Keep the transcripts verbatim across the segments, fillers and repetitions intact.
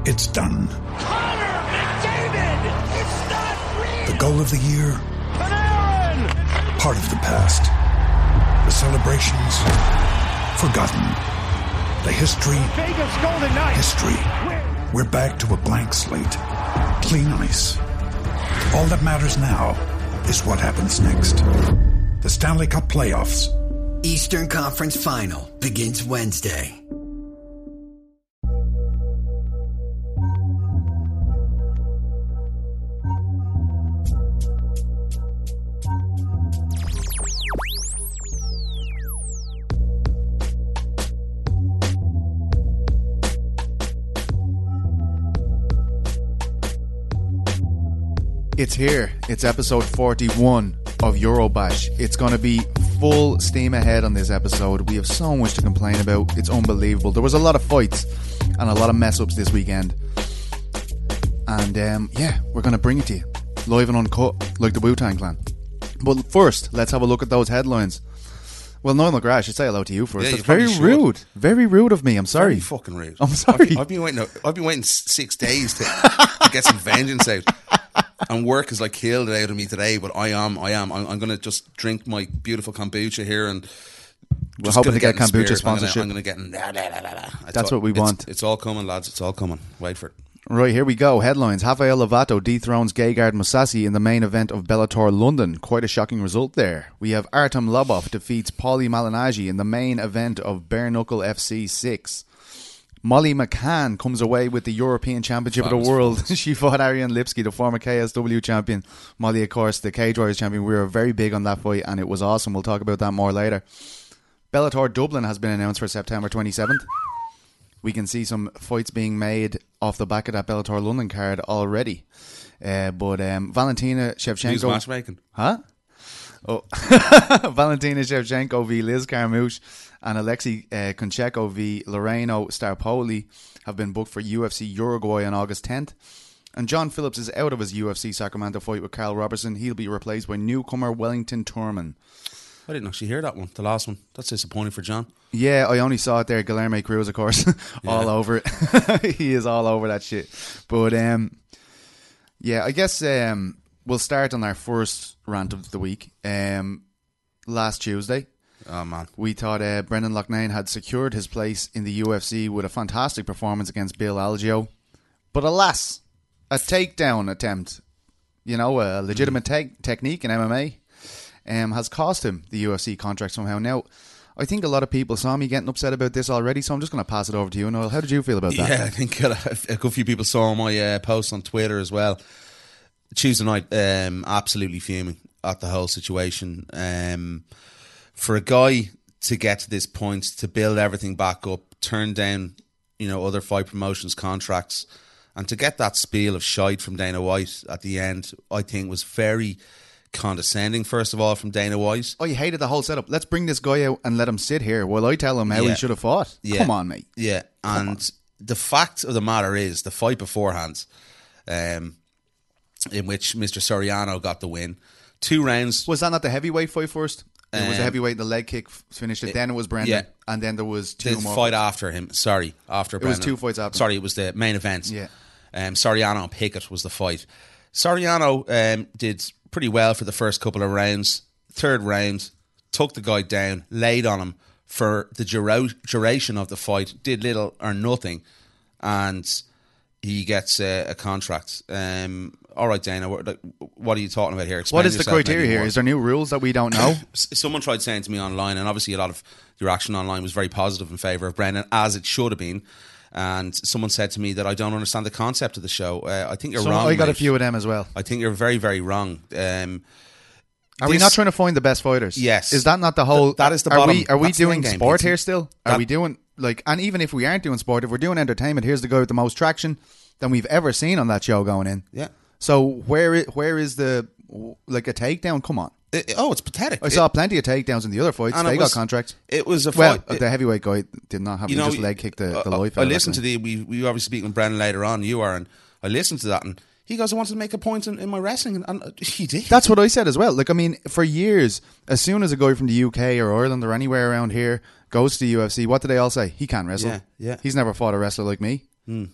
It's done. Connor McDavid! It's not real! The goal of the year? Panarin! Part of the past. The celebrations? Forgotten. The history? Vegas Golden Knights! History. We're back to a blank slate. Clean ice. All that matters now is what happens next. The Stanley Cup Playoffs. Eastern Conference Final begins Wednesday. It's here. It's episode forty-one of Eurobash. It's going to be full steam ahead on this episode. We have so much to complain about. It's unbelievable. There was a lot of fights and a lot of mess ups this weekend. And um, yeah, we're going to bring it to you. Live and uncut, like the Wu-Tang Clan. But first, let's have a look at those headlines. Well, Noel McGrath, I should say hello to you first. Yeah, That's you very should. rude. Very rude of me. I'm sorry. Very fucking rude. I'm sorry. I've, I've been waiting. I've been waiting six days to, to get some vengeance out, and work has like killed it out of me today. But I am. I am. I'm, I'm going to just drink my beautiful kombucha here, and We're just hoping gonna to get in kombucha spirit. sponsorship. I'm going to get. In, nah, nah, nah, nah, nah. It's That's all, what we it's, want. It's all coming, lads. It's all coming. Wait for it. Right, here we go. Headlines. Rafael Lovato dethrones Gegard Mousasi in the main event of Bellator London. Quite a shocking result there. We have Artem Lobov defeats Paulie Malignaggi in the main event of Bare Knuckle F C six. Molly McCann comes away with the European Championship of the World. She fought Ariane Lipsky, the former K S W champion. Molly, of course, the Cage Warriors champion. We were very big on that fight, and it was awesome. We'll talk about that more later. Bellator Dublin has been announced for September twenty-seventh. We can see some fights being made off the back of that Bellator London card already. Uh, but um, Valentina Shevchenko... Who's matchmaking? Huh? Oh, Valentina Shevchenko v Liz Carmouche and Alexei uh, Koncheko v Loreno Starpoli have been booked for U F C Uruguay on August tenth. And John Phillips is out of his U F C Sacramento fight with Carl Robertson. He'll be replaced by newcomer Wellington Turman. I didn't actually hear that one. The last one. That's disappointing for John. Yeah, I only saw it there. Guilherme Cruz, of course, all Yeah. over it. He is all over that shit. But um, yeah, I guess um, we'll start on our first rant of the week. Um, last Tuesday, Oh man, we thought uh, Brendan Loughnane had secured his place in the U F C with a fantastic performance against Bill Algeo. But alas, a takedown attempt, you know, a legitimate te- technique in M M A, um, has cost him the U F C contract somehow. Now, I think a lot of people saw me getting upset about this already, so I'm just going to pass it over to you, Noel. How did you feel about that? yeah, I think a, a good few people saw my uh, post on Twitter as well. Tuesday night, um, absolutely fuming at the whole situation. Um, for a guy to get to this point, to build everything back up, turn down, you know, other fight promotions contracts, and to get that spiel of shite from Dana White at the end, I think was very condescending, first of all, from Dana White. Oh, you hated the whole setup. Let's bring this guy out and let him sit here while I tell him how Yeah. he should have fought. Yeah. Come on, mate. Yeah, Come and on. the fact of the matter is, the fight beforehand, um, in which Mister Soriano got the win, two rounds. Was that not the heavyweight fight first? It was Um, the heavyweight, the leg kick f- finished it. Then it was Brendan. yeah. And then there was two The more. fight after him. Sorry, after It was Brendan. two fights after. Sorry, it was the main event. Yeah. Um, Soriano and Pickett was the fight. Soriano um, did pretty well for the first couple of rounds. Third round, took the guy down, laid on him for the dura- duration of the fight, did little or nothing, and he gets uh, a contract. Um, all right, Dana, what, like, what are you talking about here? Explain What is the yourself criteria maybe here? more. Is there new rules that we don't know? S- Someone tried saying to me online, and obviously a lot of the reaction online was very positive in favour of Brendan, as it should have been. And someone said to me that I don't understand the concept of the show. Uh, I think you're So wrong. I got a mate. few of them as well. I think you're very, very wrong. Um, Are we this- not trying to find the best fighters? Yes. Is that not the whole? Th- that is the Are bottom- we are we that's the doing end game, sport Pete. here still? Are That- we doing like? And even if we aren't doing sport, if we're doing entertainment, here's the guy with the most traction than we've ever seen on that show going in. Yeah. So where is, where is the like a takedown? Come on. It- it- oh, it's pathetic. I saw It- plenty of takedowns in the other fights. and They it got was- contracts. It was a Well, fight. the heavyweight guy did not have. you He know, just leg kicked the, the I, life I, out of listened to that. the we we obviously speaking with Brendan later on. You are, and I listened to that, and he goes, "I wanted to make a point in, in my wrestling," and, and he did. That's what I said as well. Like, I mean, for years, as soon as a guy from the U K or Ireland or anywhere around here goes to the U F C, what do they all say? He can't wrestle. Yeah, yeah. He's never fought a wrestler like me.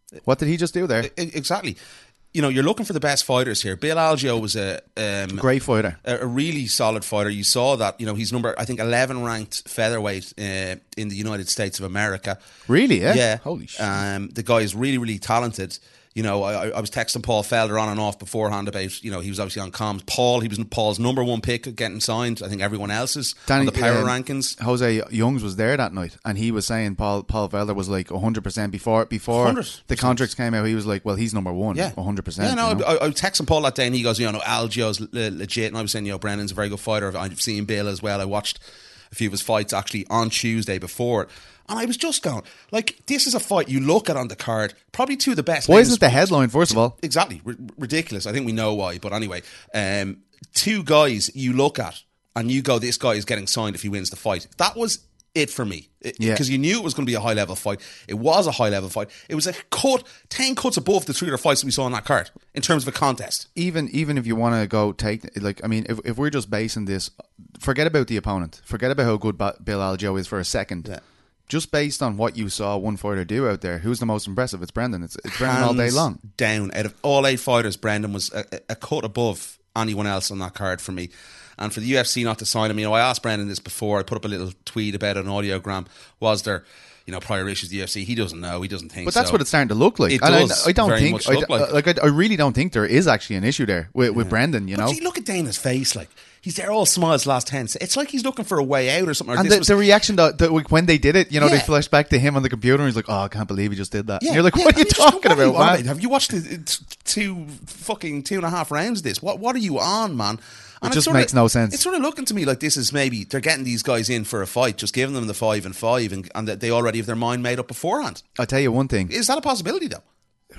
What did he just do there? I- exactly. You know, you're looking for the best fighters here. Bill Algeo was a um, Great fighter. a, a really solid fighter. You saw that. You know, he's number I think eleven ranked featherweight uh, in the United States of America. Really? Yeah. Yeah. Holy shit. Um, the guy is really, really talented. You know, I, I was texting Paul Felder on and off beforehand about, you know, he was obviously on comms. Paul, he was Paul's number one pick getting signed. I think everyone else's Danny, on the power um, rankings. Jose Youngs was there that night, and he was saying Paul Paul Felder was like one hundred percent before before one hundred percent. the contracts came out. He was like, well, he's number one, Yeah, one hundred percent. Yeah, no, you know? I, I was texting Paul that day, and he goes, you know, Algeo's le- legit, and I was saying, you know, Brennan's a very good fighter. I've seen Bill as well. I watched a few of his fights actually on Tuesday before it. And I was just going, like, this is a fight you look at on the card, probably two of the best. Why names. isn't the headline, first of all? Exactly. R- ridiculous. I think we know why. But anyway, um, two guys you look at and you go, this guy is getting signed if he wins the fight. That was it for me. Yeah. Because you knew it was going to be a high level fight. It was a high level fight. It was a cut, ten cuts above the three other fights that we saw on that card in terms of a contest. Even even if you want to go take, like, I mean, if if we're just basing this, forget about the opponent. Forget about how good ba- Bill Algeo is for a second. Yeah. Just based on what you saw one fighter do out there, who's the most impressive? It's Brendan. It's, it's Brendan all day Hands long. down. Out of all eight fighters, Brendan was a, a cut above anyone else on that card for me. And for the U F C not to sign him, you know, I asked Brendan this before. I put up a little tweet about an audiogram. Was there, you know, prior issues with the U F C? He doesn't know. He doesn't think But that's so. what it's starting to look like. It And does I, I don't very think, much I, look like. like I, I really don't think there is actually an issue there with, with Brendan. You But know, see, look at Dana's face. Like, he's there all smiles last ten. It's like he's looking for a way out or something. Or and this the, was, the reaction that, that like, when they did it, you know, Yeah. they flashed back to him on the computer, and he's like, "Oh, I can't believe he just did that." Yeah, and you're like, yeah, "What are you and just go, talking what are you about, on, man?" mate? Have you watched the t- two fucking two and a half rounds of this? What What are you on, man? And It it's just sorta- makes no sense. It's sort of looking to me like this is maybe they're getting these guys in for a fight, just giving them the five and five, and, and that they already have their mind made up beforehand. I'll tell you one thing. Is that a possibility, though?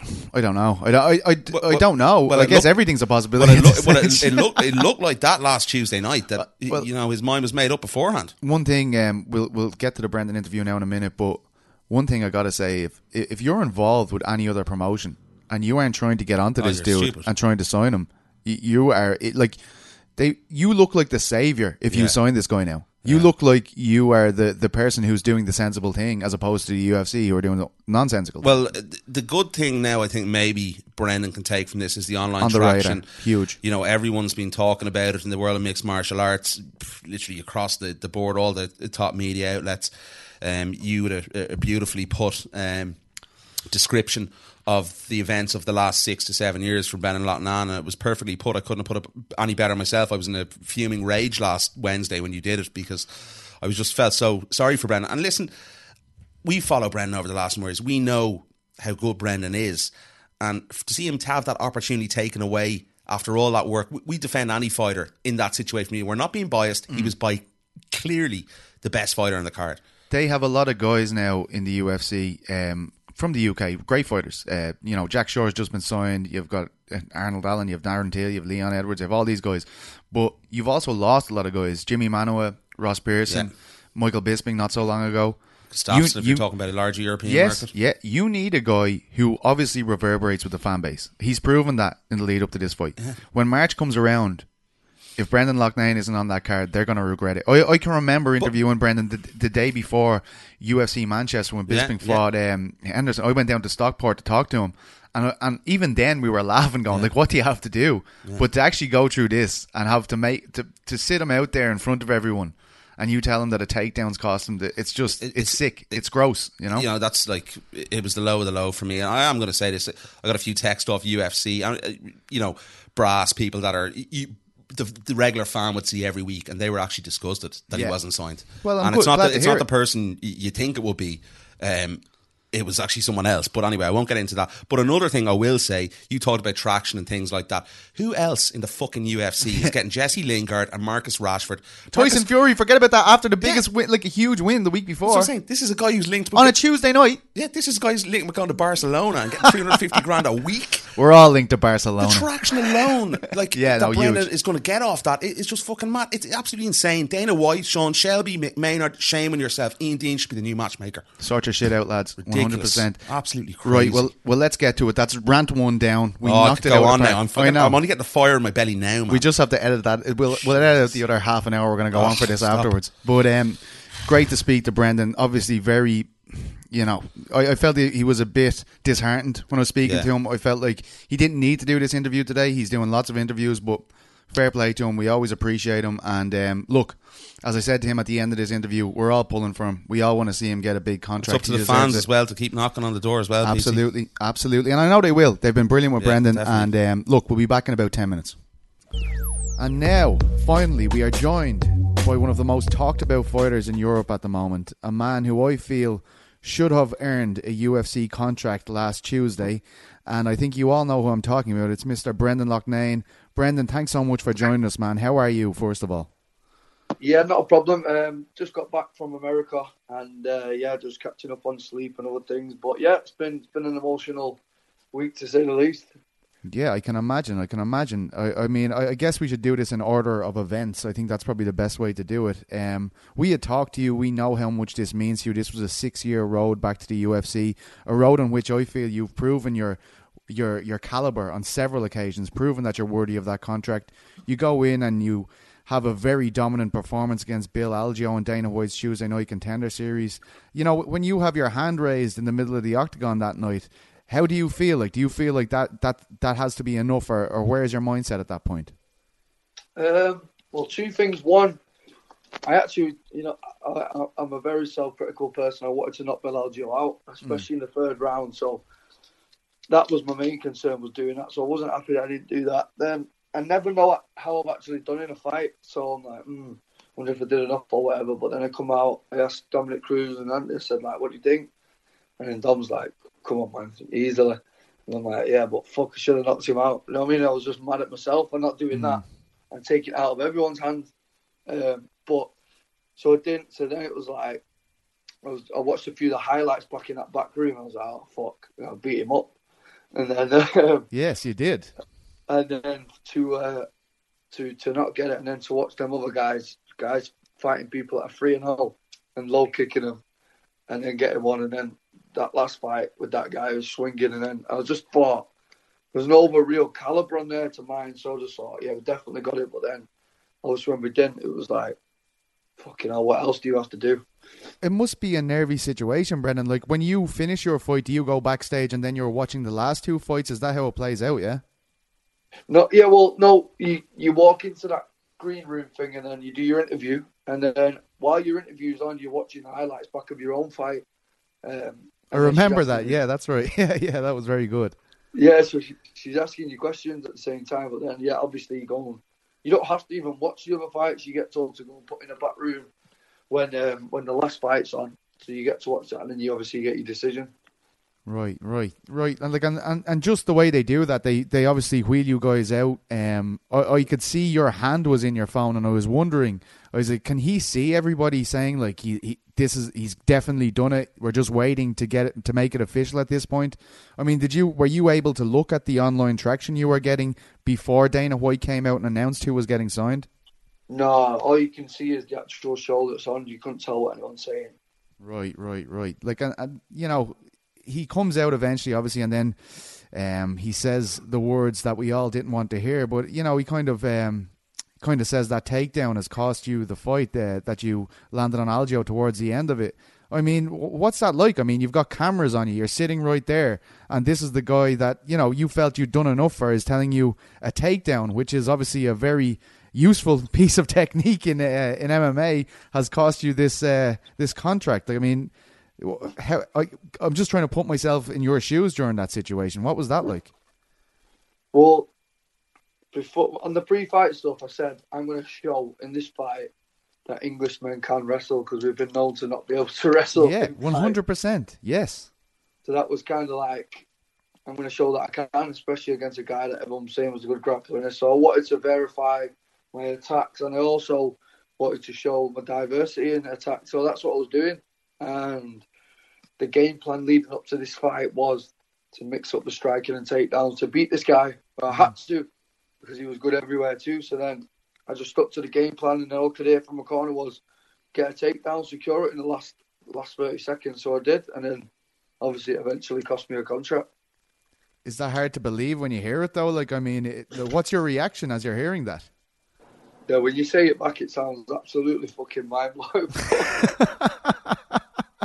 I don't know. I, I, I, Well, I don't know. well, I it guess look- everything's a Well, possibility. it, at look, this well, it, stage. it looked it looked like that last Tuesday night that well- you know his mind was made up beforehand. One thing, um, we'll we'll get to the Brendan interview now in a minute, but one thing I gotta say, if if you're involved with any other promotion and you aren't trying to get onto Oh, this you're dude stupid. and trying to sign him, you, you are it, like they. You look like the savior if you Yeah. sign this guy now. You look like you are the, the person who's doing the sensible thing, as opposed to the U F C who are doing the nonsensical. Well, th- the good thing now, I think maybe Brendan can take from this is the online On the traction. radar. Huge. You know, everyone's been talking about it in the world of mixed martial arts, pff, literally across the, the board, all the, the top media outlets. Um, you with a, a beautifully put um, description of the events of the last six to seven years for Brendan Lotnan, and it was perfectly put. I couldn't have put it any better myself. I was in a fuming rage last Wednesday when you did it because I was just felt so sorry for Brendan. And listen, we follow Brendan over the last years. We know how good Brendan is, and to see him to have that opportunity taken away after all that work, we defend any fighter in that situation. We're not being biased. Mm. He was by clearly the best fighter on the card. They have a lot of guys now in the U F C um, from the U K, great fighters. Uh, you know, Jack Shore's just been signed. You've got uh, Arnold Allen, you have Darren Till, you have Leon Edwards, you have all these guys. But you've also lost a lot of guys. Jimmy Manoa, Ross Pearson, Yeah. Michael Bisping not so long ago. Gustafsson, if You- you're talking about a larger European Yes, market. yeah. You need a guy who obviously reverberates with the fan base. He's proven that in the lead up to this fight. When March comes around, if Brendan Loughnane isn't on that card, they're going to regret it. I, I can remember interviewing Brendan the, the day before U F C Manchester when Yeah, Bisping yeah. fought um, Henderson. I went down to Stockport to talk to him. And, and even then we were laughing, going like, "What do you have to do?" But to actually go through this and have to make to, to sit him out there in front of everyone, and you tell him that a takedown's cost him, the, it's just it's, it's- sick, it's gross, you know. You know, that's like, it was the low of the low for me. And I am going to say this. I got a few texts off U F C, and, uh, you know, brass people that are, you, the, the regular fan would see every week, and they were actually disgusted that Yeah. he wasn't signed. Well, I'm and good- it's not, glad the, to it's hear not the it. person y- you think it would be. Um, it was actually someone else. But anyway, I won't get into that. But another thing I will say, you talked about traction and things like that. Who else in the fucking U F C is getting Jesse Lingard and Marcus Rashford? Tyson Marcus, Fury, forget about that after the biggest win, like a huge win the week that's before. what I'm saying. This is a guy who's linked with On a Tuesday night. yeah, this is a guy who's linked with going to Barcelona and getting three hundred fifty grand a week. We're all linked to Barcelona. The traction alone, like Yeah, that no, Brendan huge. is going to get off that. It- It's just fucking mad. It's absolutely insane. Dana White, Sean Shelby, Mick Maynard, shame on yourself. Ian Dean should be the new matchmaker. Sort your shit out, lads. one hundred Ridiculous. percent. Absolutely crazy. Right, well, well, let's get to it. That's rant one down. We oh, I knocked could it go out. on of the now. park. I'm, I fucking, know. I'm only getting the fire in my belly now, man. We just have to edit that. It will, we'll edit out the other half an hour. We're going to go Oh, on for this stop. afterwards. But um, great to speak to Brendan. Obviously, very, you know, I, I felt he, he was a bit disheartened when I was speaking Yeah. to him. I felt like he didn't need to do this interview today. He's doing lots of interviews, but fair play to him. We always appreciate him. And um, look, as I said to him at the end of this interview, we're all pulling for him. We all want to see him get a big It's contract. up to He the deserves fans it. as well to keep knocking on the door as well. P C. Absolutely, absolutely. And I know they will. They've been brilliant with Yeah, Brendan. definitely. And um, look, we'll be back in about ten minutes. And now, finally, we are joined by one of the most talked about fighters in Europe at the moment. A man who I feel should have earned a U F C contract last Tuesday. And I think you all know who I'm talking about. It's Mister Brendan Loughnane. Brendan, thanks so much for joining us, man. How are you, first of all? Yeah, not a problem. Um, just got back from America, and uh, yeah, just catching up on sleep and other things. But yeah, it's been it's been an emotional week to say the least. Yeah, I can imagine. I can imagine. I, I mean, I, I guess we should do this in order of events. I think that's probably the best way to do it. Um, we had talked to you. We know how much this means to you. This was a six-year road back to the U F C, a road on which I feel you've proven your your your caliber on several occasions, proven that you're worthy of that contract. You go in and you have a very dominant performance against Bill Algeo and Dana White's Tuesday Night Contender Series. You know, when you have your hand raised in the middle of the octagon that night, how do you feel? Like, do you feel like that that, that has to be enough, or, or where is your mindset at that point? Um, well, two things. One, I actually, you know, I, I, I'm a very self-critical person. I wanted to knock Bill Algeo out, especially mm. in the third round. So that was my main concern, was doing that. So I wasn't happy that I didn't do that. Then I never know how I've actually done in a fight. So I'm like, hmm, wonder if I did enough or whatever. But then I come out, I asked Dominic Cruz and Andy, I said, like, what do you think? And then Dom's like, come on, man, easily. And I'm like, yeah, but fuck, I should have knocked him out. You know what I mean? I was just mad at myself for not doing mm. that and taking it out of everyone's hands. Um, but, so I didn't. So then it was like, I was I watched a few of the highlights back in that back room. I was like, oh, fuck, I beat him up. And then... Um, yes, you did. And then to uh, to to not get it, and then to watch them other guys guys fighting people that are three and zero and low kicking them, and then getting one, and then that last fight with that guy who was swinging, and then I just thought there's no other real caliber on there to mine, so I just thought, yeah, we definitely got it. But then, obviously, when we didn't, it was like, fucking hell, what else do you have to do? It must be a nervy situation, Brendan. Like, when you finish your fight, do you go backstage and then you're watching the last two fights? Is that how it plays out? Yeah. No, yeah, well, no, you, you walk into that green room thing and then you do your interview, and then while your interview's on, you're watching the highlights back of your own fight. Um, I remember that. You, yeah, that's right. Yeah, yeah, that was very good. Yeah, so she, she's asking you questions at the same time, but then, yeah, obviously you go and, you don't have to even watch the other fights. You get told to go and put in a back room when um, when the last fight's on, so you get to watch that, and then you obviously get your decision. Right, right, right, and like, and, and, and just the way they do that, they, they obviously wheel you guys out. Um, I, I could see your hand was in your phone, and I was wondering, I was like, can he see everybody saying like he, he this is he's definitely done it? We're just waiting to get it to make it official at this point. I mean, did you were you able to look at the online traction you were getting before Dana White came out and announced who was getting signed? No, all you can see is the actual show that's on. You couldn't tell what anyone's saying. Right, right, right. Like, and, and you know, he comes out eventually, obviously, and then um, he says the words that we all didn't want to hear. But you know, he kind of um, kind of says that takedown has cost you the fight uh, that you landed on Algeo towards the end of it. I mean, what's that like? I mean, you've got cameras on you. You're sitting right there, and this is the guy that you know you felt you'd done enough for is telling you a takedown, which is obviously a very useful piece of technique in uh, in M M A, has cost you this uh, this contract. Like, I mean, how, I, I'm just trying to put myself in your shoes during that situation. What was that like? Well, before on the pre-fight stuff, I said I'm going to show in this fight that Englishmen can wrestle because we've been known to not be able to wrestle. Yeah, one hundred percent. Yes. So that was kind of like, I'm going to show that I can, especially against a guy that everyone's saying was a good grappler. So I wanted to verify my attacks, and I also wanted to show my diversity in attack. So that's what I was doing. And the game plan leading up to this fight was to mix up the striking and takedowns to beat this guy. But I had to, because he was good everywhere too. So then I just stuck to the game plan, and then all I could hear from my corner was get a takedown, secure it in the last last thirty seconds. So I did, and then obviously it eventually cost me a contract. Is that hard to believe when you hear it though? Like, I mean, it, what's your reaction as you're hearing that? Yeah, when you say it back, it sounds absolutely fucking mind-blowing.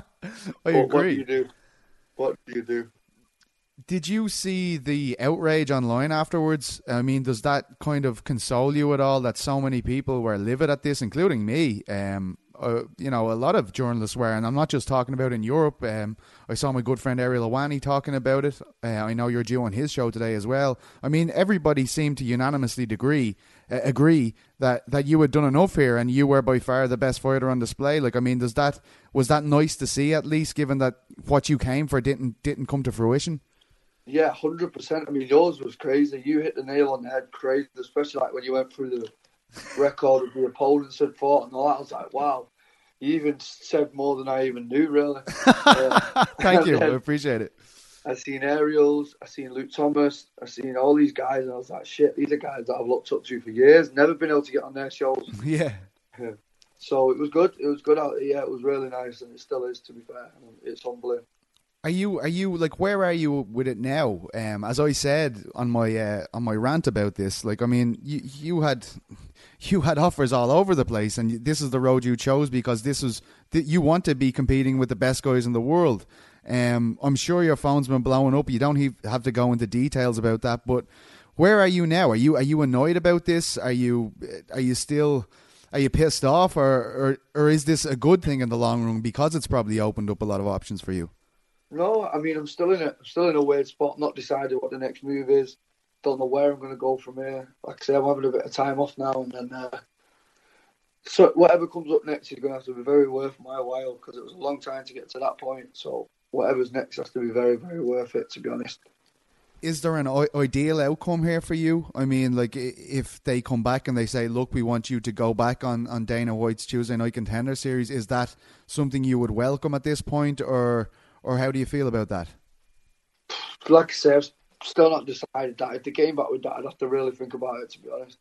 I But what do agree. you do? What do you do? Did you see the outrage online afterwards? I mean, does that kind of console you at all that so many people were livid at this, including me? Um, uh, you know, a lot of journalists were, and I'm not just talking about in Europe. Um, I saw my good friend Ariel Awani talking about it. Uh, I know you're due on his show today as well. I mean, everybody seemed to unanimously agree, uh, agree that, that you had done enough here, and you were by far the best fighter on display. Like, I mean, does that was that nice to see at least, given that what you came for didn't didn't come to fruition? Yeah, one hundred percent. I mean, yours was crazy. You hit the nail on the head crazy, especially like when you went through the record of the opponents had fought and all that. I was like, wow, you even said more than I even knew, really. Uh, Thank you. then, I appreciate it. I seen Ariels, I seen Luke Thomas, I seen all these guys, and I was like, shit, these are guys that I've looked up to for years. Never been able to get on their shows. Yeah. So it was good. It was good out there. Yeah, it was really nice, and it still is, to be fair. It's humbling. Are you are you like where are you with it now? Um, as I said on my uh, on my rant about this, like I mean, you you had you had offers all over the place, and this is the road you chose because this is you want to be competing with the best guys in the world. Um, I'm sure your phone's been blowing up. You don't he- have to go into details about that, but where are you now? Are you are you annoyed about this? Are you are you still are you pissed off, or or or is this a good thing in the long run because it's probably opened up a lot of options for you? No, I mean I'm still in a I'm still in a weird spot. Not decided what the next move is. Don't know where I'm going to go from here. Like I say, I'm having a bit of time off now, and then uh, so whatever comes up next is going to have to be very worth my while because it was a long time to get to that point. So whatever's next has to be very very worth it. To be honest. Is there an I- ideal outcome here for you? I mean, like if they come back and they say, "Look, we want you to go back on, on Dana White's Tuesday Night Contender Series," is that something you would welcome at this point, or? Or how do you feel about that? Like I say, I've still not decided that. If they came back with that, I'd have to really think about it, to be honest.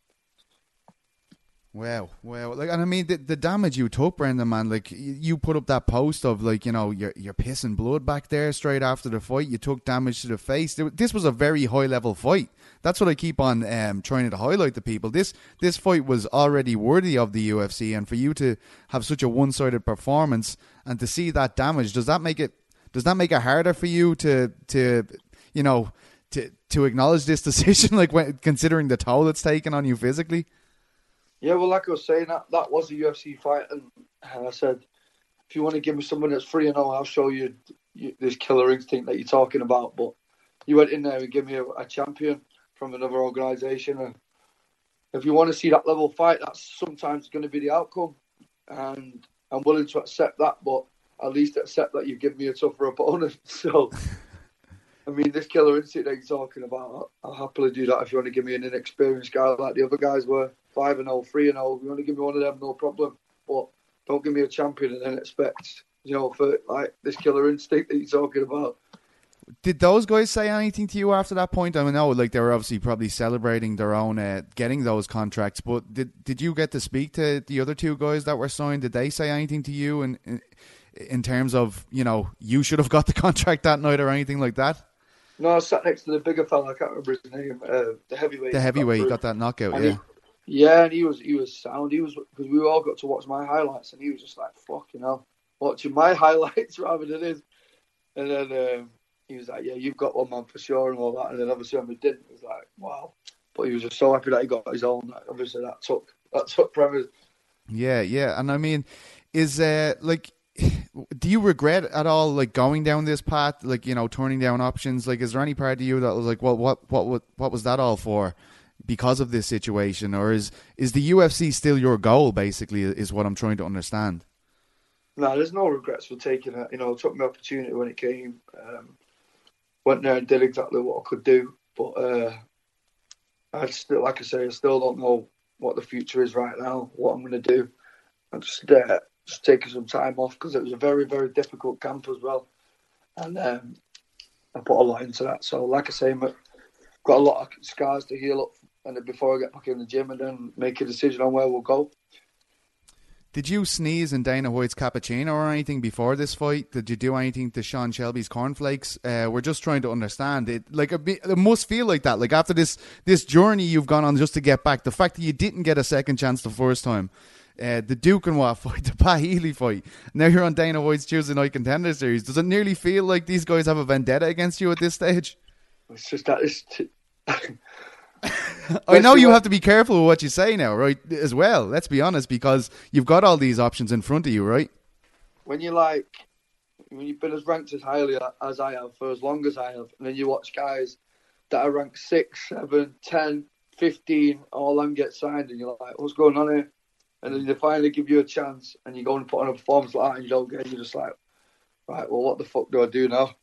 Wow, wow. Like, and I mean, the, the damage you took, Brendan, man, like, you put up that post of, like, you know, you're, you're pissing blood back there straight after the fight. You took damage to the face. This was a very high-level fight. That's what I keep on um, trying to highlight to people. This this fight was already worthy of the U F C, and for you to have such a one-sided performance and to see that damage, does that make it Does that make it harder for you to, to you know, to to acknowledge this decision, like when, considering the toll it's taken on you physically? Yeah, well, like I was saying, that, that was a U F C fight, and I said, if you want to give me someone that's free and all, I'll show you, you this killer instinct that you're talking about. But you went in there and gave me a, a champion from another organisation, and if you want to see that level fight, that's sometimes going to be the outcome, and I'm willing to accept that, but at least accept that you've given me a tougher opponent. So, I mean, this killer instinct that you're talking about, I'll happily do that if you want to give me an inexperienced guy like the other guys were. five and oh, three and oh. If you want to give me one of them, no problem. But don't give me a champion and then expect, you know, for like this killer instinct that you're talking about. Did those guys say anything to you after that point? I mean, no, like they were obviously probably celebrating their own uh, getting those contracts. But did did you get to speak to the other two guys that were signed? Did they say anything to you in in, in terms of, you know, you should have got the contract that night or anything like that? No, I sat next to the bigger fella. I can't remember his name. Uh, the heavyweight. The heavyweight got, got that knockout. And Yeah. He, yeah, and he was he was sound. He was because we all got to watch my highlights, and he was just like, "Fucking hell," watching my highlights rather than his. And then um, he was like, "Yeah, you've got one man for sure," and all that. And then obviously when we didn't, it was like, "Wow!" But he was just so happy that he got his own. Obviously, that took that took premise. Yeah, yeah, and I mean, is uh like, do you regret at all like going down this path, like, you know, turning down options? Like, is there any part of you that was like, well, what what what what was that all for? Because of this situation, or is is the U F C still your goal? Basically, is what I'm trying to understand. No, there's no regrets for taking it. You know, I took my opportunity when it came. Um, went there and did exactly what I could do. But uh, I still, like I say, I still don't know what the future is right now. What I'm going to do. I'm just uh, just taking some time off because it was a very very difficult camp as well, and um, I put a lot into that. So, like I say, I've got a lot of scars to heal up, and then before I get back in the gym, and then make a decision on where we'll go. Did you sneeze in Dana White's cappuccino or anything before this fight? Did you do anything to Sean Shelby's cornflakes? Uh, we're just trying to understand it. Like, it must feel like that. Like, after this this journey you've gone on just to get back, the fact that you didn't get a second chance the first time, uh, the Duke and Watt fight, the Pat Healy fight. Now you're on Dana White's Tuesday Night Contender Series. Does it nearly feel like these guys have a vendetta against you at this stage? It's just that it's. T- I know you have to be careful with what you say now, right? As well, let's be honest, because you've got all these options in front of you, right? When you like, when you've been as ranked as highly as I have for as long as I have, and then you watch guys that are ranked six, seven, ten, fifteen, all them get signed, and you're like, what's going on here? And then they finally give you a chance, and you go and put on a performance like that, and you don't get it. You're just like, right, well, what the fuck do I do now?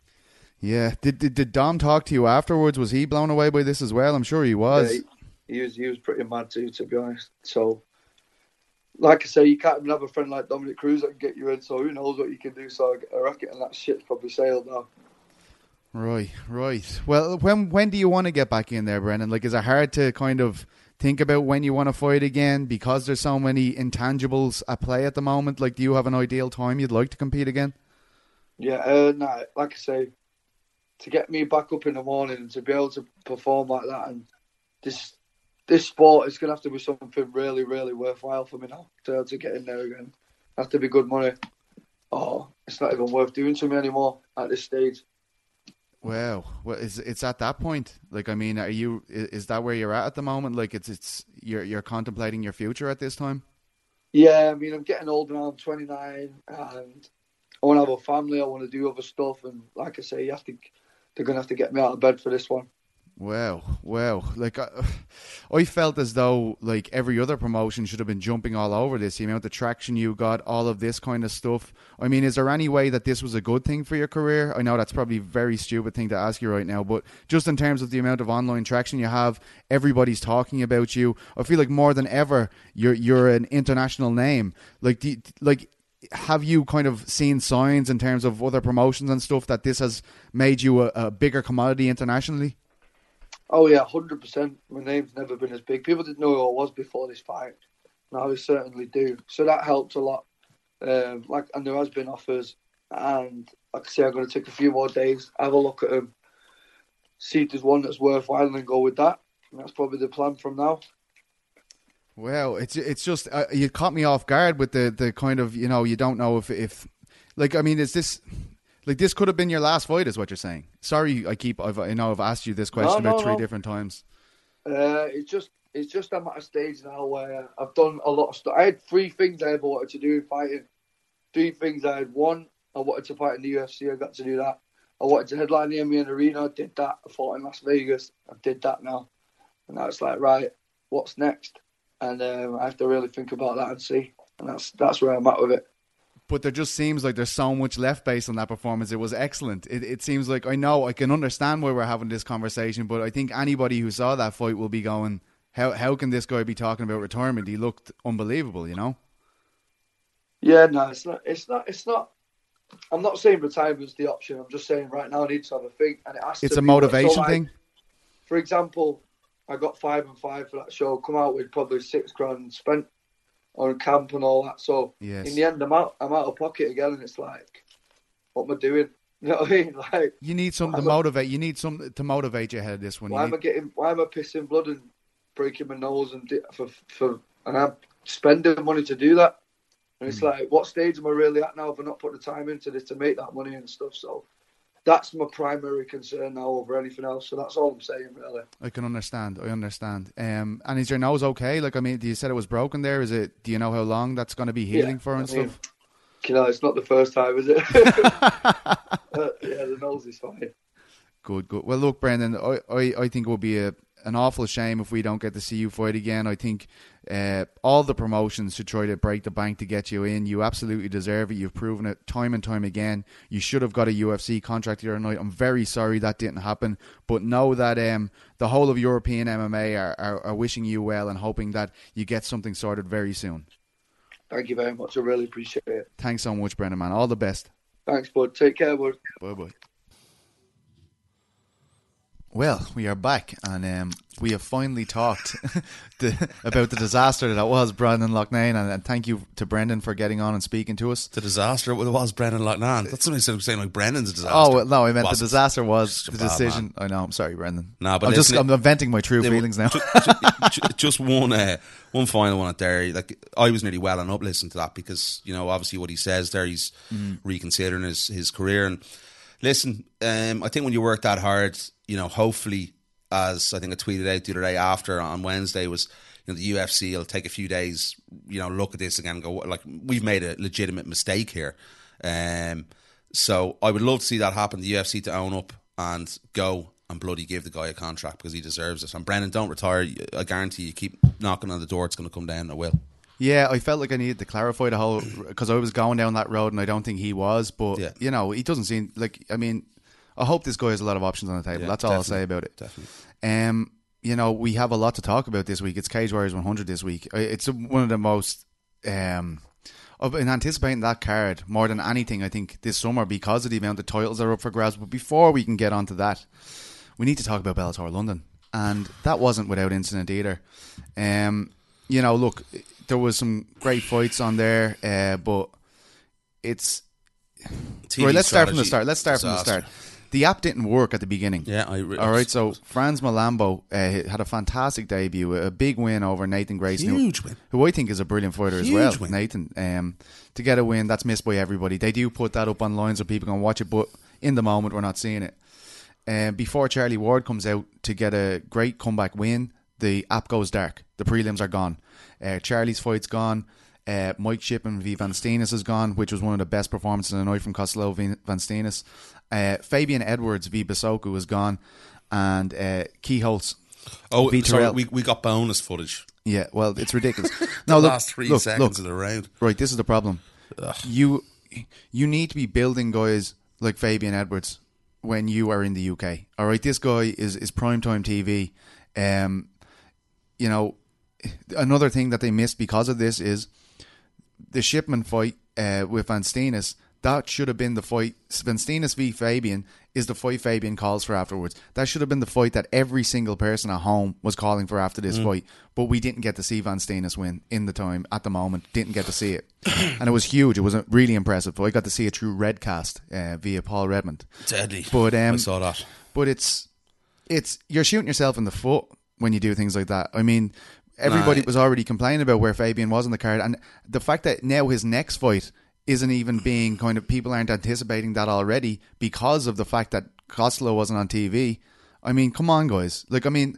Yeah. Did, did did Dom talk to you afterwards? Was he blown away by this as well? I'm sure he was. Yeah, he, he was he was pretty mad too, to be honest. So, like I say, you can't even have a friend like Dominic Cruz that can get you in. So who knows what you can do? So I reckon that shit's probably sailed now. Right, right. Well, when when do you want to get back in there, Brendan? Like, is it hard to kind of think about when you want to fight again because there's so many intangibles at play at the moment? Like, do you have an ideal time you'd like to compete again? Yeah, uh, nah, like I say, to get me back up in the morning and to be able to perform like that, and this this sport is going to have to be something really, really worthwhile for me now to, to get in there again. Have to be good money. Oh, it's not even worth doing to me anymore at this stage. Wow, well, it's it's at that point. Like, I mean, are you? Is that where you're at at the moment? Like, it's it's you're you're contemplating your future at this time. Yeah, I mean, I'm getting older now. I'm twenty-nine, and I want to have a family. I want to do other stuff, and like I say, you have to. They're going to have to get me out of bed for this one. Wow, wow. Like, I, I felt as though, like, every other promotion should have been jumping all over this. The amount of traction you got, all of this kind of stuff. I mean, is there any way that this was a good thing for your career? I know that's probably a very stupid thing to ask you right now, but just in terms of the amount of online traction you have, everybody's talking about you. I feel like more than ever, you're you're an international name. Like, do you, like... have you kind of seen signs in terms of other promotions and stuff that this has made you a, a bigger commodity internationally? Oh yeah, one hundred percent. My name's never been as big. People didn't know who I was before this fight. Now they certainly do. So that helped a lot. Um, like, and there has been offers. And like I say, I'm going to take a few more days, have a look at them, see if there's one that's worthwhile, and then go with that. And that's probably the plan from now. Well, it's it's just uh, you caught me off guard with the, the kind of, you know, you don't know if if like, I mean, is this like this could have been your last fight, is what you're saying? Sorry, I keep I've I know I've asked you this question no, no, about three no. different times. Uh, it's just it's just I'm at a stage now where I've done a lot of stuff. I had three things I ever wanted to do in fighting. Three things I had. One, I wanted to fight in the U F C. I got to do that. I wanted to headline the M E N Arena. I did that. I fought in Las Vegas. I did that now, and now it's like, right, what's next? And um, I have to really think about that and see. And that's that's where I'm at with it. But there just seems like there's so much left based on that performance. It was excellent. It, it seems like, I know, I can understand why we're having this conversation, but I think anybody who saw that fight will be going, how how can this guy be talking about retirement? He looked unbelievable, you know? Yeah, no, it's not. It's not. It's not. I'm not saying retirement's the option. I'm just saying right now I need to have a think. And it has It's to a be, motivation so like, thing? For example, I got five and five for that show. Come out with probably six grand spent on camp and all that. So Yes. in the end, I'm out. I'm out of pocket again, and it's like, what am I doing? You know what I mean? Like, You need something to why am I- motivate. You need something to motivate you ahead of this one. You Why am need- I getting? Why am I pissing blood and breaking my nose and di- for for and I'm spending money to do that? And it's Mm. like, what stage am I really at now? If I not put the time into this to make that money and stuff, so that's my primary concern now over anything else. So that's all I'm saying, really. I can understand. I understand. Um, and is your nose okay? Like, I mean, you said it was broken there. Is it? Do you know how long that's going to be healing Yeah, for and I mean, stuff? You know, it's not the first time, is it? uh, yeah, the nose is fine. Good, good. Well, look, Brendan, I, I, I think it would be a, an awful shame if we don't get to see you fight again. I think uh, all the promotions should try to break the bank to get you in. You absolutely deserve it. You've proven it time and time again. You should have got a U F C contract the other night. I'm very sorry that didn't happen, but know that um, the whole of European M M A are, are, are wishing you well and hoping that you get something sorted very soon. Thank you very much. I really appreciate it. Thanks so much, Brendan, man. All the best. Thanks, bud. Take care, bud. Bye-bye. Well, we are back, and um, we have finally talked the, about the disaster that was Brandon Loughnane, and, and thank you to Brendan for getting on and speaking to us. The disaster was Brendan Loughnane. That's something I'm saying, like Brendan's a disaster. Oh, well, no, I meant Wasn't. the disaster was Just a the bad decision. man. I know, I'm sorry, Brendan. No, but I'm just listen, I'm venting my true They- feelings now. ju- ju- ju- Just one, uh, one final one at there. Like I was nearly well and up listening to that because you know obviously what he says there, he's Mm. reconsidering his his career. And listen, um, I think when you work that hard, you know, hopefully, as I think I tweeted out the other day after on Wednesday, was you know the U F C will take a few days, you know, look at this again and go like we've made a legitimate mistake here. Um, so I would love to see that happen. The U F C to own up and go and bloody give the guy a contract because he deserves it. And Brendan, don't retire. I guarantee you keep knocking on the door, it's going to come down. I will. Yeah, I felt like I needed to clarify the whole because I was going down that road and I don't think he was. But Yeah. you know, he doesn't seem like. I mean, I hope this guy has a lot of options on the table. Yeah, That's all I'll definitely. say about it. Definitely. Um, you know, we have a lot to talk about this week. It's Cage Warriors one hundred this week. I- It's one of the most. Um, I've been anticipating that card more than anything, I think, this summer because of the amount of titles that are up for grabs. But before we can get onto that, we need to talk about Bellator London, and that wasn't without incident either. Um, you know, look, there was some great fights on there, uh, but it's T V right. Let's start from the strategy, start. Let's start from the disaster. start. The app didn't work at the beginning. Yeah, I re- All right, so Franz Malambo uh, had a fantastic debut, a big win over Nathan Grayson, who- Huge win. who I think is a brilliant fighter as Huge well. win. Nathan, um, to get a win that's missed by everybody. They do put that up online so people can watch it, but in the moment we're not seeing it. Um, before Charlie Ward comes out to get a great comeback win, the app goes dark. The prelims are gone. Uh, Charlie's fight's gone. Uh, Mike Shippen v Van Steenis is gone, which was one of the best performances of the night from Costello v Van Steenis. Uh, Fabian Edwards v Basoku is gone, and uh, Key Holtz Oh, v sorry, Terrell. we we got bonus footage. Yeah, well, it's ridiculous. The No, look, last three look, seconds look. of the round. Right, this is the problem. You you need to be building guys like Fabian Edwards when you are in the U K. All right, this guy is is primetime T V. Um, you know, another thing that they missed because of this is the Shipman fight uh, with Van Steenis. That should have been the fight. Van Steenis v Fabian is the fight Fabian calls for afterwards. That should have been the fight that every single person at home was calling for after this fight. But we didn't get to see Van Steenis win in the time, at the moment. Didn't get to see it. And it was huge. It was a really impressive. I got to see it through Redcast uh, via Paul Redmond. Deadly. But, um, I saw that. But it's it's you're shooting yourself in the foot when you do things like that. I mean, everybody Nah. was already complaining about where Fabian was on the card, and the fact that now his next fight isn't even being kind of people aren't anticipating that already because of the fact that Costello wasn't on T V. I mean, come on, guys. Like, I mean,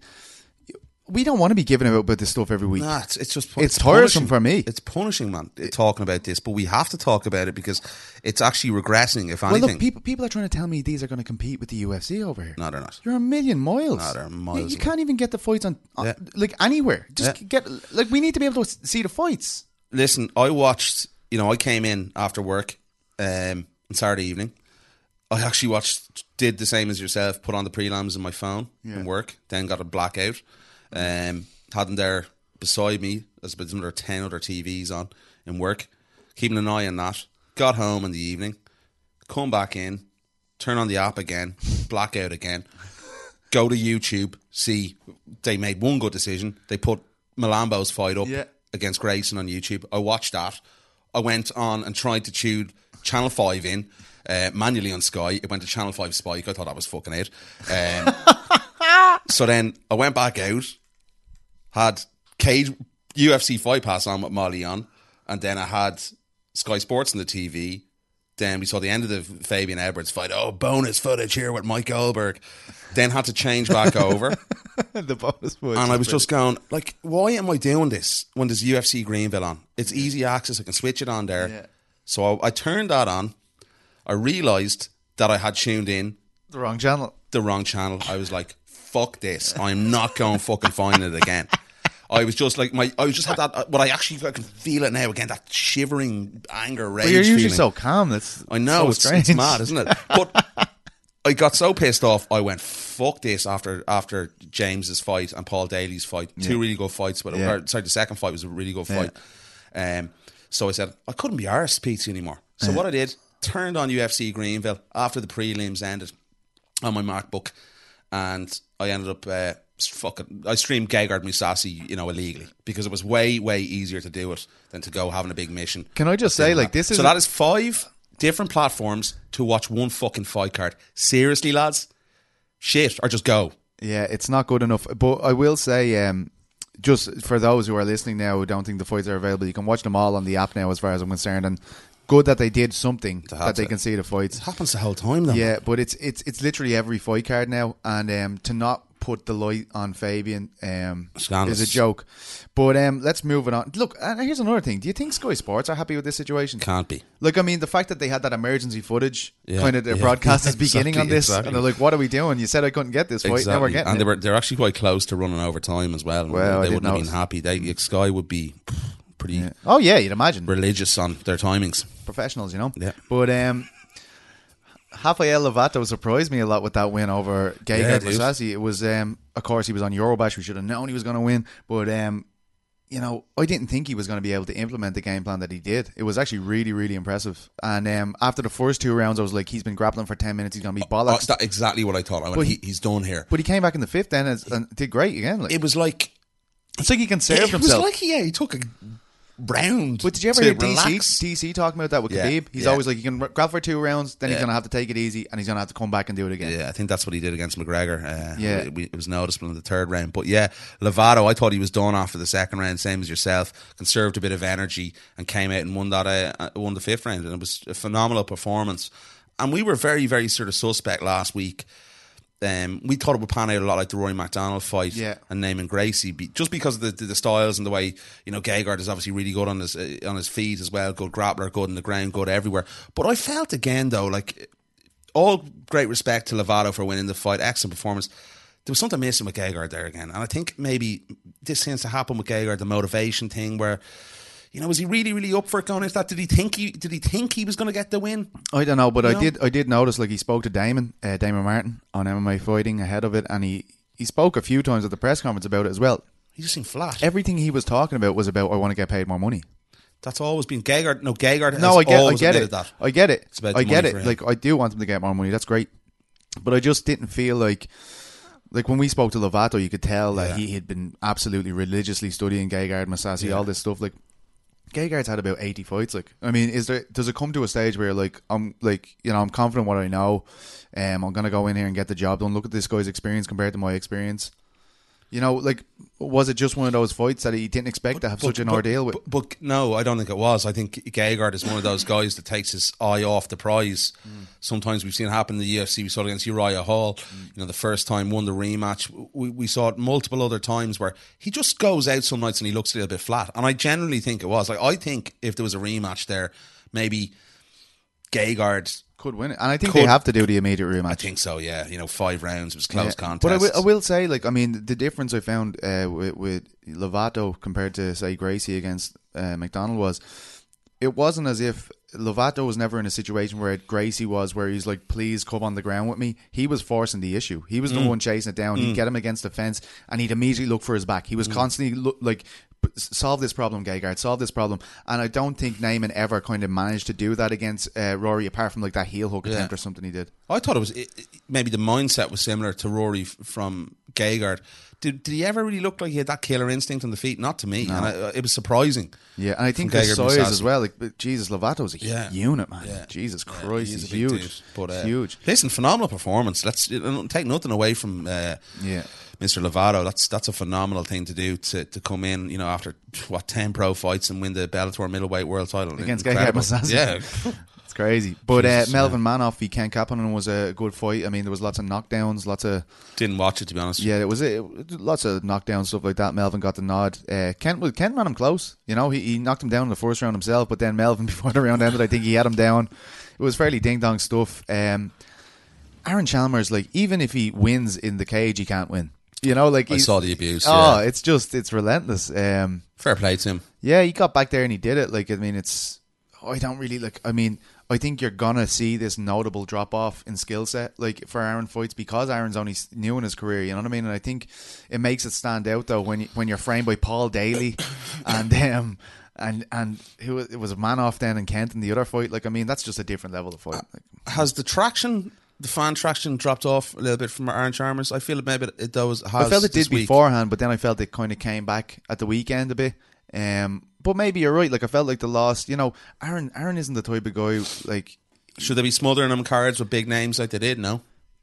we don't want to be giving about this stuff every week. Nah, it's, it's just It's tiresome punishing. for me. It's punishing, man. Talking about this, but we have to talk about it because it's actually regressing. If Well, anything, look, people people are trying to tell me these are going to compete with the U F C over here. no, they're not. You're a million miles. No, they're You- miles You, away. can't even get the fights on, on Yeah. like anywhere. Just Yeah. get like we need to be able to see the fights. Listen, I watched. You know, I came in after work um, on Saturday evening. I actually watched, did the same as yourself. Put on the prelims on my phone Yeah. and work. Then got a blackout. Um, had them there beside me. There's about another ten other T Vs on in work, keeping an eye on that. Got home in the evening, come back in, turn on the app again, blackout again. Go to YouTube, see they made one good decision. They put Malambo's fight up Yeah. against Grayson on YouTube. I watched that. I went on and tried to tune Channel five in uh, manually on Sky. It went to Channel five Spike. I thought that was fucking it. Um, so then I went back out, had Cage U F C Fight Pass on with Molly on, and then I had Sky Sports on the T V. Then we saw the end of the Fabian Edwards fight. Oh, bonus footage here with Mike Goldberg. Then had to change back over. the bonus fights. And I was just going, like, why am I doing this when there's U F C Greenville on? It's easy access. I can switch it on there. Yeah. So I, I turned that on. I realised that I had tuned in the wrong channel. the wrong channel. I was like, fuck this. I'm not going fucking find it again. I was just like, my. I was just had that, what I actually I can feel it now again, that shivering anger, rage But you're usually feeling. so calm. That's I know, so it's, strange. it's mad, isn't it? But I got so pissed off, I went, fuck this after after James's fight and Paul Daly's fight. Two Yeah. really good fights. But Yeah. or, sorry, the second fight was a really good Yeah. fight. Um, so I said, I couldn't be arsed, Pete, anymore. So what I did, turned on U F C Greenville after the prelims ended on my MacBook and I ended up uh, fucking. I streamed Gegard Mousasi, you know, illegally because it was way way easier to do it than to go having a big mission. Can I just say, like, this is so that is five different platforms to watch one fucking fight card. Seriously, lads, shit, or just go. Yeah, it's not good enough. But I will say, um, just for those who are listening now who don't think the fights are available, you can watch them all on the app now, as far as I'm concerned. And good that they did something that they to. can see the fights. It happens the whole time, though. Yeah, but it's it's it's literally every fight card now, and um, to not put the light on Fabian um, is a joke. But um, let's move it on. Look, and here's another thing. Do you think Sky Sports are happy with this situation? Can't be. Like, I mean, the fact that they had that emergency footage, Yeah, kind of their yeah. broadcast is Exactly, beginning on this, exactly. and they're like, "What are we doing? You said I couldn't get this fight, Exactly. now we're getting and it." they were they're actually quite close to running over time as well. Well, I they did wouldn't have notice. been happy. They Sky would be pretty Yeah. Oh yeah, you'd imagine religious on their timings. professionals, you know. Yeah. But um, Rafael Lovato surprised me a lot with that win over Gegard Yeah, dude. Mousasi. It was, um, of course, he was on Eurobash. We should have known he was going to win, but um, you know, I didn't think he was going to be able to implement the game plan that he did. It was actually really, really impressive. And um, after the first two rounds, I was like, he's been grappling for ten minutes. He's going to be Oh, bollocks. that's exactly what I thought. I went, But he, he- he's done here. But he came back in the fifth then and, and did great again. Like, It was like it's like he conserved it himself. was like yeah, he took a round. But did you ever to hear D C, relax. D C talking about that with Yeah, Khabib? He's yeah. always like, he can grab for two rounds, then he's Yeah. going to have to take it easy, and he's going to have to come back and do it again. Yeah, I think that's what he did against McGregor. Uh, Yeah. it, it was noticeable in the third round. But yeah, Lovato, I thought he was done after the second round, same as yourself. Conserved a bit of energy and came out and won that. Uh, won the fifth round, and it was a phenomenal performance. And we were very, very sort of suspect last week. Um, we thought it would pan out a lot like the Rory McDonald fight Yeah. and Naaman Gracie, be, just because of the, the, the styles and the way, you know, Gegard is obviously really good on his uh, on his feet as well, good grappler, good on the ground, good everywhere. But I felt again though, like, all great respect to Lovato for winning the fight, excellent performance. There was something missing with Gegard there again, and I think maybe this seems to happen with Gegard, the motivation thing, where, you know, was he really, really up for it going into that? Did he think he did he think he was going to get the win? I don't know, but You I know? did I did notice, like, he spoke to Damon, uh, Damon Martin on M M A Fighting ahead of it, and he, he spoke a few times at the press conference about it as well. He just seemed flat. Everything he was talking about was about, I want to get paid more money. That's always been Gegard. No, Gegard has No, I get, I always get admitted it. that. I get it. It's about I the get money it. for him. Like, I do want him to get more money. That's great, but I just didn't feel like, like when we spoke to Lovato, you could tell that Yeah. he had been absolutely religiously studying Gegard, Mousasi, Yeah. all this stuff. Like, Gegard's had about eighty fights. Like, I mean, is there does it come to a stage where, like, I'm like, you know, I'm confident what I know, um, I'm gonna go in here and get the job done. Look at this guy's experience compared to my experience. You know, like, was it just one of those fights that he didn't expect to have such an ordeal with? But, but no, I don't think it was. I think Gegard is one of those guys that takes his eye off the prize. Mm. Sometimes we've seen it happen in the U F C. We saw it against Uriah Hall. Mm. You know, the first time won the rematch. We, we saw it multiple other times where he just goes out some nights and he looks a little bit flat. And I generally think it was. Like, I think if there was a rematch there, maybe Gegard. Could win it, and I think Could- they have to do the immediate rematch. I think so. Yeah, you know, five rounds. It was close Yeah. contest. But I will, I will say, like, I mean, the difference I found uh, with, with Lovato compared to, say, Gracie against uh, McDonald was, it wasn't as if Lovato was never in a situation where Gracie was, where he's like, please come on the ground with me. He was forcing the issue. He was the Mm. one chasing it down. He'd get him against the fence, and he'd immediately look for his back. He was Mm. constantly look, like, p- solve this problem, Gegard, solve this problem. And I don't think Naaman ever kind of managed to do that against uh, Rory, apart from like that heel hook Yeah. attempt or something he did. I thought it was it, it- maybe the mindset was similar to Rory f- from Gegard. Did did he ever really look like he had that killer instinct on the feet? Not to me. And I, it was surprising. Yeah, and I think From the Gegard size Mousasi. as well. Like, but Jesus, Lovato's a Yeah. unit, man. Yeah. Jesus Yeah, Christ, he is he's a big huge. dude. But, uh, huge. Listen, phenomenal performance. Let's uh, take nothing away from uh, Yeah. Mister Lovato. That's that's a phenomenal thing to do to, to come in, you know, after what ten pro fights and win the Bellator middleweight world title Against Incredible. Gegard Mousasi. Yeah. It's crazy. But uh, Jesus, Melvin Manoff v Ken Kapanen was a good fight. I mean, there was lots of knockdowns, lots of Didn't watch it, to be honest. yeah, it was it, lots of knockdown stuff like that. Melvin got the nod. Uh, Kent well, Kent ran him close. You know, he, he knocked him down in the first round himself, but then Melvin, before the round ended, I think he had him down. It was fairly ding dong stuff. Um, Aaron Chalmers, like, even if he wins in the cage, he can't win. You know, like I he's- saw the abuse. Oh, yeah. it's just it's relentless. Um, Fair play to him. yeah, he got back there and he did it. Like, I mean, it's I don't really like. I mean, I think you're gonna see this notable drop off in skill set, like, for Aaron fights, because Aaron's only s- new in his career. You know what I mean? And I think it makes it stand out though when you, when you're framed by Paul Daly and um and and who it was a man off then in Kent in the other fight. Like, I mean, that's just a different level of fight. Like, Has the traction the fan traction dropped off a little bit from Aaron Chalmers. I feel maybe it does. Has I felt it this did week. beforehand, but then I felt it kind of came back at the weekend a bit. Um, but maybe you're right. Like I felt like the loss. You know, Aaron. Aaron isn't the type of guy like. Should they be smothering them cards with big names like they did? No.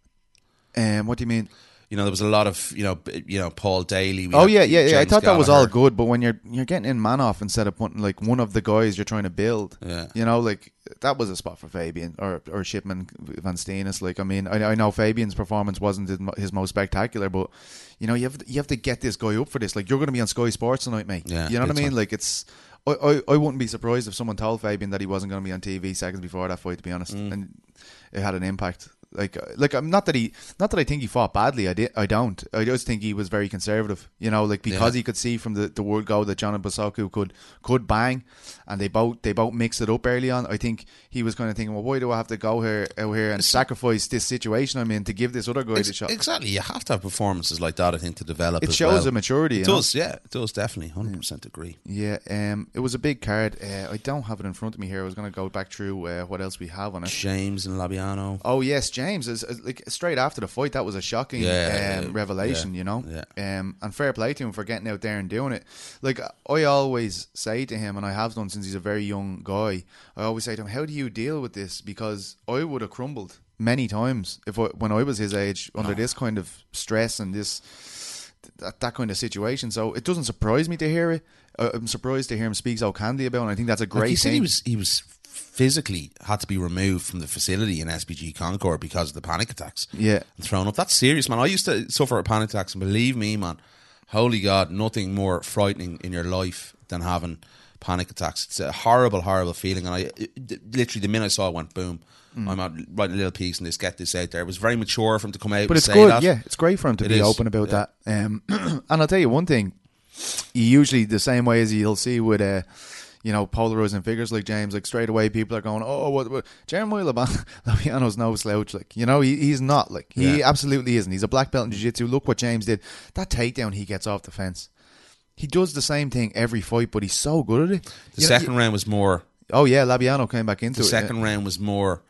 Um, what do you mean? You know, there was a lot of you know, b- you know, Paul Daly. We Oh had yeah, yeah, yeah. I James thought that was all Gallagher. good, but when you're you're getting in man off instead of putting like one of the guys you're trying to build, Yeah. you know, like that was a spot for Fabian or or Shipman Van Steenis. Like I mean, I, I know Fabian's performance wasn't his mo- his most spectacular, but you know, you have you have to get this guy up for this. Like you're going to be on Sky Sports tonight, mate. Yeah, you know what I big mean? time. Like it's. I, I, I wouldn't be surprised if someone told Fabian that he wasn't going to be on T V seconds before that fight. To be honest, Mm. and it had an impact. Like, like I'm not that he, not that I think he fought badly. I did, I don't. I just think he was very conservative. You know, like because Yeah. he could see from the, the word go that John Bosoku could could bang, and they both they both mixed it up early on. I think he was kind of thinking, well, why do I have to go here out here and sacrifice this situation I'm in to give this other guy Ex- the shot? Exactly. You have to have performances like that, I think, to develop. It as shows well. a maturity. It you know? does, yeah. It does, definitely. one hundred percent agree. Yeah, um, it was a big card. Uh, I don't have it in front of me here. I was going to go back through uh, what else we have on it. James and Labiano. Oh yes, James is, is like straight after the fight. That was a shocking Yeah, um, revelation, yeah, you know. yeah. Um, and fair play to him for getting out there and doing it. Like I always say to him, and I have done since he's a very young guy. I always say to him, "How do you deal with this?" Because I would have crumbled many times if I, when I was his age under this kind of stress and this that, that kind of situation. So it doesn't surprise me to hear it. Uh, I'm surprised to hear him speak so candidly about it. And I think that's a great Like you thing. said, he was he was physically had to be removed from the facility in S P G Concord because of the panic attacks. Yeah. and thrown up. That's serious, man. I used to suffer with panic attacks, and believe me, man, holy God, nothing more frightening in your life than having panic attacks. It's a horrible, horrible feeling. And I it, literally the minute I saw it, went boom. Mm. I'm out writing a little piece and this, get this out there. It was very mature for him to come out. But and it's say good, that. yeah. It's great for him to It be is, open about yeah. that. Um, and I'll tell you one thing. You usually, the same way as you'll see with, uh, you know, polarizing figures like James, like straight away people are going, oh, what, what? Jeremiah Laban- Labiano's no slouch. Like, you know, he, he's not. Like, he Yeah. absolutely isn't. He's a black belt in jiu-jitsu. Look what James did. That takedown he gets off the fence. He does the same thing every fight, but he's so good at it. The You know, second round was more. oh, yeah, Labiano came back into The it. second yeah. round was more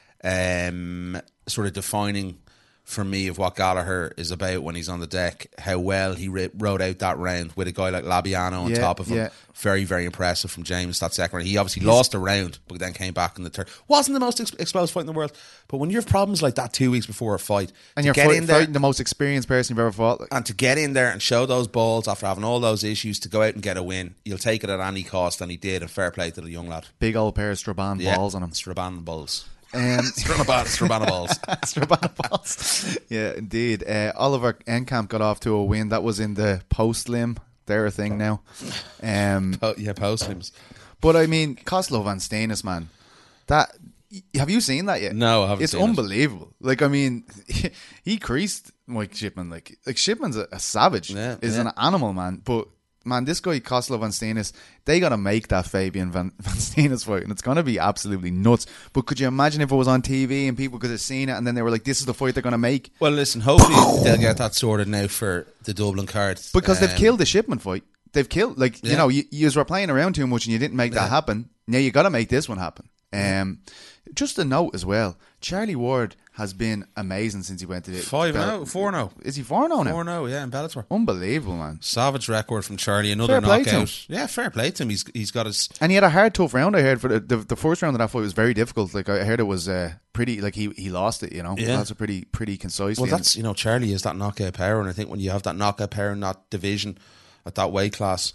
um, sort of defining for me of what Gallagher is about when he's on the deck. How well he ri- rode out that round with a guy like Labiano on Yeah, top of him. yeah. Very, very impressive from James that second round. He obviously lost a round, but then came back in the third. Wasn't the most ex- explosive fight in the world, but when you have problems like that two weeks before a fight, And to you're get fight, in there fighting the most experienced person you've ever fought. Like, and to get in there and show those balls after having all those issues to go out and get a win, you'll take it at any cost, and he did. And fair play to the young lad. big old pair of Straban Yeah, balls on him. Straban balls. Um, Strabana, Strabana balls. Strabana balls. Yeah, indeed. Uh, Oliver Enkamp got off to a win. That was in the post limb. They're a thing now. Um, Oh, yeah, post limbs. but I mean, Kozlov and Stanis, man. That have you seen that yet? No, I haven't It's seen it. unbelievable. Like, I mean, he, he creased Mike Shipman. Like, like Shipman's a, a savage. Yeah, is yeah. an animal, man. But man, this guy Kozlov and Stanis, they gotta make that Fabian Van, Van Stanis fight, and it's gonna be absolutely nuts. But could you imagine if it was on T V and people could have seen it, and then they were like, "This is the fight they're gonna make." Well, listen, hopefully they'll get that sorted now for the Dublin card. Because they've Um, killed the Shipman fight. They've killed, like, you Yeah. know, you, you were playing around too much and you didn't make that Yeah. happen. Now you got to make this one happen. Um, just a note as well, Charlie Ward has been amazing since he went to the five Bell- now, four now. Is he four now now? Four now, yeah, in Bellator. Unbelievable, man. Savage record from Charlie, another Fair play to knockout. him. Yeah, fair play to him. He's he's got his And he had a hard, tough round. I heard for the the, the first round of that fight was very difficult. Like I heard it was uh, pretty. Like he, he lost it. You know, Yeah. that's a pretty pretty concisely. well. That's you know Charlie is that knockout power, and I think when you have that knockout power in that division, at that weight class,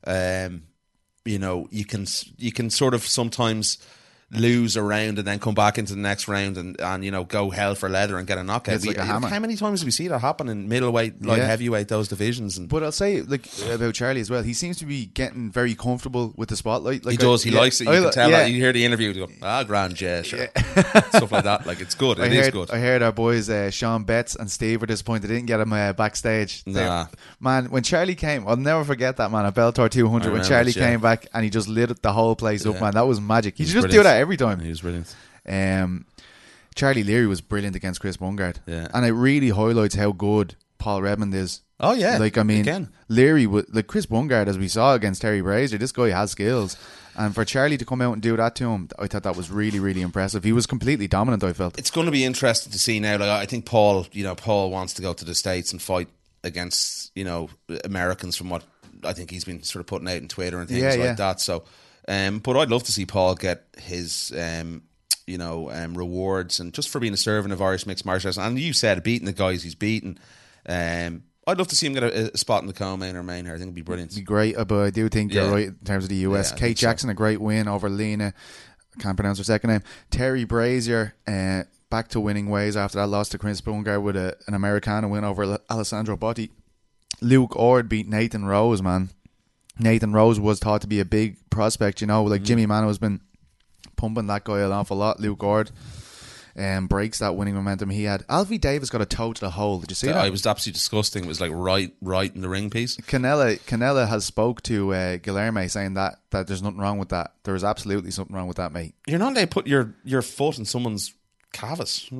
um, you know you can you can sort of sometimes lose a round and then come back into the next round and, and you know go hell for leather and get a knockout. It's like We- a hammer. How many times do we see that happen in middleweight, light Yeah. heavyweight, those divisions? And But I'll say like about Charlie as well. He seems to be getting very comfortable with the spotlight. Like he does. I, He yeah, likes it. You I can li- tell yeah. that. You hear the interview. You go, ah, grand, yeah, sure. Stuff like that. Like it's good. It I is heard, good. I heard our boys uh, Sean Betts and Steve were disappointed they didn't get him uh, backstage. They- Nah. man, when Charlie came, I'll never forget that, man. At Bellator two hundred, I when remember Charlie it, yeah. came back and he just lit the whole place up, Yeah. man. That was magic. He He's should just brilliant. do that every time. He was brilliant. Um, Charlie Leary was brilliant against Chris Bungard, Yeah. and it really highlights how good Paul Redmond is. Oh yeah, like I mean, again. Leary, like Chris Bungard, as we saw against Terry Brazier, this guy has skills, and for Charlie to come out and do that to him, I thought that was really, really impressive. He was completely dominant. I felt It's going to be interesting to see now. Like I think Paul, you know, Paul wants to go to the States and fight against, you know, Americans, from what I think he's been sort of putting out on Twitter and things Yeah, like yeah. that. So, um, but I'd love to see Paul get his, um, you know, um, rewards, and just for being a servant of Irish mixed martial arts. And you said beating the guys he's beaten. Um, I'd love to see him get a, a spot in the co-main or main here. I think it'd be brilliant. be great, uh, but I do think Yeah. you're right in terms of the U S. Yeah, I Kate think so. Jackson, a great win over Lena. I can't pronounce her second name. Terry Brazier, uh, back to winning ways after that loss to Chris Bungard with a, an Americana win over L- Alessandro Botti. Luke Ord beat Nathan Rose, man. Nathan Rose was thought to be a big prospect, you know, like Mm. Jimmy Mano has been pumping that guy an awful lot. Luke Ord um, breaks that winning momentum he had. Alfie Davis got a toe to the hole. Did you see that? It was absolutely disgusting. It was like right, right in the ring piece. Canella Canella has spoke to uh, Guilherme saying that that there's nothing wrong with that. There is absolutely something wrong with that, mate. You're not allowed to put your, your foot in someone's cavus.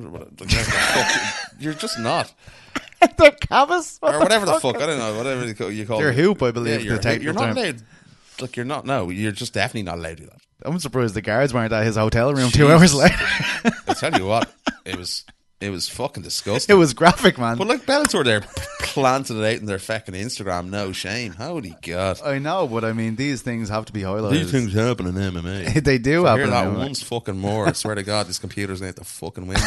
You're just not. Their cavus? Or whatever the fuck, I don't know, whatever you call, you call Their it. hoop, I believe, Yeah, the you're, technical you're not term. allowed. Like, you're not, no, you're just definitely not allowed to do that. I'm surprised the guards weren't at his hotel room two Jesus. hours later. I tell you what, it was it was fucking disgusting. It was graphic, man. But like Bellator there planted it out in their fucking Instagram, no shame. Holy God. I know, but I mean, these things have to be highlighted. happen in M M A. They do I happen. hear that in M M A. once fucking more. I swear to God, this computer's out the fucking window.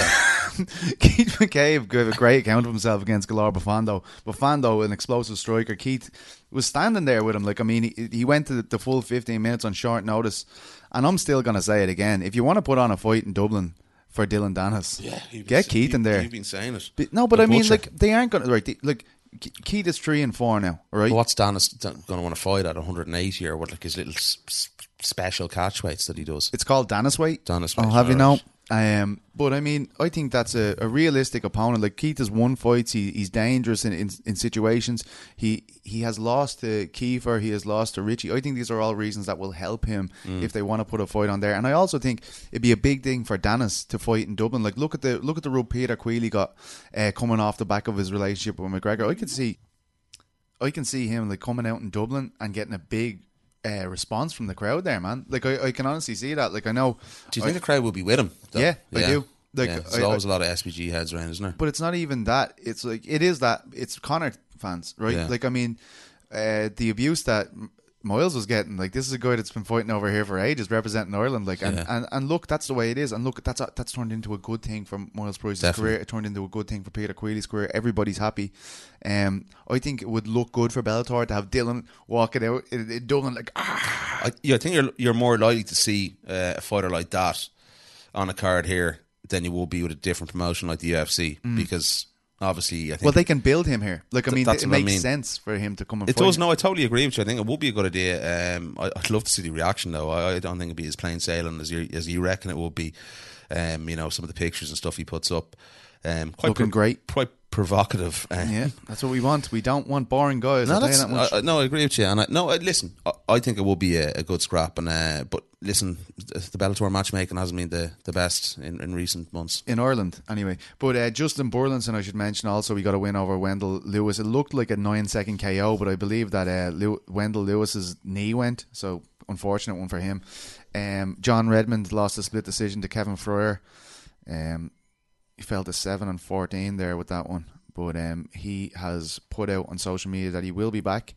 Keith McCabe gave a great account of himself against Galar Bufando. Bufando, an explosive striker. Keith was standing there with him. Like, I mean, he, he went to the, the full fifteen minutes on short notice. And I'm still going to say it again. If you want to put on a fight in Dublin for Dylan Dennis, you've get been- Keith you- in there. You've been saying it. But- no, but The I mean, butcher. like, they aren't going to. Right, they, like, Ke- Keith is three and four now, right? But what's Dennis going to want to fight at one hundred eighty, or what, like his little s- s- special catch weights that he does? It's called Dennis Weight. Dennis I'll weight, have you know. alright. Um, but I mean, I think that's a, a realistic opponent. Like Keith has won fights. He, he's dangerous in, in, in situations. He he has lost to Kiefer. He has lost to Richie. I think these are all reasons that will help him Mm. if they want to put a fight on there. And I also think it'd be a big thing for Dennis to fight in Dublin. Like look at the look at the rub Peter Queally got uh, coming off the back of his relationship with McGregor. I could see, I can see him like coming out in Dublin and getting a big uh, response from the crowd there, man. Like I, I can honestly see that. Like I know. Do you think I- the crowd will be with him? though? Yeah, I do. Like, yeah, there's I- always I- a lot of S P G heads around, isn't there? But it's not even that. It's like it is that. It's Connor fans, right? Yeah. Like I mean, uh, the abuse that M- Miles was getting. Like this is a guy that's been fighting over here for ages, representing Ireland. Like and, Yeah. and, and look, that's the way it is. And look, that's a, that's turned into a good thing for Miles Price's Definitely. career. It turned into a good thing for Peter Queally's career. Everybody's happy. Um, I think it would look good for Bellator to have Dylan walking out in, in Dublin like ah. I, yeah, I think you're you're more likely to see uh, a fighter like that on a card here than you will be with a different promotion like the U F C, because obviously I think Well, they can build him here. Like I Th- mean, that's it what I makes mean. sense for him to come and it fight. does. No, I totally agree with you. I think it would be a good idea. Um, I, I'd love to see the reaction though. I, I don't think it'd be as plain sailing as you as you reckon it would be. Um, you know, some of the pictures and stuff he puts up, um, quite Looking great. quite provocative. Um, Yeah, that's what we want. We don't want boring guys. No, I'll tell you that's, that much. I, I- no, I agree with you. And I, no, I, listen, I, I think it will be a, a good scrap. And uh, but listen, the the Bellator matchmaking hasn't been the, the best in, in recent months. In Ireland, anyway. But uh, Justin Burlinson, I should mention, also, we got a win over Wendell Lewis. It looked like a nine second K O, but I believe that uh, Lew- Wendell Lewis's knee went, so unfortunate one for him. Um, John Redmond lost a split decision to Kevin Fryer. Um, he fell to seven and fourteen there with that one, but um, he has put out on social media that he will be back.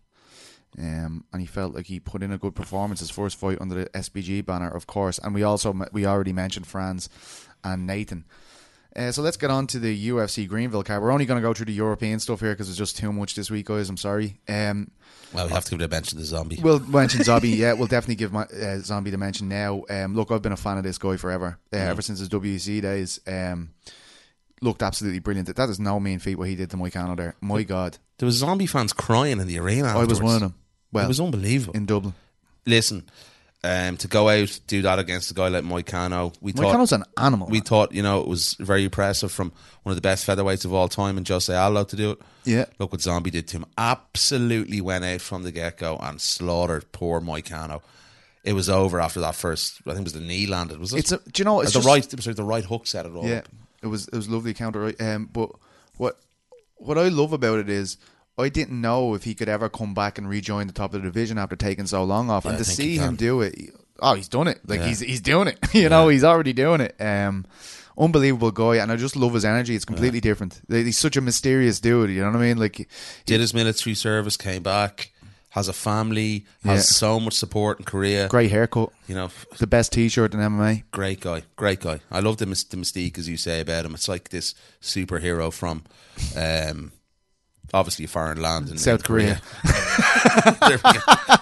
Um, and he felt like he put in a good performance, his first fight under the S B G banner, of course. And we also we already mentioned Franz and Nathan. Uh, so let's get on to the U F C Greenville card. We're only going to go through the European stuff here because it's just too much this week, guys. I'm sorry. Um, Well, we have to give it a bench to the zombie. We'll mention Zombie. Yeah, we'll definitely give my, uh, Zombie the mention now. Um, look, I've been a fan of this guy forever, uh, Mm. ever since his W E C days. Um, looked absolutely brilliant. That is no mean feat what he did to Moicano there. My God, There was zombie fans crying in the arena. I was afterwards. one of them. Well, it was unbelievable. in Dublin. Listen, um, to go out do that against a guy like Moicano, we Moicano's thought an animal. we man. thought you know it was very impressive from one of the best featherweights of all time, and Jose Aldo to do it. Yeah. Look what Zombie did to him. Absolutely went out from the get go and slaughtered poor Moicano. It was over after that first. I think it was the knee landed. Was it? It's a, do you know? It's the just, right. It was like the right hook set it all Yeah, up. it was it was lovely counter. Right? Um, but what what I love about it is I didn't know if he could ever come back and rejoin the top of the division after taking so long off, Yeah, and I to think see he him can. do it, oh, he's done it. Like Yeah. he's he's doing it. You know, he's already doing it. Um, unbelievable guy, and I just love his energy. It's completely different. He's such a mysterious dude. You know what I mean? Like, Did his military service, came back, has a family, has Yeah. so much support in Korea. great haircut, You know, the best T-shirt in M M A. great guy, great guy. I love the, mys- the mystique, as you say, about him. It's like this superhero from, um, obviously a foreign land in South in Korea. There we go.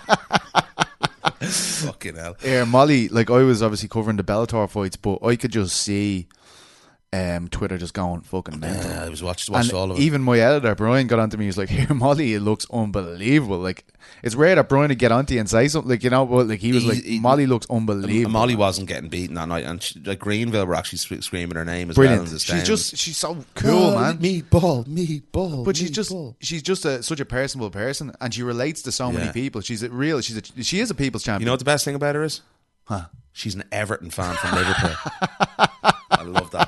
Fucking hell. Yeah, Molly, like I was obviously covering the Bellator fights, but I could just see um, Twitter just going fucking mental. Yeah, I was watched, watched And all of it. even my editor, Brian, got onto me. He was like, "Here, Molly, it looks unbelievable. Like, it's rare that Brian would get onto you and say something. Like, you know, but like he was He- like, he- Molly looks unbelievable. Molly wasn't getting beaten that night, and she, like Greenville were actually sc- screaming her name as brilliant. well. In the She's stands. just, she's so cool, Oh, man. Meatball, meatball. But she's just, meatball. she's just a, such a personable person, and she relates to so many Yeah. people. She's a real, she's a, she is a people's champion. You know what the best thing about her is? Huh. She's an Everton fan from Liverpool. I love that.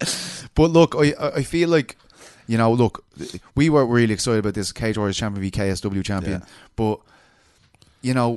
But look, I I I feel like, you know, look, we were really excited about this Cage Warriors champion v K S W champion, Yeah. but you know,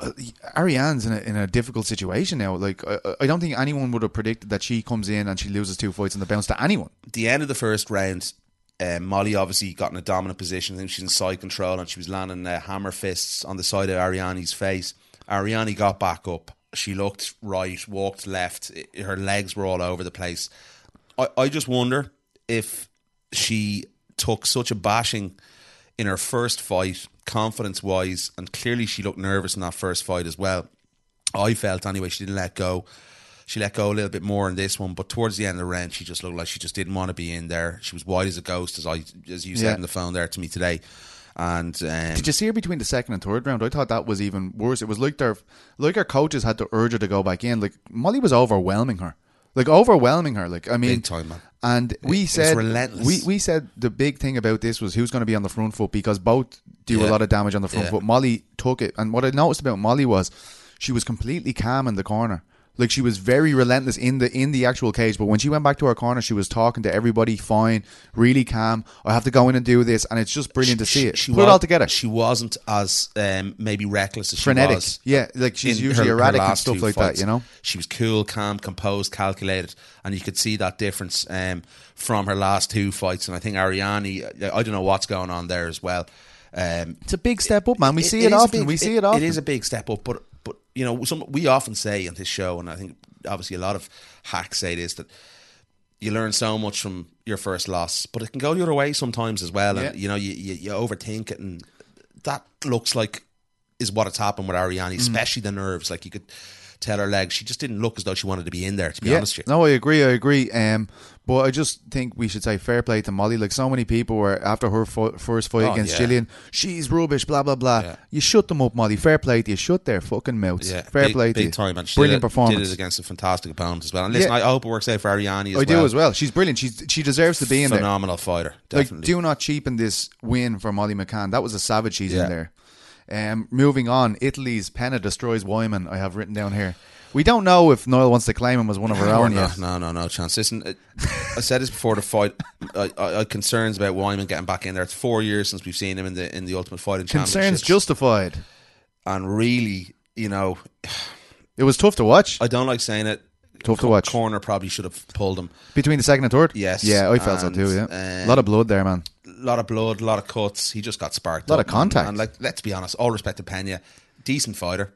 Ariane's in a, in a difficult situation now. Like, I, I don't think anyone would have predicted that she comes in and she loses two fights in the bounce to anyone. The end of the first round, um, Molly obviously got in a dominant position. I think she's in side control, and she was landing uh, hammer fists on the side of Ariane's face. Ariane got back up. She looked right, walked left. I- Her legs were all over the place. I, I just wonder if she took such a bashing in her first fight, confidence-wise, and clearly she looked nervous in that first fight as well. I felt anyway she didn't let go. She let go a little bit more in this one, but towards the end of the round, she just looked like she just didn't want to be in there. She was white as a ghost, as I as you said Yeah. on the phone there to me today. And um, Did you see her between the second and third round? I thought that was even worse. It was like their like her coaches had to urge her to go back in. Like Molly was overwhelming her, like overwhelming her. Like I mean, Big time, man. And we It was said relentless. we we said the big thing about this was who's going to be on the front foot, because both do a Yeah. lot of damage on the front Yeah. foot. Molly took it, and what I noticed about Molly was she was completely calm in the corner. Like she was very relentless in the in the actual cage, but when she went back to her corner, she was talking to everybody fine, really calm. I have to go in and do this, and it's just brilliant to see it. Put wa- it all together. She wasn't as um, maybe reckless as Frenetic, she was. yeah, like she's in usually her- her erratic and last stuff two like fights. that. You know, she was cool, calm, composed, calculated, and you could see that difference um, from her last two fights. And I think Ariane, I don't know what's going on there as well. Um, it's a big step up, man. We see it, is a often. big- we see it often. It is a big step up, but but you know, some we often say on this show, and I think obviously a lot of hacks say this, that you learn so much from your first loss, but it can go the other way sometimes as well. And Yeah. you know, you, you you overthink it, and that looks like is what has happened with Ariane, Mm. especially the nerves. Like you could tell her legs, she just didn't look as though she wanted to be in there. To be Yeah, honest with you. no, I agree. I agree. Um, but I just think we should say fair play to Molly. Like so many people were after her fo- first fight Oh, against yeah. Gillian, she's rubbish. Blah blah blah. Yeah. You shut them up, Molly. Fair play to you. Shut their fucking mouths. Yeah, fair big, play to big you. time, and she Brilliant did it, performance. Did it against a fantastic opponent as well. And listen, Yeah. I hope it works out for Ariane as I well. do as well. She's brilliant. She's she deserves to be in there. Phenomenal fighter, Like, definitely. do not cheapen this win for Molly McCann. That was a savage she's Yeah. in there. Um, moving on, Italy's Penna destroys Wyman. I have written down here. We don't know if Niall wants to claim him as one of her own no, yet. no, no, no chance. Listen, it, I said this before the fight. I, I, I had concerns about Wyman getting back in there. It's four years since we've seen him in the in the Ultimate Fighting Concerns Championships. justified. And really, you know, It was tough to watch. I don't like saying it. Tough to watch. Corner probably should have pulled him. Between the second and third? Yes, Yeah, I felt so and, too, yeah. um, a lot of blood there, man. A lot of blood, a lot of cuts. He just got sparked. Lot up, of contact. And, and like, let's be honest. All respect to Pena, decent fighter.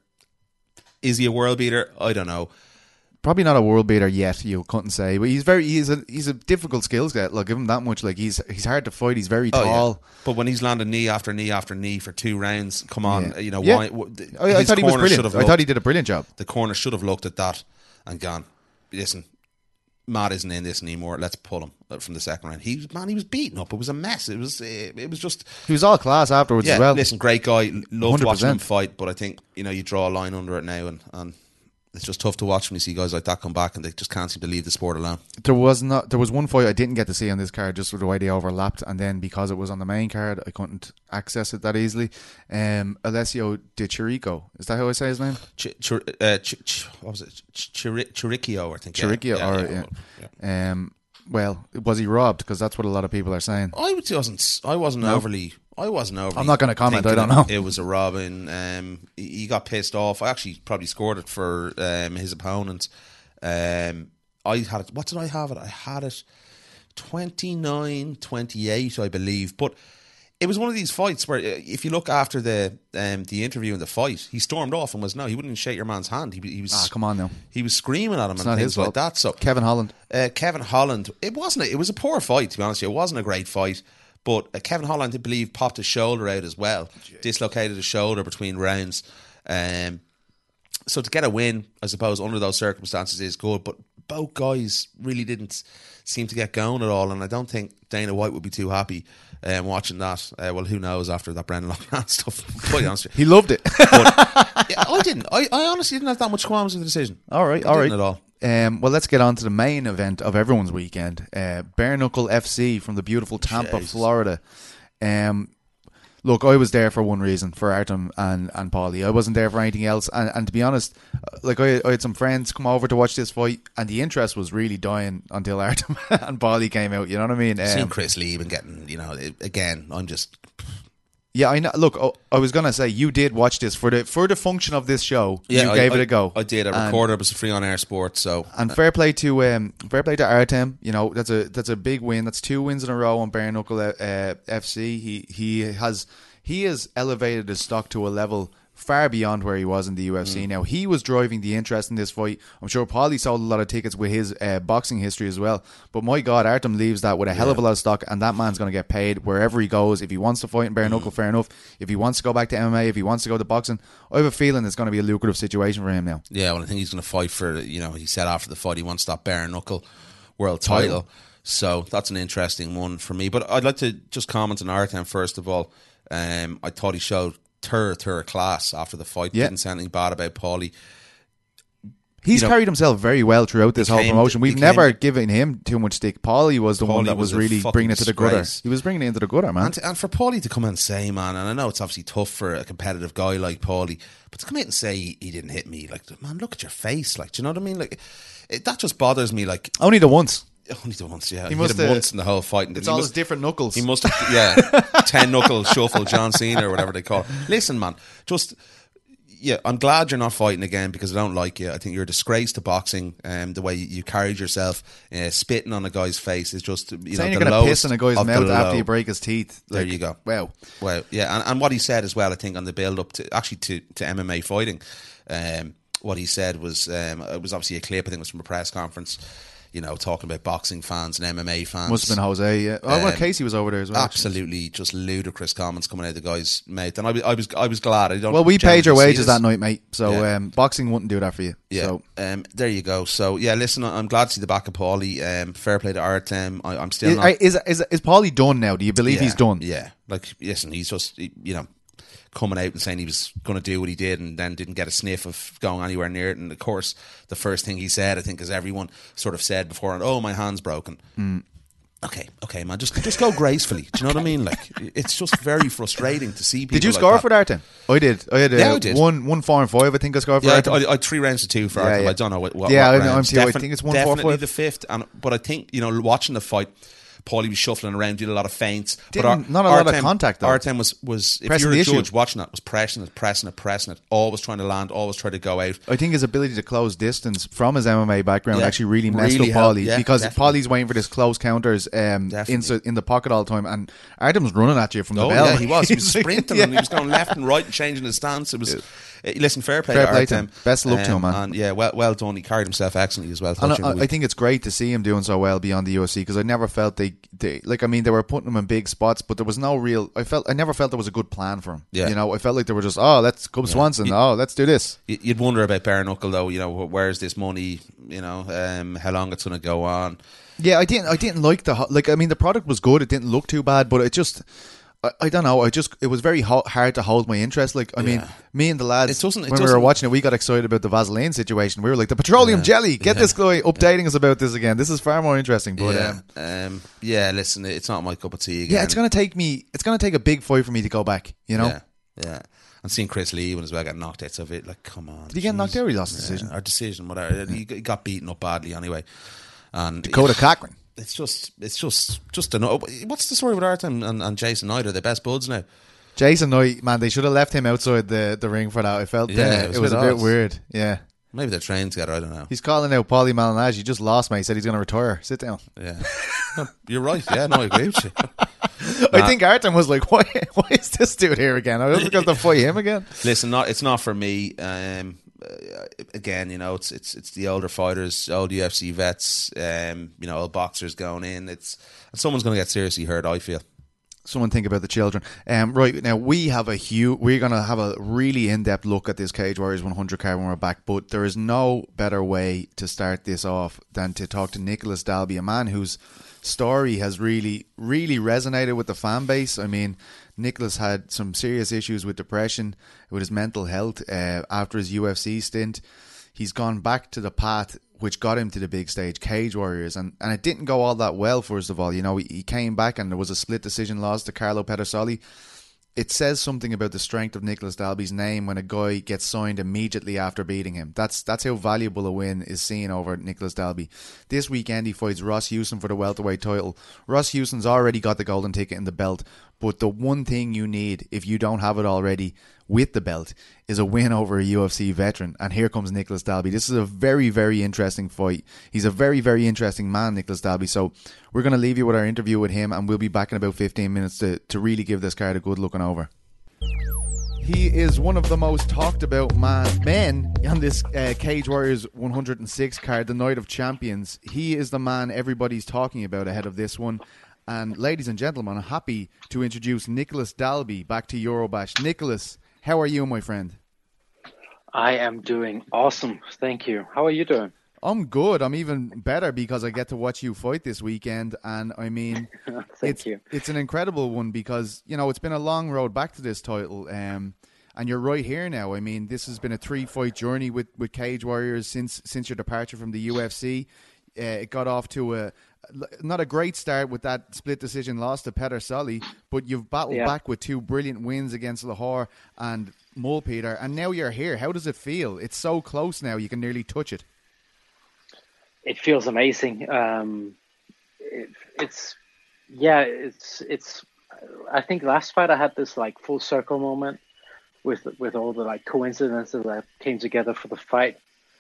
Is he a world beater? I don't know. Probably not a world beater yet, you couldn't say. But he's very he's a he's a difficult skills guy. Look, give him that much. Like he's he's hard to fight, he's very Oh, tall. yeah. But when he's landing knee after knee after knee for two rounds, come on, Yeah. you know, Yeah. why, w- th- I, I his thought he was corner should brilliant. have I looked- thought he did a brilliant job. the corner should have looked at that and gone, listen, Matt isn't in this anymore. Let's pull him from the second round. He was man, he was beaten up. It was a mess. It was it, it was just He was all class afterwards yeah. as well. Listen, great guy. Loved one hundred watching him percent. fight, but I think you know you draw a line under it now, and, and it's just tough to watch when you see guys like that come back and they just can't seem to leave the sport alone. There was not. There was one fight I didn't get to see on this card just with the way they overlapped, and then because it was on the main card, I couldn't access it that easily. Um, Alessio Di Chirico, is that how I say his name? Ch- ch- uh, ch- ch- what was it? Ch- Chiri- Chiricchio, I think. yeah. Chirico, Yeah, or yeah, yeah. Um, Well, was he robbed? Because that's what a lot of people are saying. I wasn't. I wasn't No. overly. I wasn't overly. I'm not gonna comment, I thinking don't know. It was a robbing. Um, he he got pissed off. I actually probably scored it for um, his opponent. Um, I had it. What did I have it? I had it twenty-nine twenty-eight, I believe. But it was one of these fights where, uh, if you look after the um, the interview and the fight, he stormed off and was no, he wouldn't even shake your man's hand. He, he was. Ah, come on now. He was screaming at him It's and not things his like fault. that. So Kevin Holland. uh, Kevin Holland, it wasn't. A, it was a poor fight, to be honest with you. It wasn't a great fight, but uh, Kevin Holland, I believe, popped his shoulder out as well, dislocated his shoulder between rounds. Um, so to get a win, I suppose, under those circumstances is good. But both guys really didn't seem to get going at all, and I don't think Dana White would be too happy um, watching that. Uh, well, who knows after that Brendan Loughnane stuff? Quite honest with you. He loved it. But, yeah, I didn't. I, I honestly didn't have that much qualms with the decision. All right, I all right. didn't at all. Um, well, let's get on to the main event of everyone's weekend. Uh, Bare Knuckle F C from the beautiful Tampa, Jesus. Florida. Um, look, I was there for one reason, for Artem and, and Paulie. I wasn't there for anything else. And, and to be honest, uh, like I, I had some friends come over to watch this fight, and the interest was really dying until Artem and Paulie came out. You know what I mean? Um, Seeing Chris Lee and getting, you know, it, again, I'm just. Yeah, I know. Look, oh, I was gonna say you did watch this for the for the function of this show. Yeah, you I, gave I, it a go. I did. I And- recorded. It was a free on air sport. So And fair play to um, fair play to Artem. You know, that's a that's a big win. That's two wins in a row on Bare Knuckle uh, F C. He he has he has elevated his stock to a level far beyond where he was in the U F C. Mm. Now, he was driving the interest in this fight. I'm sure Paulie sold a lot of tickets with his uh, boxing history as well. But my God, Artem leaves that with a hell of a lot of stock, and that man's going to get paid wherever he goes. If he wants to fight in Bare Knuckle, Mm. fair enough. If he wants to go back to M M A, if he wants to go to boxing, I have a feeling it's going to be a lucrative situation for him now. yeah, well, I think he's going to fight for. You know, he said after the fight he wants that bare knuckle world title. Title. So that's an interesting one for me. But I'd like to just comment on Artem first of all. Um, I thought he showed third, third class after the fight. Yeah. Didn't say anything bad about Paulie. He's You know, carried himself very well throughout this he whole came- promotion. We've he never came- given him too much stick. Paulie was the one Paulie that was, was a really fucking bringing it to the gutter. disgrace. He was bringing it into the gutter, man. And, to, and for Paulie to come out and say, man, and I know it's obviously tough for a competitive guy like Paulie, but to come out and say he, he didn't hit me, like, man, look at your face, like, do you know what I mean? Like, it, that just bothers me. Like, Only the once. only the once, yeah, He he, must hit him have- once in the whole fight. And It's he all must- his different knuckles. He must have, yeah, ten knuckle shuffle John Cena or whatever they call it. Listen, man, just. Yeah, I'm glad you're not fighting again because I don't like you. I think you're a disgrace to boxing. Um, the way you, you carried yourself, uh, spitting on a guy's face is just, you Saying know, you're the going to lowest piss in a guy's of the mouth after low. you break his teeth. There Like, you go. Wow. Well, yeah, and, and what he said as well, I think, on the build up to actually to, to M M A fighting, um, what he said was um, it was obviously a clip. I think it was from a press conference. You know, talking about boxing fans and M M A fans. Must have been Jose, yeah. Oh, well, Um, Casey was over there as well. actually. Absolutely, just ludicrous comments coming out of the guy's mouth, and I was, I was, I was glad. I don't. Well, we paid your generally see wages this. that night, mate. So Yeah. um, boxing wouldn't do that for you. Yeah, So um, there you go. So yeah, listen, I'm glad to see the back of Paulie. Um, fair play to Artem. I, I'm still is, not. is, is, is Paulie done now? Do you believe yeah, he's done? Yeah, like listen, he's just he- you know coming out and saying he was going to do what he did, and then didn't get a sniff of going anywhere near it. And of course, the first thing he said, I think, as everyone sort of said before, and oh, my hand's broken. Mm. Okay, okay, man, just just go gracefully. Do you know what I mean? Like, it's just very frustrating to see people. Did you like score that. for Artem? I did. I had uh, Yeah, I did. one one four and five. I think I scored for Yeah, I, Artem. I, I had three rounds to two for Yeah, Artem. yeah. I don't know what. what Yeah, what I know, I'm rounds. too. I Defin- think it's one, four, definitely five. the fifth. And but I think you know, watching the fight, Paulie was shuffling around, did a lot of feints. Didn't- but Ar- not a lot of Artem- contact, though. Artem was was if Pressing you're a the issue. judge watching that, was pressing it, pressing it, pressing it, always trying to land, always trying to go out. I think his ability to close distance from his M M A background Yeah. actually really messed Really up helped, Paulie yeah, because definitely. Paulie's waiting for this close counters um, Definitely. inside, in the pocket all the time, and Artem's running at you from the Oh bell. yeah, he was. He was He's like- sprinting yeah. and he was going left and right and changing his stance. It was. uh, Listen, fair play Fair to play to Artem. him. Best of luck to him, man. And yeah, well, well done. He carried himself excellently as well. And Thought during the I, I week. think it's great to see him doing so well beyond the U F C because I never felt they, they like I mean they were putting him in big spots, but there was no real. I felt I never felt there was a good plan for him. Yeah. You know, I felt like they were just oh let's come Swanson, You- oh let's do this. Y- You'd wonder about bare knuckle though. You know, where's this money? You know, um, how long it's going to go on? Yeah, I didn't I didn't like the ho- like I mean the product was good, it didn't look too bad, but it just. I, I don't know. I just it was very ho- hard to hold my interest. Like I mean, Yeah. me and the lads It doesn't- it when we were doesn't- watching it, we got excited about the Vaseline situation. We were like, the petroleum Yeah. jelly. Get Yeah. this guy updating us about this again. This is far more interesting. But yeah, um, um, yeah. Listen, it's not my cup of tea again. yeah, it's gonna take me. It's gonna take a big fight for me to go back. You know. Yeah, yeah. And seeing Chris Lee when as well get knocked out, so it like, come on. Did he get knocked out or he lost the Yeah, decision? Or decision, whatever. He got beaten up badly anyway. And Dakota Cochran. it's just it's just just an. What's the story with Artem and, and Jason Knight? Are they best buds now? Jason Knight, man, they should have left him outside the, the ring for that. I felt Yeah, uh, it was it a was bit a bit odd. weird. Yeah. Maybe they're trained together. I don't know. He's calling out Paulie Malignaggi. He just lost, mate. He said he's going to retire. Sit down. Yeah, no, you're right. Yeah, no, I agree with you. I think Artem was like, why Why is this dude here again? I was going to fight him again. Listen, not it's not for me. Um, uh, again, you know, it's it's it's the older fighters, old U F C vets, um, you know, old boxers going in. It's and someone's going to get seriously hurt. I feel. Someone think about the children. Um, right, now we have a huge, we're going to have a really in-depth look at this Cage Warriors one hundred card when we're back, but there is no better way to start this off than to talk to Nicholas Dalby, a man whose story has really, really resonated with the fan base. I mean, Nicholas had some serious issues with depression, with his mental health uh, after his U F C stint. He's gone back to the path which got him to the big stage, Cage Warriors, and, and it didn't go all that well, first of all. You know, he, he came back and there was a split decision loss to Carlo Pedersoli. It says something about the strength of Nicholas Dalby's name when a guy gets signed immediately after beating him. That's that's how valuable a win is seen over Nicholas Dalby. This weekend he fights Ross Houston for the welterweight title. Ross Houston's already got the golden ticket in the belt, but the one thing you need, if you don't have it already with the belt, is a win over a U F C veteran. And here comes Nicholas Dalby. This is a very, very interesting fight. He's a very, very interesting man, Nicholas Dalby. So we're going to leave you with our interview with him, and we'll be back in about fifteen minutes to, to really give this card a good looking over. He is one of the most talked about man, men on this uh, Cage Warriors one hundred six card, the Night of Champions. He is the man everybody's talking about ahead of this one. And ladies and gentlemen, I'm happy to introduce Nicholas Dalby back to Eurobash. Nicholas, how are you, my friend? I am doing awesome. Thank you. How are you doing? I'm good. I'm even better because I get to watch you fight this weekend. And I mean, Thank it's, you. it's an incredible one because, you know, it's been a long road back to this title. Um, and you're right here now. I mean, this has been a three-fight journey with, with Cage Warriors since since your departure from the U F C. Uh, it got off to a not a great start with that split decision loss to Pedersoli, but you've battled Yeah. back with two brilliant wins against Lahore and Mulpeter, and now you're here. How does it feel? It's so close now, you can nearly touch it. It feels amazing. Um, it, it's yeah. It's it's. I think last fight I had this like full circle moment with with all the like coincidences that came together for the fight.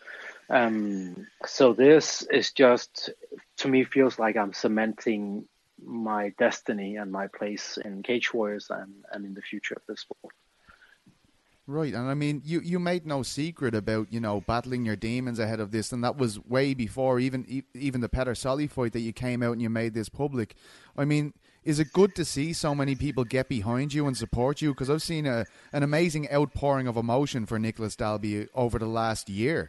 Um, so this is just, to me, feels like I'm cementing my destiny and my place in Cage Warriors and, and in the future of this sport. Right, and I mean, you, you made no secret about, you know, battling your demons ahead of this, and that was way before even e- even the Pedersoli fight that you came out and you made this public. I mean, is it good to see so many people get behind you and support you? Because I've seen a, an amazing outpouring of emotion for Nicholas Dalby over the last year.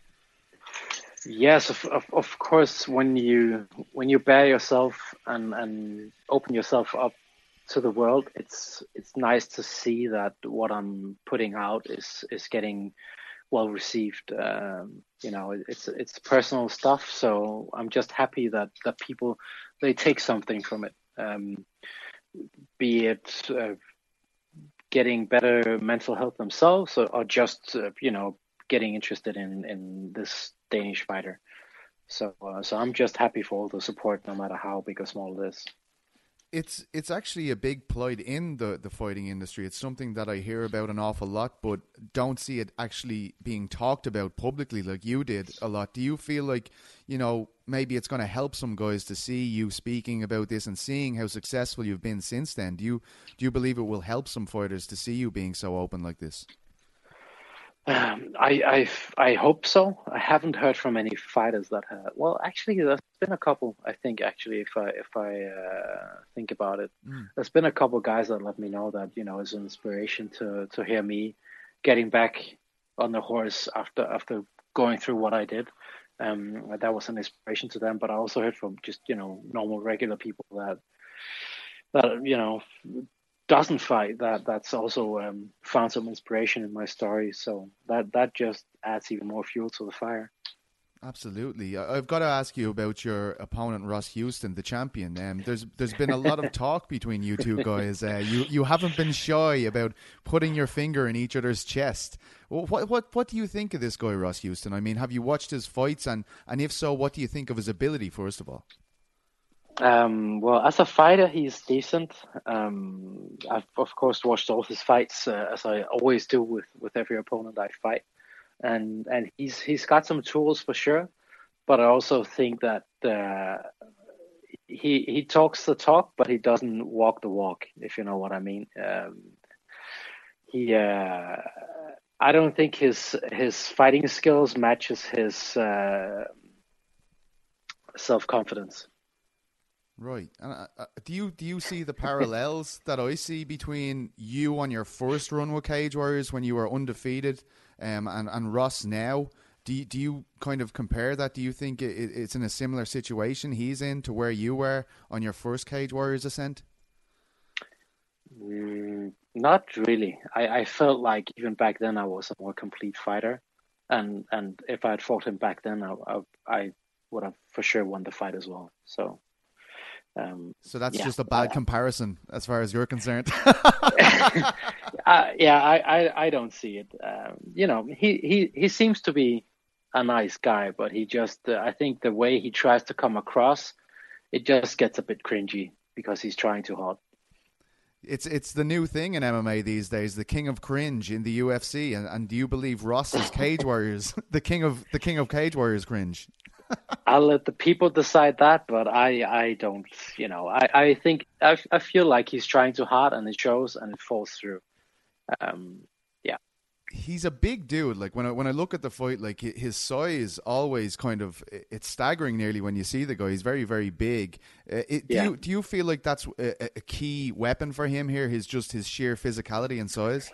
Yes, of, of of course. When you when you bare yourself and, and open yourself up to the world, it's it's nice to see that what I'm putting out is is getting well received. Um, you know, it's it's personal stuff, so I'm just happy that that people they take something from it. Um, be it uh, getting better mental health themselves, or, or just uh, you know getting interested in in this Danish fighter. So uh, so I'm just happy for all the support, no matter how big or small it is. It's it's actually a big plight in the, the fighting industry. It's something that I hear about an awful lot, but don't see it actually being talked about publicly like you did a lot. Do you feel like, you know, maybe it's going to help some guys to see you speaking about this and seeing how successful you've been since then? Do you do you believe it will help some fighters to see you being so open like this? Um, I, I I hope so. I haven't heard from any fighters that have. Well, actually, there's been a couple. I think actually, if I if I uh, think about it, mm. there's been a couple guys that let me know that you know it's an inspiration to to hear me getting back on the horse after after going through what I did. Um, that was an inspiration to them. But I also heard from just you know normal regular people that that you know. doesn't fight that that's also um, found some inspiration in my story, so that that just adds even more fuel to the fire. Absolutely. I've got to ask you about your opponent Ross Houston, the champion. Um, there's there's been a lot of talk between you two guys. Uh, you you haven't been shy about putting your finger in each other's chest. What what what do you think of this guy Ross Houston? I mean, have you watched his fights, and and if so, what do you think of his ability? First of all. Um, well, as a fighter, he's decent. Um, I've of course watched all his fights, uh, as I always do with, with every opponent I fight, and and he's he's got some tools for sure. But I also think that uh, he he talks the talk, but he doesn't walk the walk. If you know what I mean. Um, he, uh, I don't think his his fighting skills matches his uh, self confidence. Right. Uh, uh, do you do you see the parallels that I see between you on your first run with Cage Warriors when you were undefeated, um, and and Ross now? Do you, do you kind of compare that? Do you think it, it's in a similar situation he's in to where you were on your first Cage Warriors ascent? Mm, not really. I, I felt like even back then I was a more complete fighter, and and if I had fought him back then, I I, I would have for sure won the fight as well. So. Um, so that's yeah. just a bad comparison as far as you're concerned. uh, yeah, I, I, I don't see it. Um, you know, he, he, he seems to be a nice guy, but he just, uh, I think the way he tries to come across, it just gets a bit cringy because he's trying too hard. It's it's the new thing in M M A these days, the king of cringe in the U F C, and, and do you believe Ross is Cage Warriors, the king of the king of Cage Warriors cringe? I'll let the people decide that, but I, I don't, you know, I, I think, I, I feel like he's trying too hard and it shows and it falls through. Um, yeah. He's a big dude. Like when I, when I look at the fight, like his size always kind of, it's staggering nearly when you see the guy. He's very, very big. Uh, it, do, yeah. you, do you feel like that's a, a key weapon for him here? His just his sheer physicality and size?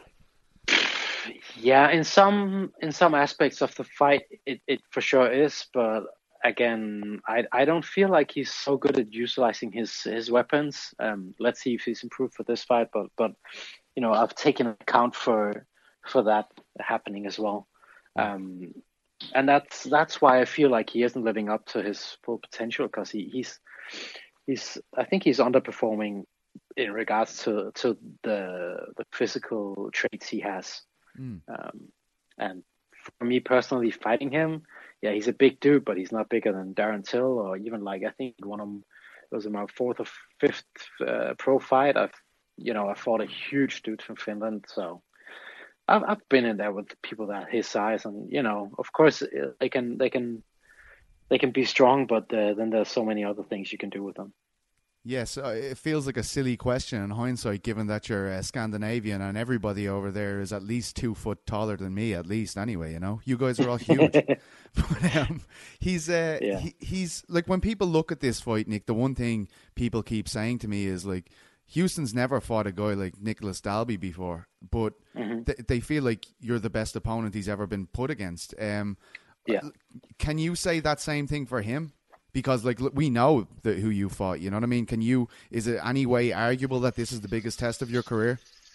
Yeah, in some, in some aspects of the fight, it, it for sure is, but again, I I don't feel like he's so good at utilizing his his weapons. Um, let's see if he's improved for this fight, but but you know, I've taken account for for that happening as well, um, and that's that's why I feel like he isn't living up to his full potential because he, he's he's I think he's underperforming in regards to to the the physical traits he has, mm. um, and for me personally, fighting him. Yeah, he's a big dude, but he's not bigger than Darren Till or even like I think one of them was in my fourth or fifth uh, pro fight. I've you know I fought a huge dude from Finland, so I've I've been in there with people that his size, and you know of course they can they can they can be strong, but uh, then there's so many other things you can do with them. Yes, uh, it feels like a silly question in hindsight, given that you're uh, Scandinavian and everybody over there is at least two foot taller than me, at least anyway. You know, you guys are all huge. But um, he's uh, yeah. he, he's like when people look at this fight, Nick. The one thing people keep saying to me is like, Houston's never fought a guy like Nicholas Dalby before, but mm-hmm. th- they feel like you're the best opponent he's ever been put against. Um, yeah, can you say that same thing for him? Because like we know the, who you fought, you know what I mean? Can you? Is it any way arguable that this is the biggest test of your career?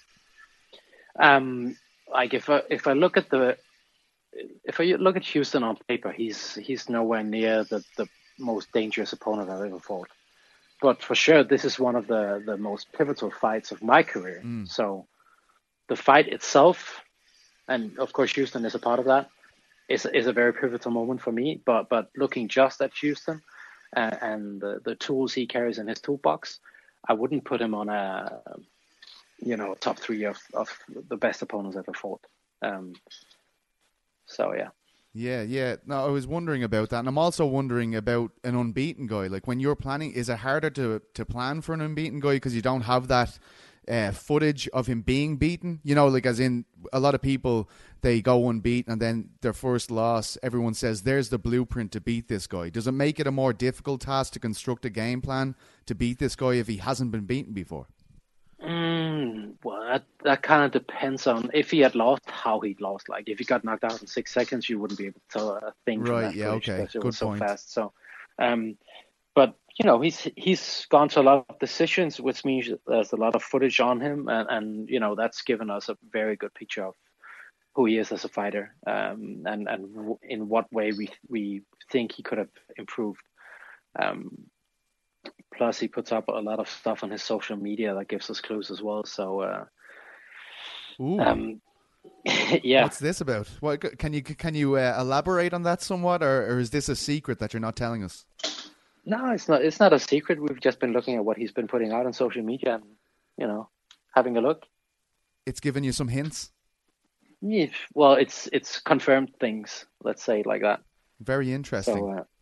Um, like if I if I look at the if I look at Houston on paper, he's he's nowhere near the, the most dangerous opponent I've ever fought. But for sure, this is one of the, the most pivotal fights of my career. Mm. So the fight itself, and of course Houston is a part of that, is is a very pivotal moment for me. But but looking just at Houston uh, and the, the tools he carries in his toolbox, I wouldn't put him on a you know top three of, of the best opponents ever fought. Um, so yeah. Yeah, yeah. No, I was wondering about that, and I'm also wondering about an unbeaten guy. Like when you're planning, is it harder to to plan for an unbeaten guy because you don't have that uh, footage of him being beaten? You know, like as in a lot of people, they go unbeaten and then their first loss, everyone says, "There's the blueprint to beat this guy." Does it make it a more difficult task to construct a game plan to beat this guy if he hasn't been beaten before? Mm, well, that, that kind of depends on if he had lost, how he'd lost. Like if he got knocked out in six seconds, you wouldn't be able to tell a thing right, from that yeah, footage okay. because it Good was so point. fast. So, um, but you know, he's he's gone to a lot of decisions, which means there's a lot of footage on him, and, and you know that's given us a very good picture of who he is as a fighter, um, and and w- in what way we we think he could have improved. Um, Plus, he puts up a lot of stuff on his social media that gives us clues as well. So, uh, Ooh. Um, yeah. What's this about? What can you can you uh, elaborate on that somewhat, or, or is this a secret that you're not telling us? No, it's not. It's not a secret. We've just been looking at what he's been putting out on social media, and you know, having a look. It's given you some hints. Yeah, well, it's it's confirmed things. Let's say it like that. Very interesting. So, uh,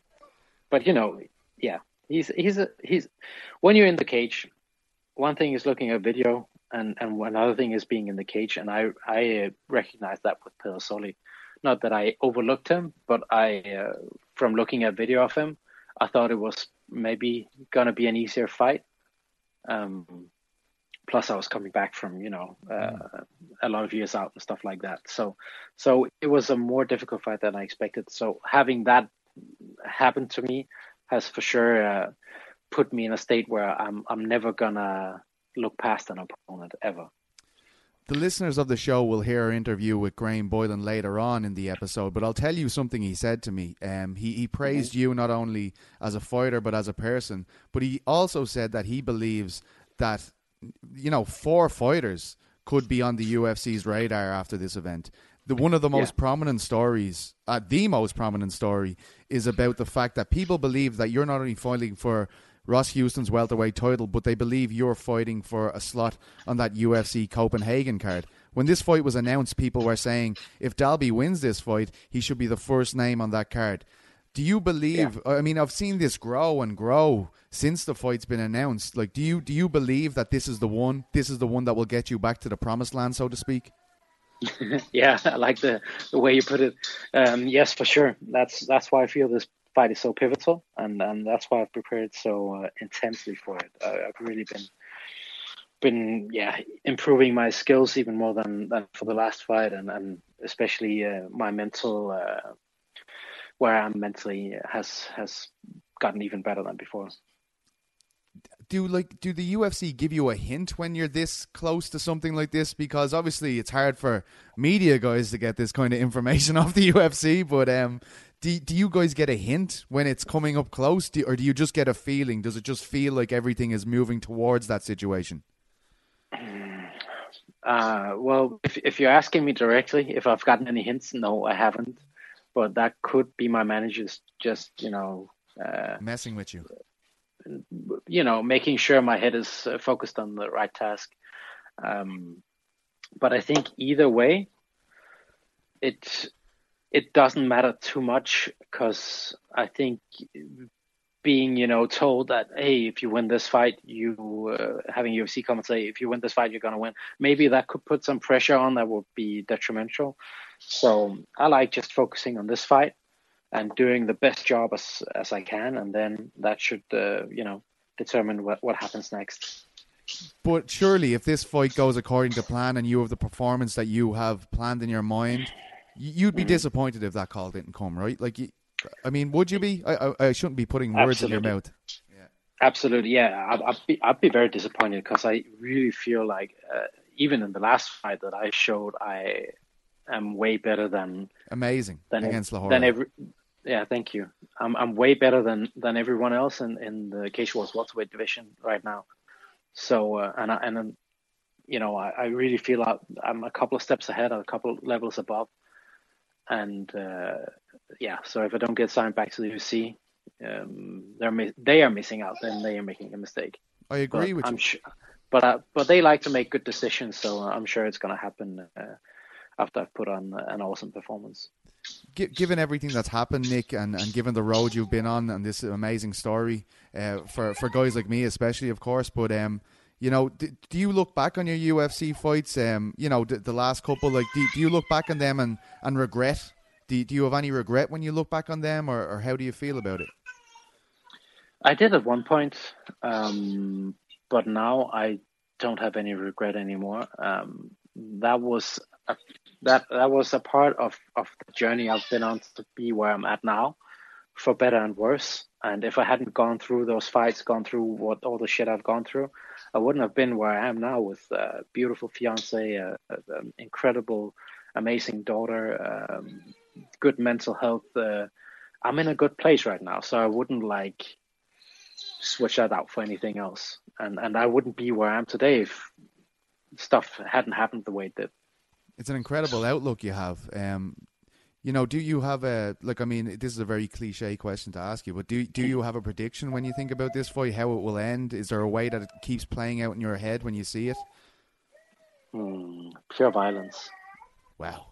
but you know, yeah, he's he's a, he's when you're in the cage. One thing is looking at video, and, and another thing is being in the cage. And I I uh, recognize that with Pedersoli. Not that I overlooked him, but I uh, from looking at video of him, I thought it was maybe gonna be an easier fight. Um, plus, I was coming back from you know uh, mm. a lot of years out and stuff like that. So so it was a more difficult fight than I expected. So having that happen to me has for sure. Uh, put me in a state where I'm I'm never gonna look past an opponent ever. The listeners of the show will hear our interview with Graham Boylan later on in the episode, but I'll tell you something he said to me. Um, he, he praised mm-hmm. you not only as a fighter but as a person, but he also said that he believes that, you know, four fighters could be on the U F C's radar after this event. The one of the most yeah. prominent stories, uh, the most prominent story, is about the fact that people believe that you're not only fighting for Ross Houston's welterweight title, but they believe you're fighting for a slot on that U F C Copenhagen card. When this fight was announced, people were saying if Dalby wins this fight, he should be the first name on that card. Do you believe? Yeah. I mean, I've seen this grow and grow since the fight's been announced. Like, do you do you believe that this is the one? This is the one that will get you back to the promised land, so to speak? Yeah, I like the the way you put it. Um, yes, for sure. That's that's why I feel this fight is so pivotal, and, and that's why I've prepared so uh, intensely for it. Uh, I've really been, been yeah, improving my skills even more than, than for the last fight, and, and especially uh, my mental, uh, where I'm mentally has has gotten even better than before. Do like do the U F C give you a hint when you're this close to something like this? Because obviously it's hard for media guys to get this kind of information off the U F C, but um. Do, do you guys get a hint when it's coming up close, do, or do you just get a feeling? Does it just feel like everything is moving towards that situation? Uh, well, if if you're asking me directly, if I've gotten any hints, no, I haven't. But that could be my managers just, you know... Uh, messing with you. You know, making sure my head is uh, focused on the right task. Um, but I think either way, it... It doesn't matter too much, because I think being, you know, told that, hey, if you win this fight, you uh, having U F C come and say, if you win this fight, you're going to win. Maybe that could put some pressure on that would be detrimental. So I like just focusing on this fight and doing the best job as as I can, and then that should, uh, you know, determine what, what happens next. But surely, if this fight goes according to plan and you have the performance that you have planned in your mind, you'd be disappointed if that call didn't come, right? Like, I mean, would you be? I, I, I shouldn't be putting words Absolutely. in your mouth. Yeah. Absolutely, yeah. I'd, I'd be, I'd be very disappointed, because I really feel like, uh, even in the last fight that I showed, I am way better than amazing than against Lahore. Than every, yeah, thank you. I'm I'm way better than, than everyone else in, in the Cage Wars welterweight division right now. So, uh, and I, and um, you know, I, I really feel like I'm a couple of steps ahead, a couple of levels above. And uh, yeah, so if I don't get signed back to the U F C, um, they're mi- they are missing out. Then they are making a mistake. I agree but with I'm you. Sure, but uh, but they like to make good decisions, so I'm sure it's going to happen uh, after I've put on an awesome performance. G- given everything that's happened, Nick, and, and given the road you've been on and this amazing story, uh, for for guys like me especially, of course, but um. You know, do, do you look back on your U F C fights, um, you know, the, the last couple, like, do, do you look back on them and, and regret? Do, do you have any regret when you look back on them, or, or how do you feel about it? I did at one point, um, but now I don't have any regret anymore. Um, that was a, that that was a part of, of the journey I've been on to be where I'm at now, for better and worse. And if I hadn't gone through those fights, gone through what all the shit I've gone through, I wouldn't have been where I am now with a beautiful fiance, a, an incredible, amazing daughter, um, good mental health. Uh, I'm in a good place right now, so I wouldn't like switch that out for anything else. And and I wouldn't be where I am today if stuff hadn't happened the way it did. It's an incredible outlook you have. Um, You know, do you have a like? I mean, this is a very cliche question to ask you, but do do you have a prediction when you think about this fight? How it will end? Is there a way that it keeps playing out in your head when you see it? Mm, pure violence. Wow.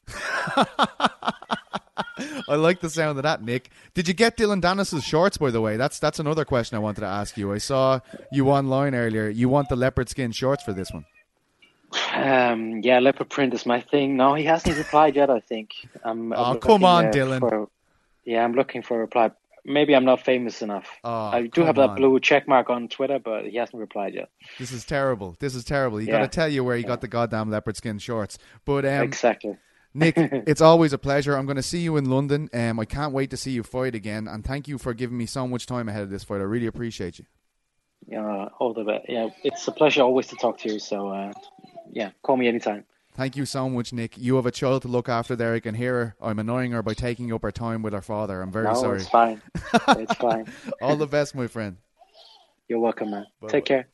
I like the sound of that, Nick. Did you get Dylan Dennis's shorts, by the way? That's that's another question I wanted to ask you. I saw you online earlier. You want the leopard skin shorts for this one? Um, yeah, leopard print is my thing. No, he hasn't replied yet, I think. I'm, oh, I'm come on, uh, Dylan. For, yeah, I'm looking for a reply. Maybe I'm not famous enough. Oh, I do have on. that blue check mark on Twitter, but he hasn't replied yet. This is terrible. This is terrible. You yeah. got to tell you where you yeah. got the goddamn leopard skin shorts. But um, exactly. Nick, it's always a pleasure. I'm going to see you in London. Um, I can't wait to see you fight again. And thank you for giving me so much time ahead of this fight. I really appreciate you. Yeah, all the best. Yeah, it's a pleasure always to talk to you. So, uh, yeah, call me anytime. Thank you so much, Nick. You have a child to look after there. I can hear her. I'm annoying her by taking up her time with her father. I'm very no, sorry. it's fine. It's fine. All the best, my friend. You're welcome, man. Bye-bye. Take care.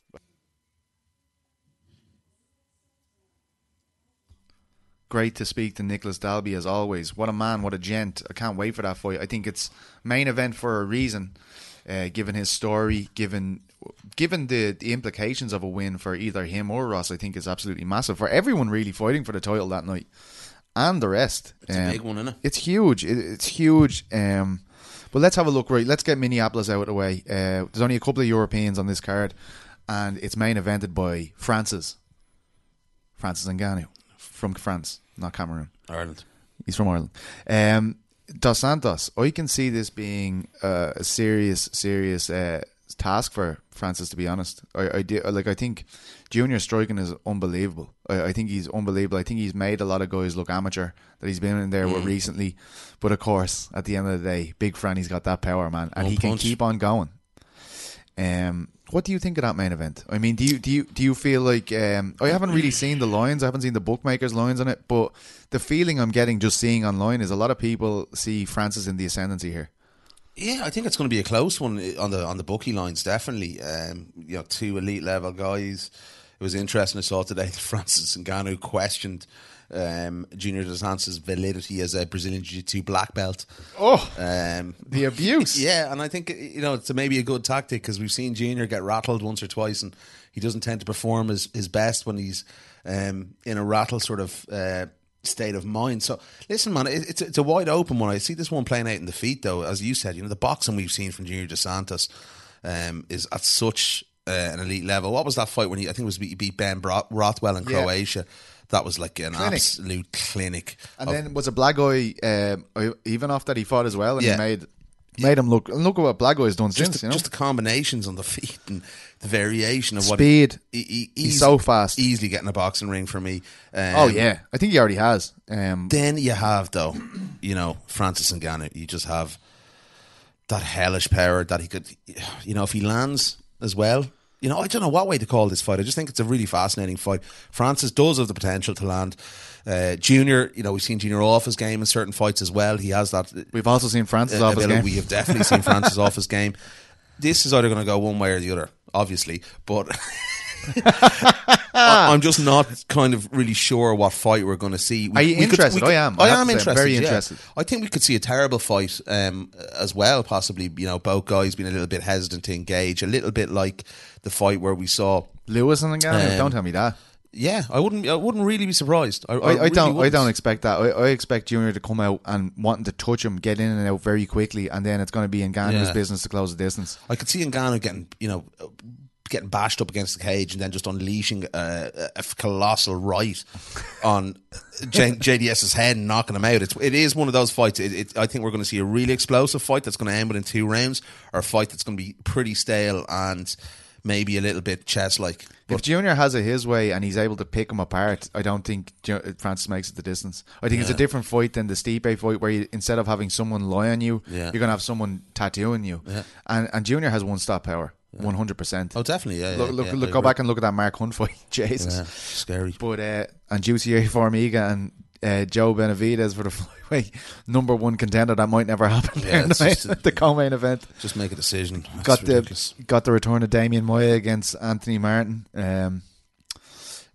Great to speak to Nicholas Dalby as always. What a man, what a gent. I can't wait for that fight. I think it's main event for a reason, uh, given his story, given given the, the implications of a win for either him or Ross. I think is absolutely massive for everyone really fighting for the title that night and the rest. It's um, a big one, isn't it? It's huge. It, it's huge. Um, but let's have a look. Right, let's get Minneapolis out of the way. Uh, there's only a couple of Europeans on this card, and it's main evented by Francis Francis Ngannou from France. Not Cameroon. Ireland. He's from Ireland. Um, Dos Santos. I can see this being uh, a serious, serious uh, task for Francis. To be honest, I, I do, like. I think Junior striking is unbelievable. I, I think he's unbelievable. I think he's made a lot of guys look amateur that he's been in there mm. with recently. But of course, at the end of the day, Big Franny's got that power, man, and One he punch. can keep on going. Um. What do you think of that main event? I mean, do you do you do you feel like um, I haven't really seen the lines, I haven't seen the bookmakers' lines on it, but the feeling I'm getting just seeing online is a lot of people see Francis in the ascendancy here. Yeah, I think it's going to be a close one on the on the bookie lines. Definitely, um, you know, two elite level guys. It was interesting. I saw today that Francis Ngannou questioned um, Junior Dos Santos' validity as a Brazilian Jiu-Jitsu black belt. Oh, um, the abuse! Yeah, and I think you know it's maybe a good tactic because we've seen Junior get rattled once or twice, and he doesn't tend to perform his, his best when he's um, in a rattle sort of uh, state of mind. So listen, man, it, it's it's a wide open one. I see this one playing out in the feet, though. As you said, you know, the boxing we've seen from Junior Dos Santos um, is at such uh, an elite level. What was that fight when he? I think it was he beat Ben Rothwell in Yeah. Croatia. That was like an Clinic. absolute clinic. And of, then was it Blagoy um, even off that he fought as well, and Yeah. he made made him look. Look at what Blagoy's done just since. the, You know, just the combinations on the feet and the variation of what speed. He, he, He's easy- so fast. Easily getting a boxing ring for me. Um, Oh yeah, I think he already has. Um, Then you have though, you know, Francis Ngannou. You just have that hellish power that he could, you know, if he lands as well. You know, I don't know what way to call this fight. I just think it's a really fascinating fight. Francis does have the potential to land. Uh, Junior, you know, we've seen Junior off his game in certain fights as well. He has that. we've also seen Francis uh, off his ability. game. We have definitely seen Francis off his game. This is either going to go one way or the other, obviously. But I- I'm just not kind of really sure what fight we're going to see. We, Are you we could- interested? we could- I am. I I have am to say, I'm interested. very yeah. interested. I think we could see a terrible fight um, as well, possibly. You know, both guys being a little bit hesitant to engage, a little bit like the fight where we saw Lewis and Ngannou. Um, Don't tell me that. Yeah, I wouldn't. I wouldn't really be surprised. I, I, I, I really don't. I wouldn't. don't expect that. I, I expect Junior to come out and wanting to touch him, get in and out very quickly, and then it's going to be Ngannou's Yeah. business to close the distance. I could see Ngannou getting, you know, getting bashed up against the cage and then just unleashing a, a colossal right on J- JDS's head and knocking him out. It's, it is one of those fights. It, it, I think we're going to see a really explosive fight that's going to end within two rounds, or a fight that's going to be pretty stale and maybe a little bit chess-like. If Junior has it his way and he's able to pick him apart, I don't think Ju- Francis makes it the distance. I think it's a Yeah. different fight than the Stipe fight, where you, instead of having someone lie on you, Yeah. you're going to have someone tattooing you. Yeah. And and Junior has one stop power, one hundred percent. Oh, definitely, yeah. Look, yeah, look, yeah, look I go agree. back and look at that Mark Hunt fight. Jesus, Yeah, scary. But uh, and Jussier Formiga and uh, Joe Benavidez for the flyweight number one contender, that might never happen. Yeah, there in it's the, main- just a- the co-main event. Just make a decision. That's got ridiculous. the got the return of Damien Moya against Anthony Martin. Um,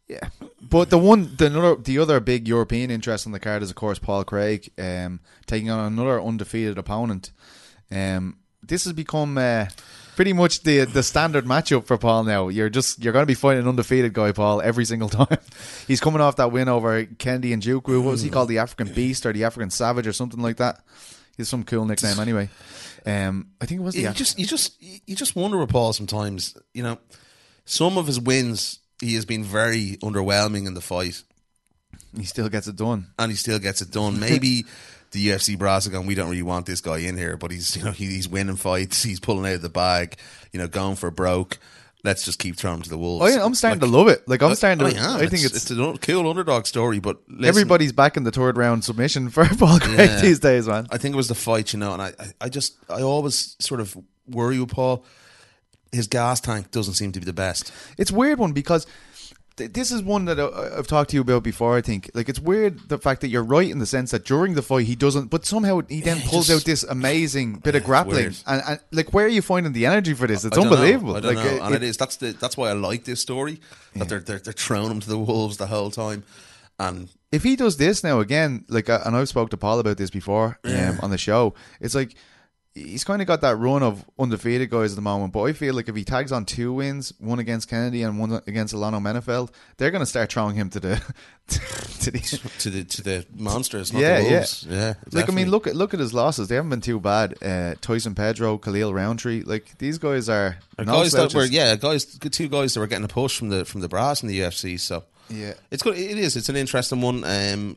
Yeah, but the one, the another, the other big European interest on the card is, of course, Paul Craig um, taking on another undefeated opponent. Um, this has become uh, pretty much the the standard matchup for Paul now. You're just you're going to be fighting an undefeated guy, Paul, every single time. He's coming off that win over Kennedy and Njoku. What was he called? The African Beast or the African Savage or something like that. He has some cool nickname anyway. Um, I think it was the you Af- just you just you just wonder with Paul sometimes. You know, some of his wins, he has been very underwhelming in the fight. He still gets it done. And he still gets it done. Maybe the U F C brass are going, we don't really want this guy in here, but he's, you know, he, he's winning fights, he's pulling out of the bag, you know, going for broke. Let's just keep throwing him to the wolves. Oh, yeah, I'm starting Like, to love it. Like I'm starting to. I, am. I think it's, it's, it's a cool underdog story, but listen, everybody's back in the third round submission for Paul Craig Yeah. these days, man. I think it was the fight, you know, and I, I, I just, I always sort of worry with Paul. His gas tank doesn't seem to be the best. It's a weird one because th- this is one that I- I've talked to you about before. I think like it's weird the fact that you're right in the sense that during the fight he doesn't, but somehow he then Yeah, he pulls just- out this amazing bit of it's grappling, weird. and, and like where are you finding the energy for this? It's I don't know. unbelievable. I don't like, know, and it- it is. That's the. That's why I like this story. That they're, they're they're throwing him to the wolves the whole time, and if he does this now again, like, uh, and I've spoke to Paul about this before um, on the show, it's like he's kind of got that run of undefeated guys at the moment. But I feel like if he tags on two wins, one against Kennedy and one against Alano Menefeld, they're going to start throwing him to the to the. to the to the monsters, not Yeah, the yeah. wolves. Yeah, Like I definitely. mean, look at look at his losses. They haven't been too bad. Uh, Tyson Pedro, Khalil Roundtree, like these guys are no guys that slouches. were yeah, guys, good two guys that were getting a push from the from the brass in the U F C. So Yeah. it's good. It is. It's an interesting one. Um,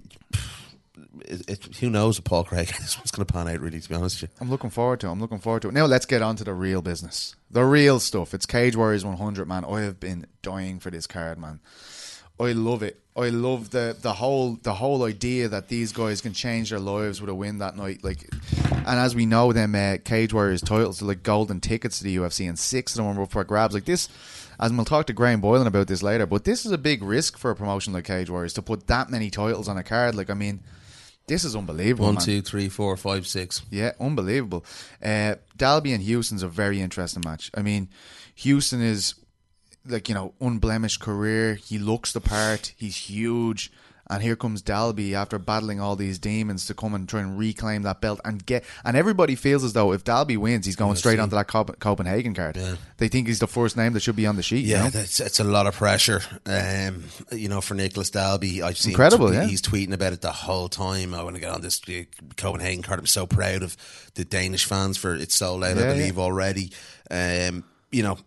it, it, who knows with Paul Craig? This one's going to pan out. Really, to be honest with you. I'm looking forward to it. I'm looking forward to it. Now let's get on to the real business. The real stuff. It's Cage Warriors one hundred, man. I have been dying for this card, man. I love it. I love the the whole the whole idea that these guys can change their lives with a win that night. Like, and as we know, them uh, Cage Warriors titles are like golden tickets to the U F C, and six of them are up for grabs. Like this, as we'll talk to Graham Boylan about this later, but this is a big risk for a promotion like Cage Warriors to put that many titles on a card. Like, I mean, this is unbelievable. One, man. two, three, four, five, six. Yeah, unbelievable. Uh, Dalby and Houston's a very interesting match. I mean, Houston is like, you know, unblemished career. He looks the part. He's huge. And here comes Dalby after battling all these demons to come and try and reclaim that belt and get. And everybody feels as though if Dalby wins, he's going straight onto that Cop- Copenhagen card. Yeah. They think he's the first name that should be on the sheet. Yeah, you know? that's it's a lot of pressure. Um, you know, for Nicholas Dalby, I've seen Incredible, tw- yeah. He's tweeting about it the whole time. I want to get on this uh, Copenhagen card. I'm so proud of the Danish fans for it's sold out. Yeah, I believe yeah. already. Um, you know,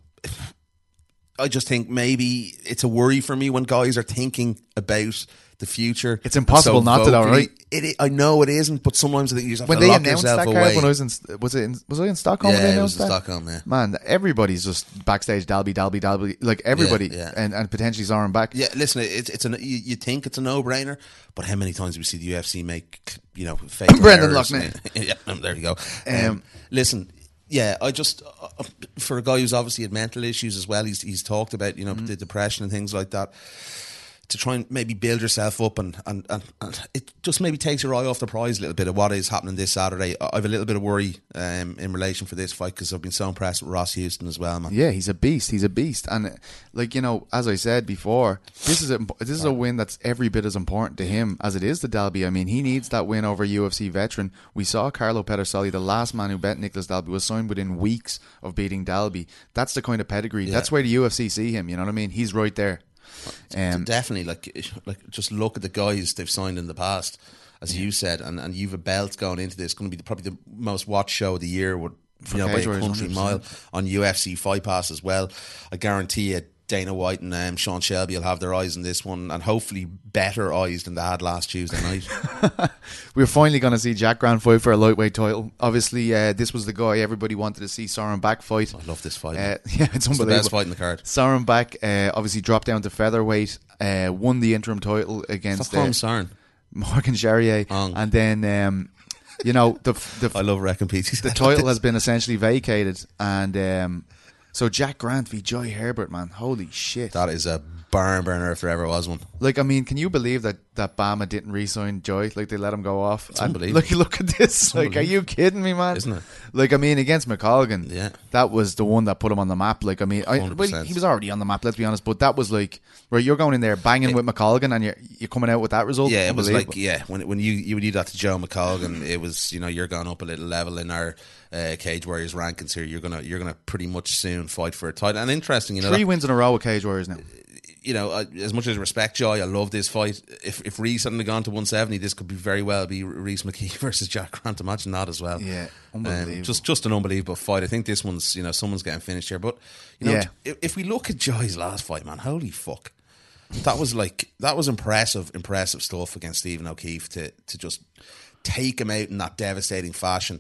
I just think maybe it's a worry for me when guys are thinking about the future. It's impossible so not to, though, vocally. right? It, I- I know it isn't, but sometimes I think you just have When to they lock announced yourself that card, away. when I was in, was it in, was I in Stockholm? when Yeah, they it was announced in that? Stockholm, yeah. Man, everybody's just backstage. Dalby, Dalby, Dalby, like everybody, Yeah, yeah. and and potentially Zoran back. Yeah, listen, it's it's a you, you think it's a no brainer, but how many times do we see the U F C make you know fake Brendan errors? Loughnane. Yeah, um, there you go. Um, Um, listen, yeah, I just uh, for a guy who's obviously had mental issues as well, he's he's talked about you know Mm-hmm. the depression and things like that. To try and maybe build yourself up and, and, and, and it just maybe takes your eye off the prize a little bit of what is happening this Saturday. I have a little bit of worry um, in relation for this fight because I've been so impressed with Ross Houston as well, man. Yeah, he's a beast. He's a beast, and uh, like you know, as I said before, this is a this is a win that's every bit as important to him as it is to Dalby. I mean, he needs that win over a U F C veteran. We saw Carlo Pedersoli, the last man who bet Nicholas Dalby, was signed within weeks of beating Dalby. That's the kind of pedigree. Yeah. That's where the U F C see him. You know what I mean? He's right there. Um, Definitely, like, like just look at the guys they've signed in the past, as you said, and, and you've a belt going into this. Going to be the, probably the most watched show of the year, with, you know, by Cage a Warriors, country one mile hundred percent. on U F C Fight Pass as well. I guarantee you, Dana White and um, Sean Shelby will have their eyes on this one, and hopefully better eyes than they had last Tuesday night. We're finally going to see Jack Grant fight for a lightweight title. Obviously, uh, this was the guy everybody wanted to see Soren Back fight. I love this fight. Uh, man. yeah, it's It's the unbelievable. best fight in the card. Soren Back uh, obviously dropped down to featherweight, uh, won the interim title against Stop calling uh, him Sarn. Morgan Charrier, Ong. and then um, you know the the, I love Wrecking Pieces. the title has been essentially vacated, and um, so Jack Grant v Joy Herbert, man, holy shit! That is a barn burner if there ever was one. Like, I mean, can you believe that, that Bama didn't re-sign Joy? Like, they let him go off. It's And, unbelievable. Like, look at this. Like, are you kidding me, man? Isn't it? Like, I mean, against McColgan, Yeah. that was the one that put him on the map. Like, I mean, I, one hundred well, percent. he was already on the map, let's be honest. But that was like, where you're going in there banging with McColgan and you're, you're coming out with that result. Yeah, it was Unbelievable. like, yeah, when when you, you would do that to Joe McColgan, it was, you know, you're going up a little level in our uh, Cage Warriors rankings here. You're gonna you're gonna pretty much soon fight for a title. And interesting, you know, Three that, wins in a row with Cage Warriors now. you know, uh, as much as I respect Joy, I love this fight. If if Reese hadn't gone to one seventy, this could be very well be Reese McKee versus Jack Grant. Imagine that as well. Yeah, Um, unbelievable. just just an unbelievable fight. I think this one's, you know, someone's getting finished here. But you know, Yeah. if, if we look at Joy's last fight, man, holy fuck, that was like that was impressive, impressive stuff against Stephen O'Keefe to to just take him out in that devastating fashion.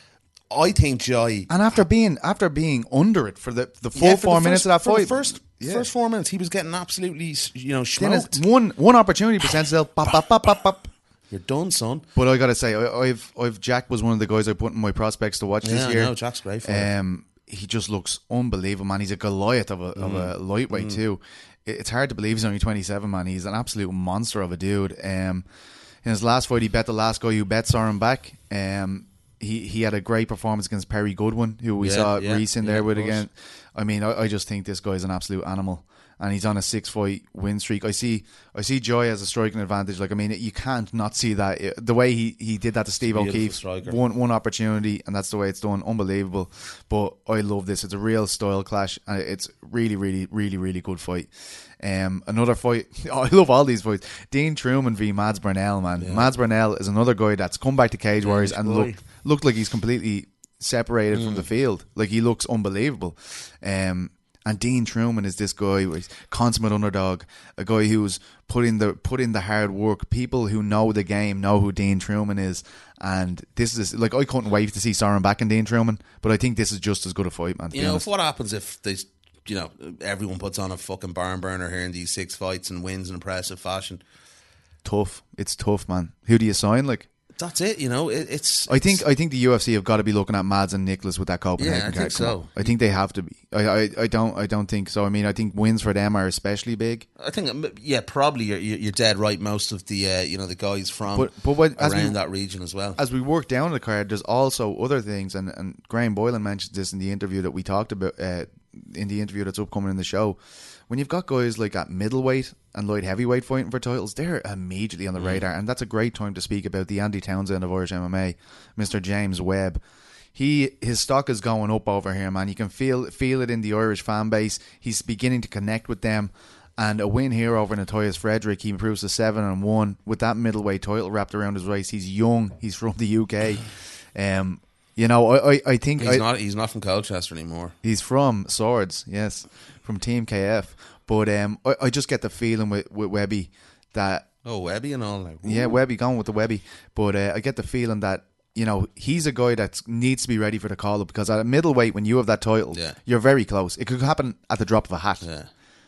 I think Joy. And after being after being under it for the, the full Yeah, for four the minutes first- of that for the fight, first Yeah. first four minutes, he was getting absolutely, you know, then it's smoked. one one opportunity presents itself. Bop, bop, bop, bop, bop. You're done, son. But I gotta say, I, I've I've Jack was one of the guys I put in my prospects to watch Yeah, this I year. know, Jack's great for it. Um, he just looks unbelievable, man. He's a Goliath of a of Mm. a lightweight too. It, it's hard to believe he's only twenty-seven, man. He's an absolute monster of a dude. Um, in his last fight, he bet the last guy who bet saw him back. Um, he he had a great performance against Perry Goodwin, who we Yeah, saw yeah, Reese in yeah, there of with course. again. I mean, I, I just think this guy's an absolute animal. And he's on a six fight win streak. I see, I see Joy as a striking advantage. Like, I mean, you can't not see that. It- the way he, he did that to Steve Beautiful O'Keefe, striker. one one opportunity, and that's the way it's done. Unbelievable. But I love this. It's a real style clash, and it's really, really, really, really good fight. Um, another fight. Oh, I love all these fights. Dean Truman v Mads Burnell, man. Mads Burnell is another guy that's come back to Cage Warriors and boy. looked looked like he's completely separated from the field. Like, he looks unbelievable. Um. And Dean Truman is this guy, who's consummate underdog, a guy who's put in the put in the hard work. People who know the game know who Dean Truman is, and this is like, I couldn't wait to see Soren back in Dean Truman, but I think this is just as good a fight, man. To You be know, honest. if what happens if they, you know, everyone puts on a fucking barn burner here in these six fights and wins in impressive fashion? Tough. It's tough, man. Who do you sign? Like, That's it. You know, it, it's. I think it's- I think the U F C have got to be looking at Mads and Nicholas with that Copenhagen Yeah, I card. think Come so. on. I think they have to be. I, I I don't I don't think so. I mean, I think wins for them are especially big. I think, um, yeah, probably you're you're dead right. Most of the uh, you know the guys from But- but when- as around we- that region as well. As we work down the card, there's also other things, and, and Graham Boylan mentioned this in the interview that we talked about, uh, in the interview that's upcoming in the show. When you've got guys like at middleweight and light heavyweight fighting for titles, they're immediately on the radar, and that's a great time to speak about the Andy Townsend of Irish M M A, Mister James Webb. He his stock is going up over here, man. You can feel feel it in the Irish fan base. He's beginning to connect with them. And a win here over Natoyas Frederick, he improves to seven and one with that middleweight title wrapped around his waist. He's young. He's from the U K. Um, you know, I I, I think he's I, not he's not from Colchester anymore. he's from Swords, yes, from Team K F. But um, I, I just get the feeling with, with Webby that Oh, Webby and all that. yeah, Webby going with the Webby. But uh, I get the feeling that, you know, he's a guy that needs to be ready for the call up, because at a middleweight, when you have that title, Yeah. you're very close. It could happen at the drop of a hat. Yeah.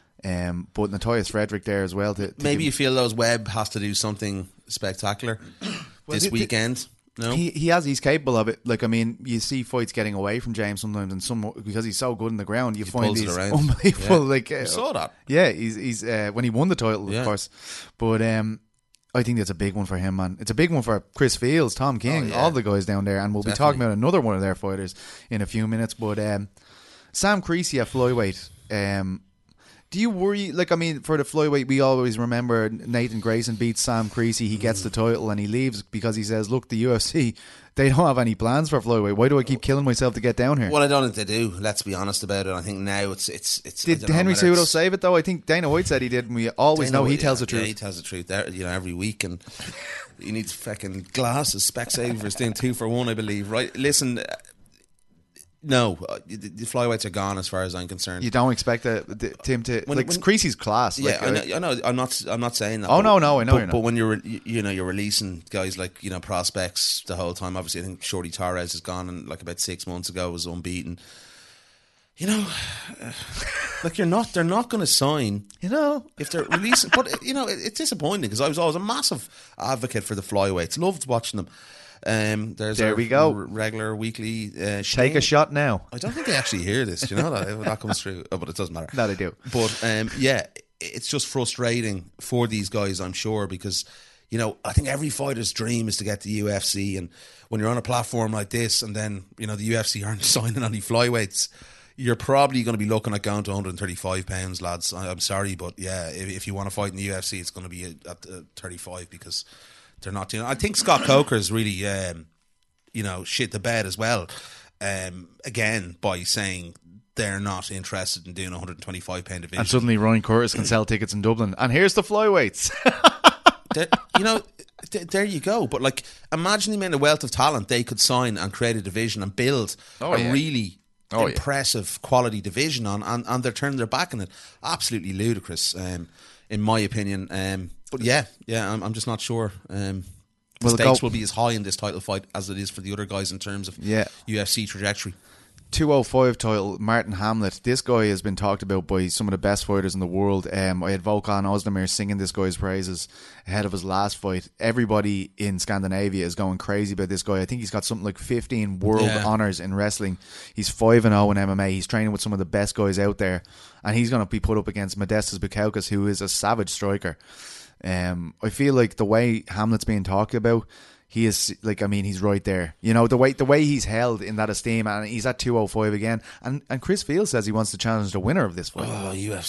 Um, but Natoyas Frederick there as well. To, to Maybe you give- feel those Webb has to do something spectacular this the- the- weekend. No, He he has he's capable of it. Like, I mean, you see fights getting away from James sometimes, and some because he's so good in the ground, you He find pulls it these around. unbelievable. Yeah. Like, uh, You saw that. Yeah, he's he's uh, when he won the title, Yeah. of course. But um, I think that's a big one for him, man. It's a big one for Chris Fields, Tom King, Oh, yeah. all the guys down there, and we'll be Definitely. talking about another one of their fighters in a few minutes. But um, Sam Creasy at flyweight. Um, do you worry? Like, I mean, for the flyweight, we always remember Nathan Grayson beats Sam Creasy. He gets the title and he leaves because he says, "Look, the U F C, they don't have any plans for flyweight. Why do I keep killing myself to get down here?" well, I don't think they do. Let's be honest about it. I think now it's it's it's. I Did don't know Henry whether Cejudo it's- save it though? I think Dana White said he did, and we always Dana know he White, tells yeah, the truth. Yeah, he tells the truth. There, you know, every week, and he needs fucking glasses, Specsavers, doing two for one, I believe. Right? Listen, uh, no, uh, the, the flyweights are gone as far as I'm concerned. You don't expect the, the, Tim to When- like when- Creasy's class. Yeah, like, I, uh, know, I know. I'm not. I'm not saying that. Oh, but- no, no, I know But, you're not. but when you're, you you know, you're releasing guys like, you know, prospects the whole time. Obviously, I think Shorty Torres is gone, and like about six months ago was unbeaten. You know, uh, like you're not. They're not going to sign. you know, If they're releasing, but you know, it, it's disappointing because I was always a massive advocate for the flyweights. Loved watching them. Um, there's There our we go. r- regular weekly. Uh, take Shane- a shot now. I don't think they actually hear this. Do you know that that comes through? Oh, but it doesn't matter. No, they do. But um, yeah, it's just frustrating for these guys, I'm sure, because, you know, I think every fighter's dream is to get to U F C, and when you're on a platform like this and then, you know, the U F C aren't signing any flyweights, you're probably going to be looking at going to one hundred thirty-five pounds, lads. I'm sorry, but yeah, if, if you want to fight in the U F C, it's going to be at uh, thirty-five, because they're not doing it. I think Scott Coker is really, um, you know, shit the bed as well, um, again, by saying they're not interested in doing a one hundred twenty-five pound division. And suddenly Ryan Curtis can sell tickets in Dublin. And here's the flyweights. You know, th- there you go. But like, imagine the amount of wealth of talent they could sign and create a division and build Oh, a yeah. really Oh, impressive quality division on, and, and they're turning their back on it. Absolutely ludicrous, um, in my opinion. Um, but yeah, yeah, I'm, I'm just not sure. Um, the Well, stakes go- will be as high in this title fight as it is for the other guys in terms of Yeah. U F C trajectory. two oh five title, Martin Hamlet. This guy has been talked about by some of the best fighters in the world. Um, I had Volkan Ozdemir singing this guy's praises ahead of his last fight. Everybody in Scandinavia is going crazy about this guy. I think he's got something like fifteen world Yeah. honours in wrestling. He's five and oh in M M A. He's training with some of the best guys out there. And he's going to be put up against Modestas Bukauskas, who is a savage striker. Um, I feel like the way Hamlet's being talked about, he is like, I mean, he's right there. You know, the way the way he's held in that esteem, and he's at two oh five again. And and Chris Field says he wants to challenge the winner of this fight. Oh, U F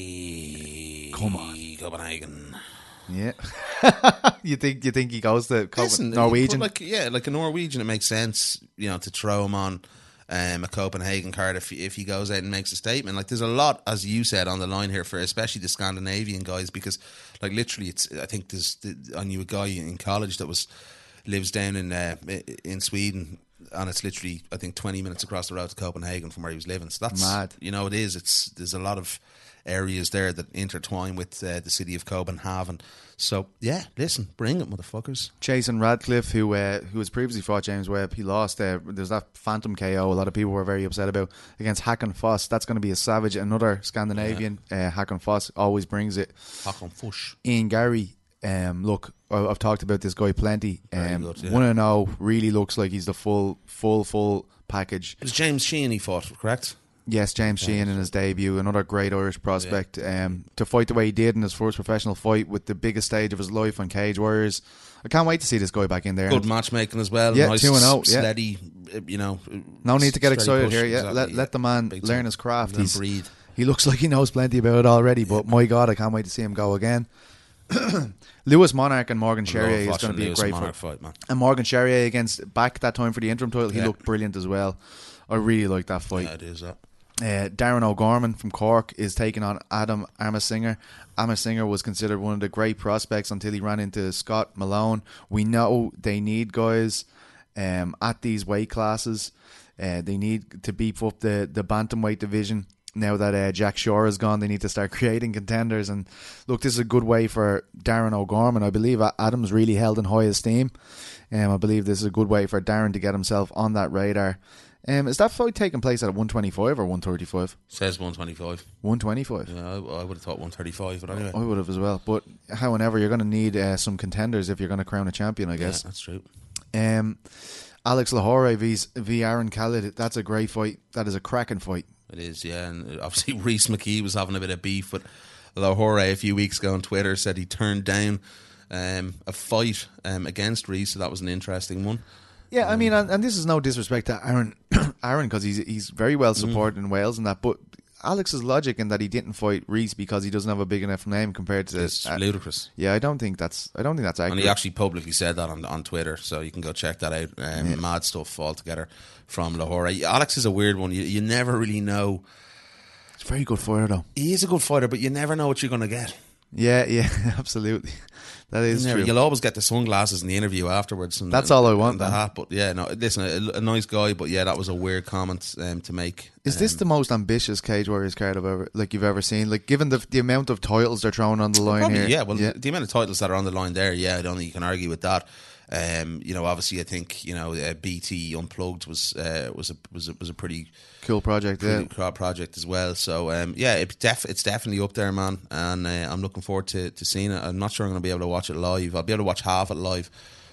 C. Come on. Copenhagen. Yeah. you think you think he goes to Copen- Listen, Norwegian? Like, yeah, like a Norwegian, it makes sense, you know, to throw him on um, a Copenhagen card if if he goes out and makes a statement. Like, there's a lot, as you said, on the line here for especially the Scandinavian guys, because, like, literally, it's. I think there's. I knew a guy in college that was lives down in uh, in Sweden, and it's literally, I think, twenty minutes across the road to Copenhagen from where he was living. So that's Mad. You know, it is. It's there's a lot of areas there that intertwine with uh, the city of Copenhagen. So yeah, listen, bring it, motherfuckers. Jason Radcliffe, who uh, who has previously fought James Webb, he lost. Uh, there's that phantom K O. A lot of people were very upset about against Hakan Foss. That's going to be a savage. Another Scandinavian, yeah. uh, Hakan Foss always brings it. Hakan Foss. Ian Gary. Um, look, I've talked about this guy plenty. Um, good, yeah. one and oh really looks like he's the full, full, full package. It was James Sheehan he fought, correct? Yes, James Sheehan in his debut, another great Irish prospect. Um, to fight the way he did in his first professional fight with the biggest stage of his life on Cage Warriors. I can't wait to see this guy back in there. Good matchmaking as well. Yeah, nice, two and oh, yeah. steady, you know. No need to get steady excited push, here. Yeah, exactly, let yeah. let the man Big learn time. his craft. Let him He's, breathe. he looks like he knows plenty about it already, but my God, I can't wait to see him go again. Lewis Monarch and Morgan Charrier is going to be a great fight. fight, man. And Morgan Charrier against back that time for the interim title, he Yeah. looked brilliant as well. I really like that fight. Yeah, it is that. Uh, Darren O'Gorman from Cork is taking on Adam Armasinger. Armasinger was considered one of the great prospects until he ran into Scott Malone. We know they need guys um, at these weight classes. Uh, they need to beef up the, the bantamweight division. Now that uh, Jack Shore is gone, they need to start creating contenders. And look, this is a good way for Darren O'Gorman. I believe Adam's really held in high esteem. Um, I believe this is a good way for Darren to get himself on that radar. Um, is that fight taking place at one twenty-five or one thirty-five? Says one twenty-five. one twenty-five. Yeah, I, I would have thought one thirty-five, but anyway. I would have as well. But however, you're going to need uh, some contenders if you're going to crown a champion, I guess. Yeah, that's true. Um, Alex Lahore v, v Aaron Khalid. That's a great fight. That is a cracking fight. It is, yeah. And obviously, Reece McKee was having a bit of beef with Lahore a few weeks ago on Twitter. Said he turned down um, a fight um, against Reece, so that was an interesting one. Yeah, I mean, and, and this is no disrespect to Aaron, Aaron, because he's he's very well supported mm. in Wales and that. But Alex's logic in that he didn't fight Reece because he doesn't have a big enough name compared to it's uh, ludicrous. Yeah, I don't think that's I don't think that's accurate. And he actually publicly said that on on Twitter, so you can go check that out. Um, yeah. Mad stuff altogether from Lahore. Alex is a weird one. You you never really know. He's a very good fighter, though. He is a good fighter, but you never know what you're going to get. Yeah, yeah, absolutely. That is you know, true. You'll always get the sunglasses in the interview afterwards. And, That's and, all I want. And the man. hat, but yeah, no. Listen, a, a nice guy, but yeah, that was a weird comment um, to make. Is um, this the most ambitious Cage Warriors card I've ever, like you've ever seen? Like, given the the amount of titles they're throwing on the line probably, here, yeah. Well, yeah. the amount of titles that are on the line there, yeah, I don't think you can argue with that. Um, you know, obviously, I think you know uh, B T Unplugged was uh, was a was a, was a pretty cool project, pretty yeah. cool project as well. So um, yeah, it def- it's definitely up there, man. And uh, I'm looking forward to, to seeing it. I'm not sure I'm going to be able to watch it live. I'll be able to watch half it live,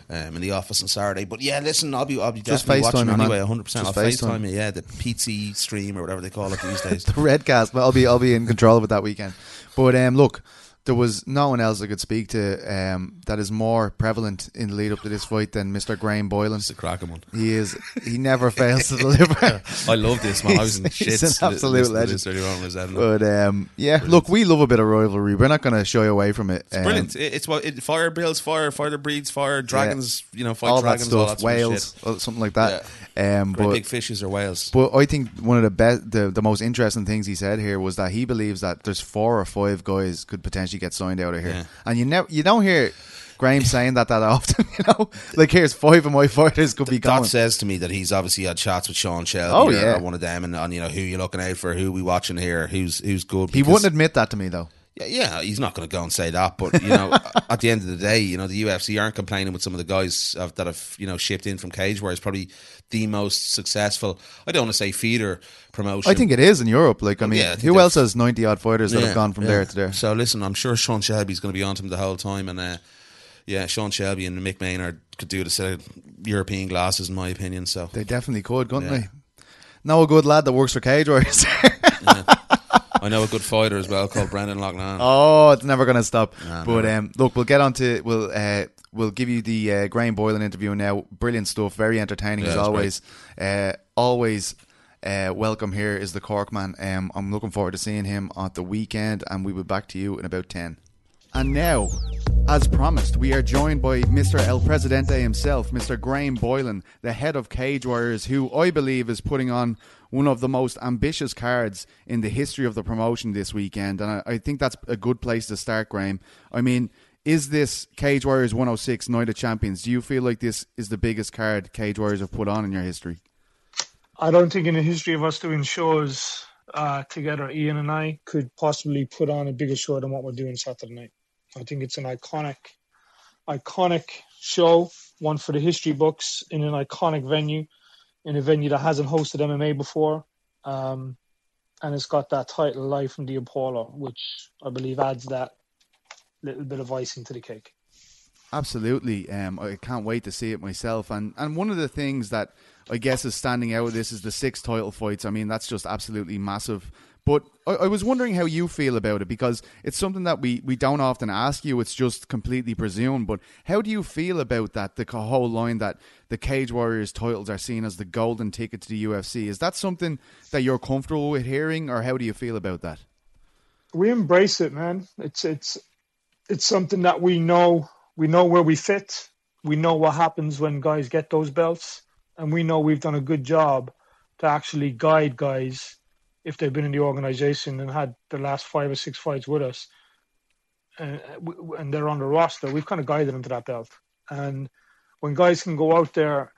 um, in the office on Saturday. But yeah, listen, I'll be I'll be Just definitely FaceTime watching me, man. anyway, one hundred percent. I'll Just FaceTime FaceTime. you, yeah, the P T stream or whatever they call it these days. The Redcast. But I'll be I'll be in control of it that weekend. But um, look, there was no one else I could speak to um, that is more prevalent in the lead up to this fight than Mister Graham Boylan. It's a cracking one. He is. He never fails to deliver. I love this, man. I was in He's- he's shits. an absolute listening to legend. this earlier on, was that, But um, yeah, look, we love a bit of rivalry. We're not going to shy away from it. Um, Brilliant. It- It's what it, fire builds fire, fire breeds fire, dragons, you know, fight all that dragons, all stuff, that sort of whales, shit. or something like that. Um, Great but big fishes or whales. But I think one of the best, the, the most interesting things he said here was that he believes that there's four or five guys could potentially get signed out of here, Yeah. and you never, you don't hear Graham saying that that often. You know, like here's five of my fighters could be going. That says to me that he's obviously had chats with Sean Shelby. Oh, or, yeah. or one of them, and on you know who you're looking out for, who we watching here, who's who's good. He because- wouldn't admit that to me though. Yeah, yeah, he's not going to go and say that, but you know, at the end of the day, you know, the U F C aren't complaining with some of the guys of, that have you know shipped in from Cage Warriors, probably the most successful. I don't want to say feeder promotion. I think it is in Europe. Like, I mean, Yeah, I think who they've- else has ninety odd fighters that Yeah, have gone from yeah. there to there? So listen, I'm sure Sean Shelby's going to be on to him the whole time, and uh, yeah, Sean Shelby and Mick Maynard could do the set of European glasses, in my opinion. So They definitely could, couldn't Yeah. they? Know a good lad that works for Cage Warriors. I know a good fighter as well called Brendan Loughnane. Oh, it's never going to stop. Nah, but never. um, look, we'll get on to we'll uh, we'll give you the uh, Graham Boylan interview now. Brilliant stuff, very entertaining Yeah, as it's always. Uh, always uh, welcome here is the Cork man. Um, I'm looking forward to seeing him at the weekend, and we will be back to you in about ten. And now, as promised, we are joined by Mister El Presidente himself, Mister Graham Boylan, the head of Cage Warriors, who I believe is putting on one of the most ambitious cards in the history of the promotion this weekend. And I, I think that's a good place to start, Graham. I mean, is this Cage Warriors one oh six Night of Champions? Do you feel like this is the biggest card Cage Warriors have put on in your history? I don't think in the history of us doing shows uh, together, Ian and I could possibly put on a bigger show than what we're doing Saturday night. I think it's an iconic, iconic show, one for the history books in an iconic venue, in a venue that hasn't hosted M M A before. Um, and it's got that title live from the Apollo, which I believe adds that little bit of icing to the cake. Absolutely. Um, I can't wait to see it myself. And and one of the things that I guess is standing out of this is the six title fights. I mean, that's just absolutely massive. But I, I was wondering how you feel about it, because it's something that we, we don't often ask you. It's just completely presumed. But how do you feel about that, the whole line that the Cage Warriors titles are seen as the golden ticket to the U F C? Is that something that you're comfortable with hearing, or how do you feel about that? We embrace it, man. It's it's it's something that we know. We know where we fit. We know what happens when guys get those belts, and we know we've done a good job to actually guide guys if they've been in the organization and had the last five or six fights with us, and, and they're on the roster. We've kind of guided them to that belt. And when guys can go out there,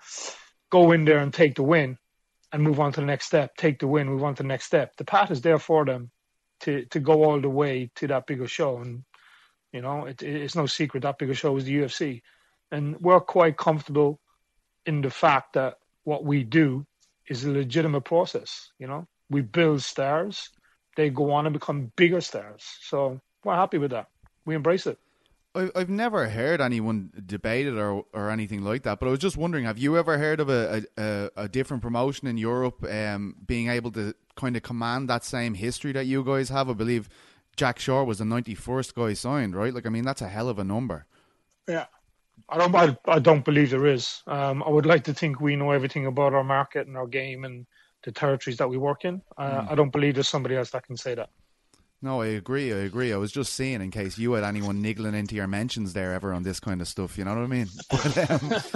go in there and take the win, and move on to the next step, take the win, move on to the next step, the path is there for them to to go all the way to that bigger show. And you know, it, it's no secret that bigger show is the U F C. And we're quite comfortable in the fact that what we do is a legitimate process. You know, we build stars, they go on and become bigger stars. So we're happy with that. We embrace it. I- I've never heard anyone debate it or, or anything like that, but I was just wondering, have you ever heard of a, a, a different promotion in Europe um, being able to kind of command that same history that you guys have? I believe Jack Shore was the ninety-first guy signed, right? Like, I mean, that's a hell of a number. Yeah. I don't I, I don't believe there is. Um, I would like to think we know everything about our market and our game and the territories that we work in. Uh, mm. I don't believe there's somebody else that can say that. No, I agree. I agree. I was just seeing in case you had anyone niggling into your mentions there ever on this kind of stuff. You know what I mean? But,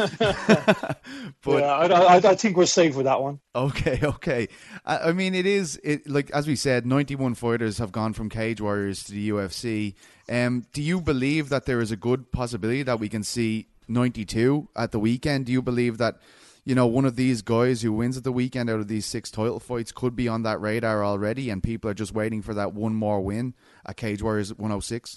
um, but yeah, I, I, I think we're safe with that one. Okay, okay. I, I mean, it is it like as we said, ninety-one fighters have gone from Cage Warriors to the U F C. Um, do you believe that there is a good possibility that we can see ninety-two at the weekend? Do you believe that, you know, one of these guys who wins at the weekend out of these six title fights could be on that radar already, and people are just waiting for that one more win at Cage Warriors one oh six?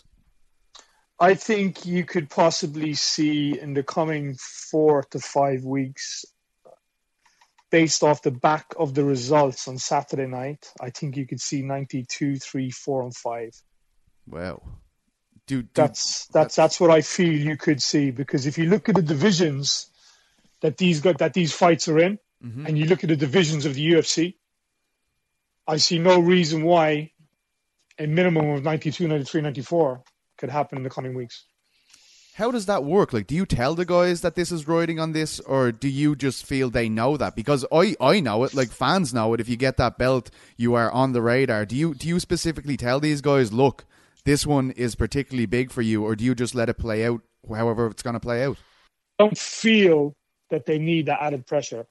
I think you could possibly see in the coming four to five weeks, based off the back of the results on Saturday night, I think you could see ninety-two, three, four, and five. Wow. Do, do that's that's that's what I feel you could see, because if you look at the divisions that these got that these fights are in, mm-hmm. and you look at the divisions of the U F C, I see no reason why a minimum of ninety-two, ninety-three, ninety-four could happen in the coming weeks. How does that work? Like, do you tell the guys that this is riding on this, or do you just feel they know that? Because I, I know it, like fans know it. If you get that belt, you are on the radar. Do you do you specifically tell these guys, look, this one is particularly big for you, or do you just let it play out however it's going to play out? I don't feel that they need that added pressure.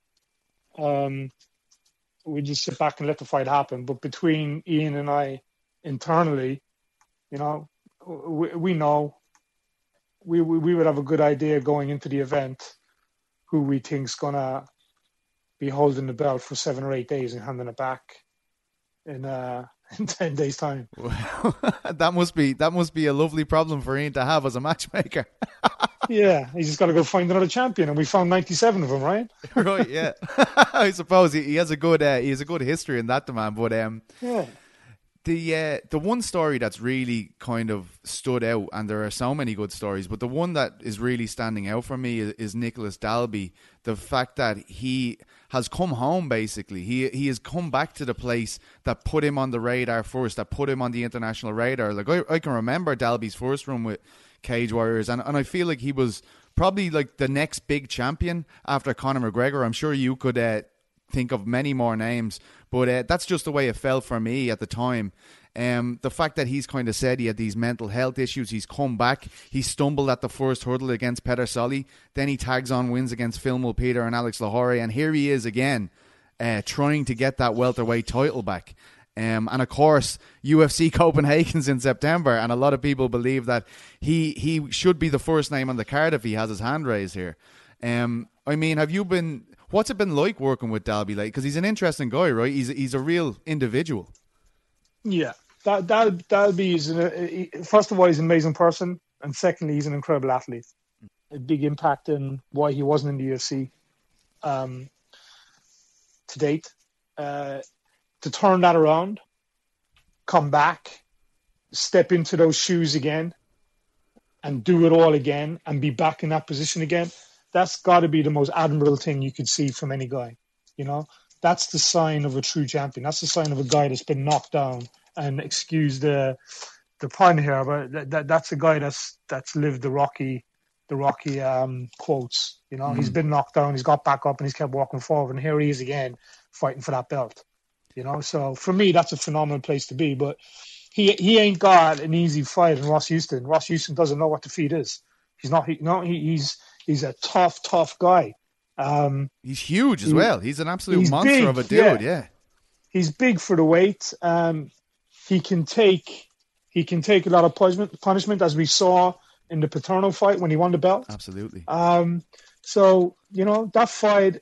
Um, we just sit back and let the fight happen. But between Ian and I internally, you know, we, we know. We, we we would have a good idea going into the event who we think's gonna be holding the belt for seven or eight days and handing it back in uh in ten days time. Well, that must be that must be a lovely problem for Ian to have as a matchmaker. Yeah, he's just got to go find another champion, and we found ninety-seven of them, right? Right, yeah. I suppose he, he has a good uh, he has a good history in that demand, but um, yeah. The uh, the one story that's really kind of stood out, and there are so many good stories, but the one that is really standing out for me is, is Nicolas Dalby. The fact that he has come home, basically. He he has come back to the place that put him on the radar first, that put him on the international radar. Like I, I can remember Dalby's first run with Cage Warriors, and, and I feel like he was probably like the next big champion after Conor McGregor. I'm sure you could uh, think of many more names, but uh, that's just the way it felt for me at the time. Um, the fact that he's kind of said he had these mental health issues, he's come back, he stumbled at the first hurdle against Peter Solly, then he tags on wins against Phil Mulpeter and Alex Lahore, and here he is again, uh, trying to get that welterweight title back. Um, and of course, U F C Copenhagen's in September, and a lot of people believe that he he should be the first name on the card if he has his hand raised here. Um, I mean, have you been? What's it been like working with Dalby? Like, because he's an interesting guy, right? He's he's a real individual. Yeah, that Dal, Dalby is an, he, first of all, he's an amazing person, and secondly, he's an incredible athlete. A big impact in why he wasn't in the U F C um, to date. Uh, to turn that around, come back, step into those shoes again, and do it all again, and be back in that position again. That's got to be the most admirable thing you could see from any guy. You know, that's the sign of a true champion. That's the sign of a guy that's been knocked down. And excuse the the pun here, but that, that that's a guy that's that's lived the Rocky the Rocky um, quotes. You know, mm. he's been knocked down, he's got back up, and he's kept walking forward. And here he is again, fighting for that belt. You know, so for me, that's a phenomenal place to be. But he he ain't got an easy fight in Ross Houston. Ross Houston doesn't know what defeat is. He's not. He, no, he, he's he's a tough, tough guy. Um, he's huge as he, well. He's an absolute he's monster big, of a dude. Yeah. yeah, he's big for the weight. Um, he can take he can take a lot of punishment, punishment, as we saw in the Paterno fight when he won the belt. Absolutely. Um, so you know that fight.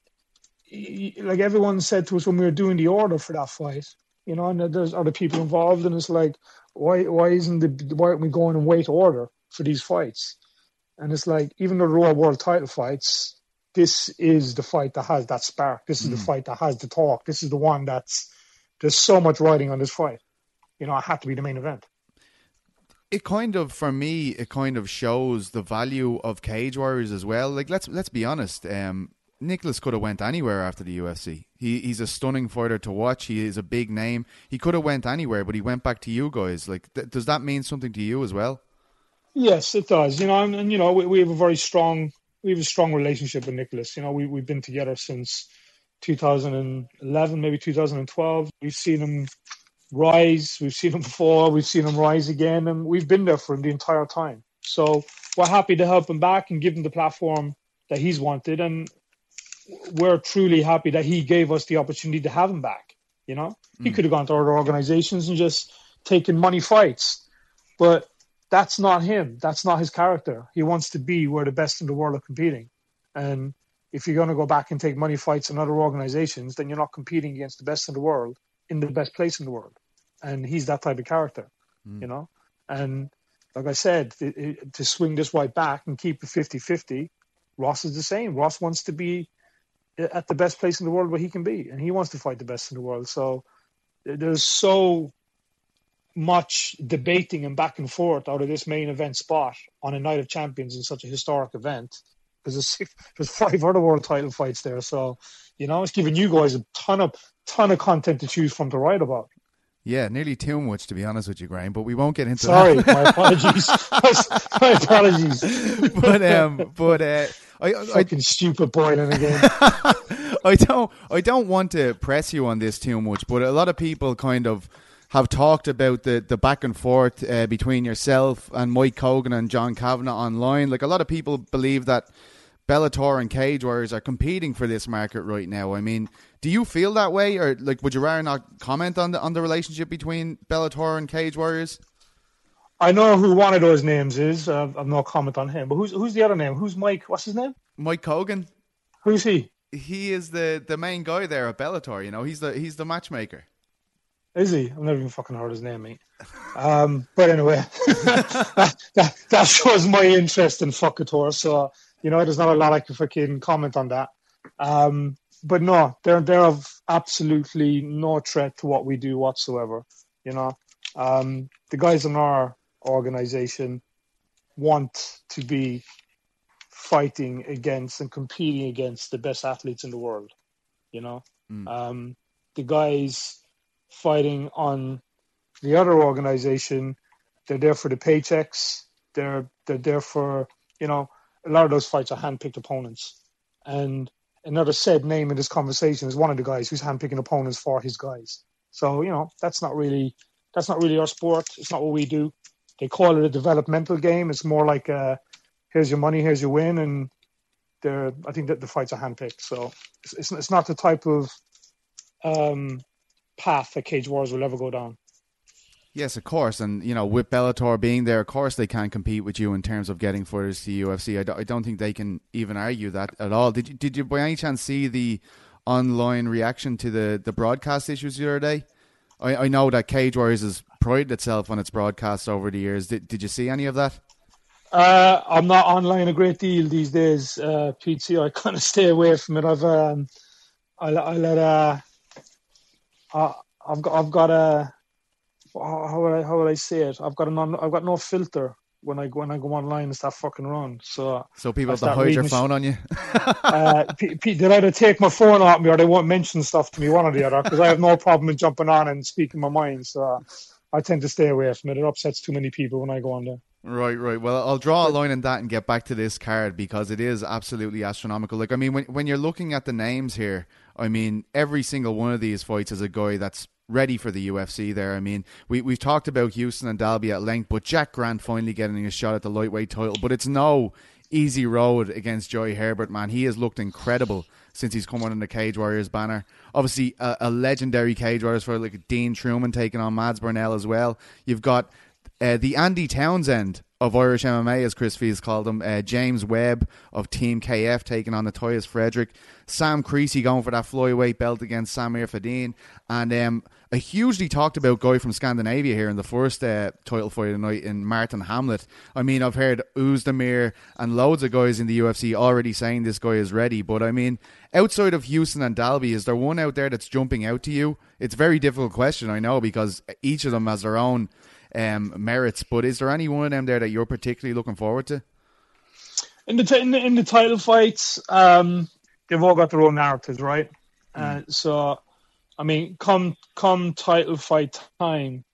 Like everyone said to us when we were doing the order for that fight, you know, and there's other people involved, and it's like, why, why isn't the, why aren't we going in weight order for these fights? And it's like, even the Raw World Title fights, this is the fight that has that spark. This is mm. the fight that has the talk. This is the one that's there's so much riding on this fight. You know, it had to be the main event. It kind of, for me, it kind of shows the value of Cage Warriors as well. Like, let's let's be honest. Um, Nicholas could have went anywhere after the U F C. He he's a stunning fighter to watch. He is a big name. He could have went anywhere, but he went back to you guys. Like, th- does that mean something to you as well? Yes, it does. You know, and, and you know, we, we have a very strong we have a strong relationship with Nicholas. You know, we we've been together since two thousand eleven, maybe two thousand twelve. We've seen him rise. We've seen him fall. We've seen him rise again, and we've been there for him the entire time. So we're happy to help him back and give him the platform that he's wanted, and we're truly happy that he gave us the opportunity to have him back. You know, mm. he could have gone to other organizations and just taken money fights, but that's not him. That's not his character. He wants to be where the best in the world are competing. And if you're going to go back and take money fights in other organizations, then you're not competing against the best in the world in the best place in the world. And he's that type of character, mm. you know? And like I said, it, it, to swing this right back and keep it fifty-fifty, Ross is the same. Ross wants to be at the best place in the world where he can be, and he wants to fight the best in the world. So there's so much debating and back and forth out of this main event spot on a Night of Champions in such a historic event, because there's, six, there's five other world title fights there. So, you know, it's giving you guys a ton of ton of content to choose from to write about. Yeah, nearly too much, to be honest with you, Graham, but we won't get into Sorry, that. my apologies. My apologies. But, um, but, uh, I, I, Fucking stupid boiling again. I don't, I don't want to press you on this too much, but a lot of people kind of have talked about the, the back and forth uh, between yourself and Mike Cogan and John Kavanagh online. Like, a lot of people believe that Bellator and Cage Warriors are competing for this market right now. I mean, do you feel that way, or like, would you rather not comment on the on the relationship between Bellator and Cage Warriors? I know who one of those names is. Uh, I've no comment on him. But who's who's the other name? Who's Mike? What's his name? Mike Cogan. Who's he? He is the, the main guy there at Bellator. You know, he's the he's the matchmaker. Is he? I've never even fucking heard his name, mate. Um, but anyway, that, that, that shows my interest in Fuckator. So, you know, there's not a lot I can fucking comment on that. Um, but no, they're, they're of absolutely no threat to what we do whatsoever. You know, um, the guys in our organization want to be fighting against and competing against the best athletes in the world. You know, mm. um, the guys fighting on the other organization, they're there for the paychecks. They're they're there for, you know, a lot of those fights are handpicked opponents. And another said name in this conversation is one of the guys who's handpicking opponents for his guys. So, you know, that's not really that's not really our sport. It's not what we do. They call it a developmental game. It's more like a, here's your money, here's your win, and they're I think that the fights are handpicked. So it's it's, it's not the type of um path that Cage Wars will ever go down. Yes, of course. And, you know, with Bellator being there, of course they can't compete with you in terms of getting fighters to U F C. I, do, I don't think they can even argue that at all. Did you, did you by any chance see the online reaction to the, the broadcast issues the other day? I, I know that Cage Warriors has prided itself on its broadcasts over the years. Did, did you see any of that? Uh, I'm not online a great deal these days, uh, Pete. I kind of stay away from it. I've um, I, I let uh, I, I've got I've got a how would I how would I say it? I've got a non, I've got no filter when I when I go online and start fucking around. So so people have to hide your phone on you. uh, Pete, Pete, they either take my phone off me or they won't mention stuff to me, one or the other, because I have no problem in jumping on and speaking my mind. So I tend to stay away from it. It upsets too many people when I go on there. Right, right. Well, I'll draw a line in that and get back to this card because it is absolutely astronomical. Like, I mean, when when you're looking at the names here, I mean, every single one of these fights is a guy that's ready for the U F C there. I mean, we, we've talked about Houston and Dalby at length, but Jack Grant finally getting a shot at the lightweight title. But it's no easy road against Joey Herbert, man. He has looked incredible since he's come under the Cage Warriors banner. Obviously, a, a legendary Cage Warriors for like Dean Truman taking on Mads Burnell as well. You've got Uh, the Andy Townsend of Irish M M A, as Chris Fees called him, uh, James Webb of Team K F taking on Matthias Frederick, Sam Creasy going for that flyweight belt against Samir Fadin, and um, a hugely talked about guy from Scandinavia here in the first uh, title fight of the night in Martin Hamlet. I mean, I've heard Ozdemir and loads of guys in the U F C already saying this guy is ready, but I mean, outside of Houston and Dalby, is there one out there that's jumping out to you? It's a very difficult question, I know, because each of them has their own Um, merits, but is there any one of them there that you're particularly looking forward to? In the t- in the, in the title fights, um, they've all got their own narratives, right? Mm. Uh, so, I mean, come come title fight time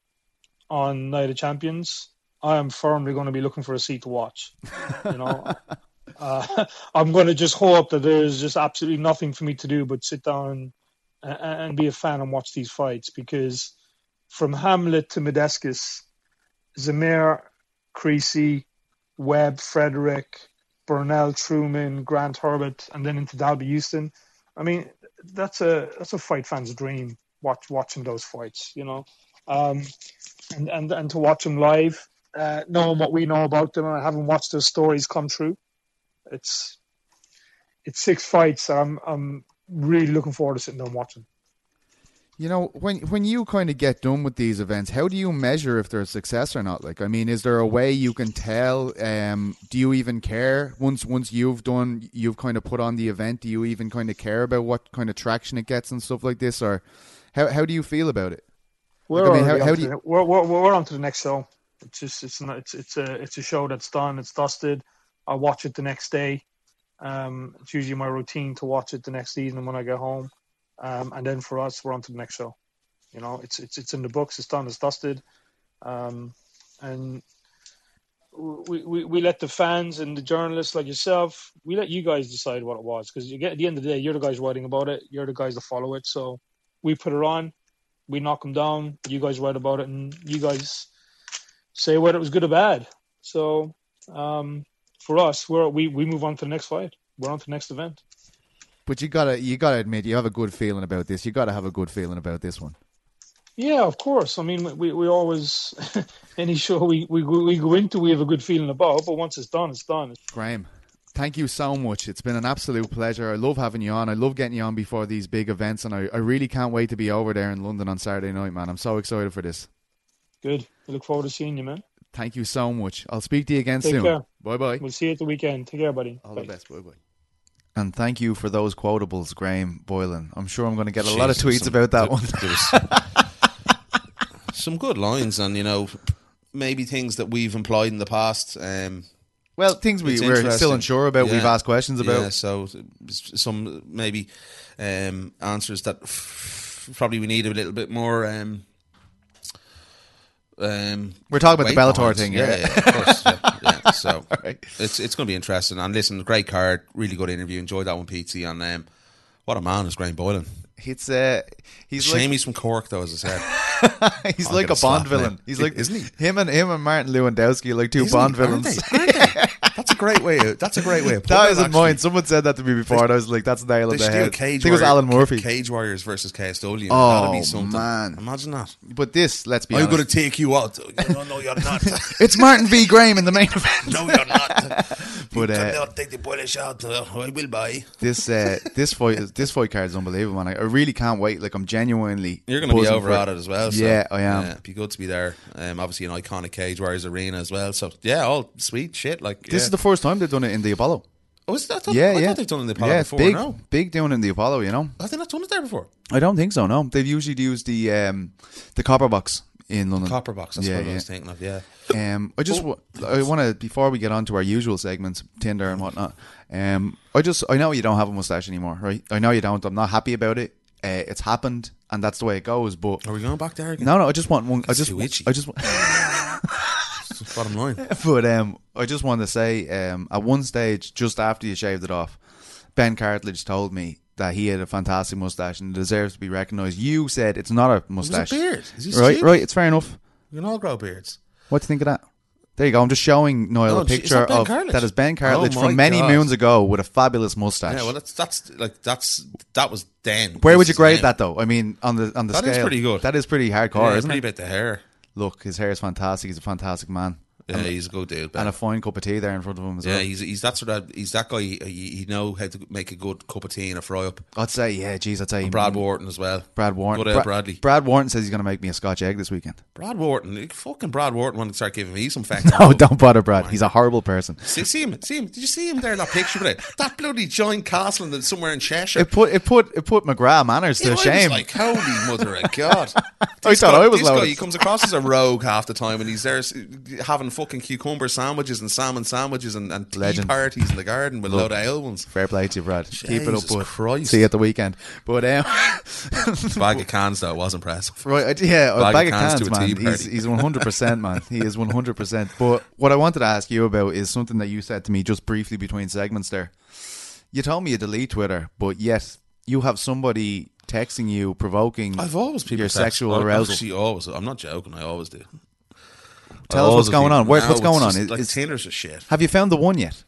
on Night of Champions, I am firmly going to be looking for a seat to watch. You know, uh, I'm going to just hope that there's just absolutely nothing for me to do but sit down and, and be a fan and watch these fights, because from Hamlet to Medeskis, Zamir, Creasy, Webb, Frederick, Burnell, Truman, Grant Herbert, and then into Dalby Houston. I mean, that's a that's a fight fan's dream. Watch watching those fights, you know, um, and and and to watch them live, uh, knowing what we know about them, and having watched their stories come true. It's it's six fights. I'm I'm really looking forward to sitting down and watching. You know, when when you kind of get done with these events, how do you measure if they're a success or not? Like, I mean, is there a way you can tell? Um, do you even care once once you've done, you've kind of put on the event? Do you even kind of care about what kind of traction it gets and stuff like this, or how how do you feel about it? We're, I mean, how- already how on do to you- the- we're, we're we're on to the next show. It's just it's not it's it's a it's a show that's done. It's dusted. I watch it the next day. Um, it's usually my routine to watch it the next evening when I get home. Um, and then for us, we're on to the next show. You know, it's it's it's in the books. It's done. It's dusted. Um, and we, we we let the fans and the journalists like yourself, we let you guys decide what it was, because you get at the end of the day, you're the guys writing about it. You're the guys that follow it. So we put it on, we knock them down. You guys write about it, and you guys say whether it was good or bad. So um, for us, we're, we we move on to the next fight. We're on to the next event. But you gotta you gotta admit you have a good feeling about this. You gotta have a good feeling about this one. Yeah, of course. I mean, we, we always, any show we, we, we go into, we have a good feeling about, but once it's done, it's done. Graham, thank you so much. It's been an absolute pleasure. I love having you on. I love getting you on before these big events, and I, I really can't wait to be over there in London on Saturday night, man. I'm so excited for this. Good. I look forward to seeing you, man. Thank you so much. I'll speak to you again Take soon. care. Bye-bye. We'll see you at the weekend. Take care, buddy. All Bye. the best. Bye-bye. And thank you for those quotables, Graham Boylan. I'm sure I'm going to get a lot of Jesus, tweets some- about that there- one. there's some good lines, and you know, maybe things that we've employed in the past. Um, Well, things we, It's we're interesting. still unsure about, Yeah. we've asked questions about. Yeah, so some maybe um, answers that f- probably we need a little bit more. Um, um, We're talking about the weight Bellator behind. thing, yeah, yeah. yeah, of course. yeah, yeah. So Right. it's it's going to be interesting. And listen, great card, really good interview. Enjoyed that one, Pete. And um, what a man is Graham Boylan. It's uh, he's Shame like he's from Cork, though, as I said. he's I'll like get a a Bond slap villain. now. He's like, Isn't he? Him and him and Martin Lewandowski are like two Isn't Bond he? Aren't villains. they? Aren't they? That's a great way. Of, that's a great way of putting That it, isn't actually. mine. Someone said that to me before, and I was like, "That's nail They on the should do head." a cage I think it was warrior- Alan Murphy. Cage Warriors versus Castolian. Oh, That'd be something. man. Imagine that. But this, let's be I'm honest, going to take you out. No, no, you're not. it's Martin v. Graham in the main event. No, you're not. But, you uh, cannot take the Polish out. Uh, I will buy. This uh, this fight is- this fight card is unbelievable, man. I, I really can't wait. Like I'm genuinely. You're going to be buzzing over for at it as well. So, Yeah, I am. Yeah, it'd be good to be there. Um, obviously, an iconic Cage Warriors arena as well. So, yeah, all sweet shit. Like This yeah. is the first time they've done it in the Apollo. Oh, is that? I thought, Yeah, I yeah. thought they've done it in the Apollo yeah, before. big, No, big doing it in the Apollo. You know, have they not done it there before? I don't think so. No, they've usually used the um, the Copper Box in London. Copper Box. That's Yeah, what I yeah. was thinking of. Yeah. Um, I just Oh. wa- I want to before we get on to our usual segments, Tinder and whatnot. Um, I just I know you don't have a mustache anymore, right? I know you don't. I'm not happy about it. Uh, it's happened, and that's the way it goes. But Are we going back there again? no, no, I just want one. I That's just too itchy. I just. Bottom line. But um, I just want to say, um, at one stage, just after you shaved it off, Ben Cartledge told me that he had a fantastic mustache and deserves to be recognised. You said it's not a mustache, beard. Is he right? stupid? Right, it's fair enough. We can all grow beards. What do you think of that? There you go. I'm just showing Niall Oh, a gee, is picture that Ben of Cartledge? that is Ben Cartledge Oh, my from many God. moons ago with a fabulous mustache. Yeah, well, that's that's like that's that was then. Where This would you is grade now. that though? I mean, on the on the That scale, is pretty good. That is pretty hardcore, Yeah, isn't pretty it? about the hair. Look, his hair is fantastic. He's a fantastic man. Yeah, he's a good dude. Ben. And a fine cup of tea there in front of him as yeah, well. he's he's that sort of he's that guy. He, he know how to make a good cup of tea and a fry up. I'd say, yeah, geez, I'd say And Brad Wharton as well. Brad Wharton. Good Bra- old Bradley. Brad Wharton says he's going to make me a Scotch egg this weekend. Brad Wharton, like, fucking Brad Wharton, want to start giving me some fucking. No, don't bother, Brad. He's a horrible person. See, see him, see him. Did you see him there? That picture of it, that bloody giant castle in the, somewhere in Cheshire. It put it put it put McGrath manners to Yeah, I was shame. like, holy mother of God! I thought I was this guy, loaded. he comes across as a rogue half the time, and he's there s- having fucking cucumber sandwiches and salmon sandwiches and, and tea Legend. parties in the garden with a load of ale ones. Fair play to you, Brad. Keep it up, Jesus bud. Christ. See you at the weekend. But um, Bag of cans though was impressive. right, I- yeah, a Bag bag of of cans cans, to a man. tea He's party. he's one hundred percent, man. He is one hundred percent. But what I wanted to ask you about is something that you said to me just briefly between segments there. You told me you delete Twitter, but yet you have somebody texting you, provoking I've always people your text- sexual I- arousal. Actually, always. I'm not joking. I always do. Tell I us what's always going do. on. Where, No, what's it's going on? just, Is- like is- Tinder's a shit. have you found the one yet?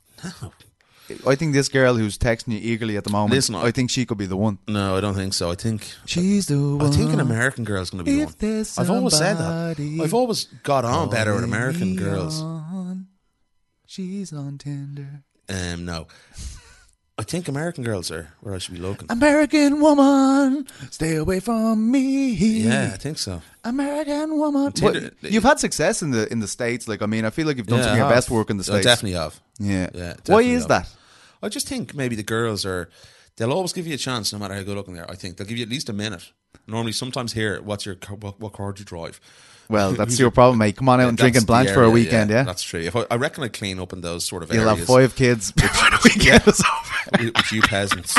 I think this girl who's texting you eagerly at the moment, Listen, I- I think she could be the one. No, I don't think so. I think She's the one. I think an American girl's going to be If the one. there's I've always said that. somebody I've always got on better with calling American me girls. on, she's on Tinder. Um, no, I think American girls are where I should be looking. American woman, stay away from me. Yeah, I think so. American woman. Tinder- But you've had success in the in the States. Like, I mean, I feel like you've done Yeah, some of I your have. best work in the I States. definitely have. Yeah. Yeah. Why definitely is have. that? I just think maybe the girls are. They'll always give you a chance, no matter how good looking they are. I think they'll give you at least a minute. Normally, sometimes here, what's your car, what, what car do you drive? Well, that's your problem, mate. Come on out and That's drink in the Blanche for a area, weekend, yeah? That's true. If I, I reckon I'd clean up in those sort of You'll areas. have five kids before the weekend is over. with, with you peasants.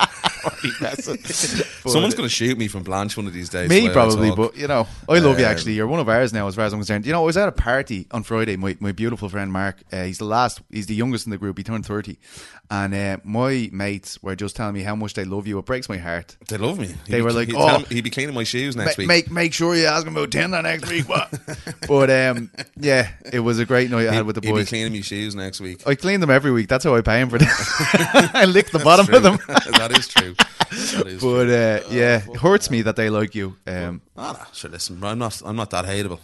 Someone's going to shoot me from Blanche one of these days. Me the way I probably, talk. but you know, I love you Um, actually. You're one of ours now, as far as I'm concerned. You know, I was at a party on Friday. My my beautiful friend Mark, uh, he's the last, he's the youngest in the group. He turned thirty, and uh, my mates were just telling me how much they love you. It breaks my heart. They love me. They He'd were be- like, he'd, "Oh, tell him- he'd be cleaning my shoes next Ma- week." Make make sure you ask him about Tinder next week. What? But um, yeah, it was a great night I had with the He'd be boys. cleaning my shoes next week. I clean them every week. That's how I pay him for them. I lick the bottom True. of them. That is true. That is But true. uh, yeah, it hurts me that they like you. Um, Ah, nah, sure, listen, I'm not. I'm not that hateable.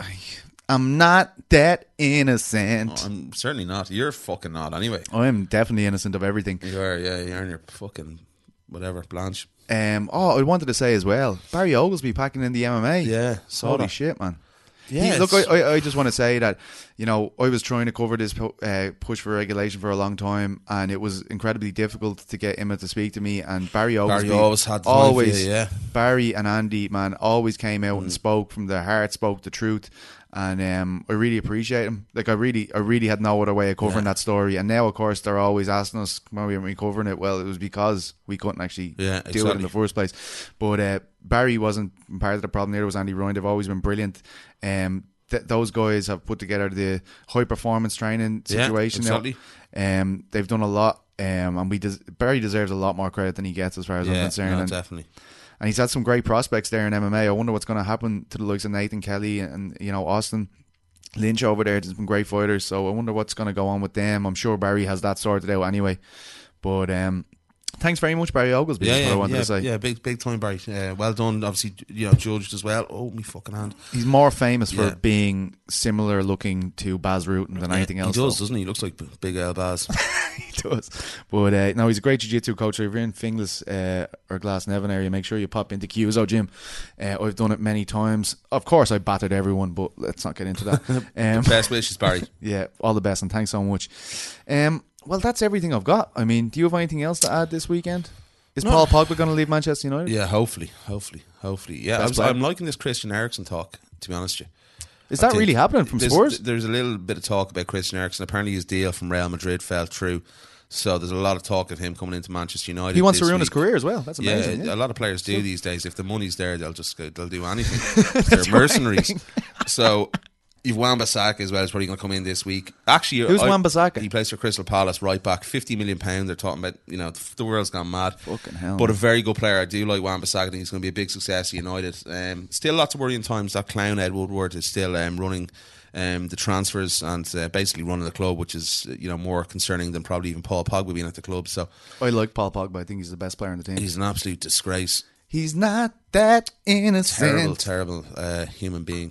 I'm not that innocent. I'm certainly not. You're fucking not. Anyway, I'm definitely innocent of everything. you are. Yeah, you're in your fucking whatever, Blanche. Um, oh, I wanted to say as well, Barry Oglesby packing in the M M A. Yeah, saw holy that. shit, man. Yeah, He- look, it's- I, I, I just want to say that, you know, I was trying to cover this pu- uh, push for regulation for a long time, and it was incredibly difficult to get Emma to speak to me. And Barry Oglesby Barry always had the time for always, you, yeah. Barry and Andy, man, always came out and spoke from their heart, spoke the truth. And um, I really appreciate him. Like I really, I really had no other way of covering Yeah. that story. And now, of course, they're always asking us, "Come on, we aren't covering it?" Well, it was because we couldn't actually Yeah, do it exactly. in the first place. But uh, Barry wasn't part of the problem. There was Andy Ryan. They've always been brilliant. Um, th- those guys have put together the high performance training Yeah, situation. exactly. now. Um, they've done a lot. Um, and we des- Barry deserves a lot more credit than he gets, as far as I'm Yeah, concerned. no, And- definitely. and he's had some great prospects there in M M A. I wonder what's going to happen to the likes of Nathan Kelly and, you know, Austin Lynch over there. There's been great fighters, so I wonder what's going to go on with them. I'm sure Barry has that sorted out anyway. But um, thanks very much, Barry Oglesby. Yeah, is what I yeah, wanted yeah, to say. yeah, big, big time, Barry. Uh, well done. Obviously, you know, judged as well. Oh, me fucking hand. He's more famous for Yeah. being similar looking to Baz Rutten than anything Yeah, else. He does, though. doesn't he? He looks like B- Big L Baz. He does. But uh, no, he's a great jiu-jitsu coach. If you're in Finglas uh, or Glasnevin area, make sure you pop into Cuso Gym. Uh, I've done it many times. Of course, I battered everyone, but let's not get into that. Um, Best wishes, Barry. Yeah, all the best, and thanks so much. Um, well, that's everything I've got. I mean, do you have anything else to add this weekend? Is No. Paul Pogba going to leave Manchester United? Yeah, hopefully, hopefully, hopefully. Yeah, I Best was, player. I'm liking this Christian Eriksen talk, to be honest with you. Is I that think really happening from there's, Spurs? There's a little bit of talk about Christian Eriksen. Apparently, his deal from Real Madrid fell through. So there's a lot of talk of him coming into Manchester United. He wants to this ruin his week. career as well. That's amazing. Yeah, Yeah, a lot of players do these days. If the money's there, they'll just go, they'll do anything. They're mercenaries. So you've Wan-Bissaka as well. Is probably going to come in this week. Actually, Who's I- Wan-Bissaka? He plays for Crystal Palace, right back, fifty million pounds. They're talking about. You know, the, the world's gone mad. Fucking hell, But a man. very good player. I do like Wan-Bissaka. I think he's going to be a big success at United. Um, still lots of worrying times. That clown Ed Woodward is still um, running. Um, the transfers and uh, basically running the club, which is uh, you know more concerning than probably even Paul Pogba being at the club. So I like Paul Pogba. I think he's the best player on the team. he's an absolute disgrace. He's not that innocent. Terrible, terrible uh, human being.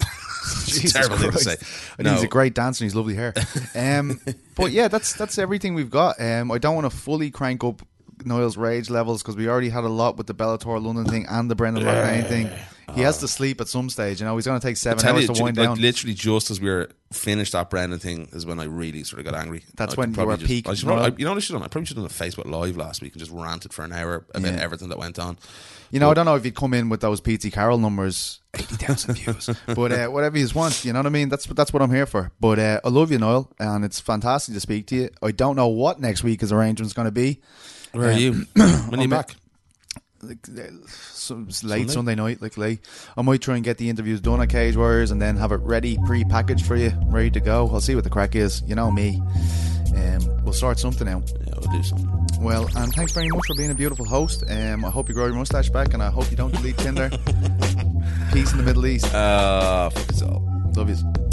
Jesus terrible thing to Christ. say. I think No. he's a great dancer and he's lovely hair. Um, but yeah, that's that's everything we've got. Um, I don't want to fully crank up Niall's rage levels because we already had a lot with the Bellator London thing and the Brendan Loughnane thing. He has to sleep at some stage. You know, he's going to take seven Tell hours you, to wind like, down. literally just as we were finished that Brendan thing is when I really sort of got angry. That's I when you probably were just, peak I just, Noel. I, you know what I should have done? I probably should have done a Facebook Live last week and just ranted for an hour about Yeah. everything that went on. You know, I don't know if you'd come in with those P T Carroll numbers, eighty thousand views, but uh, whatever you want, you know what I mean? That's that's what I'm here for. But uh, I love you, Niall, and it's fantastic to speak to you. I don't know what next week's arrangement's going to be. Where are Um, you? When are you I'm back? Like, uh, so it's late Sunday? night, like late. I might try and get the interviews done at Cage Warriors and then have it ready, pre-packaged for you, ready to go. I'll see what the crack is. You know me. Um, we'll sort something out. Yeah, we'll do something. Well, and thanks very much for being a beautiful host. Um, I hope you grow your mustache back, and I hope you don't delete Tinder. Peace in the Middle East. Uh, fuck it all. Love you.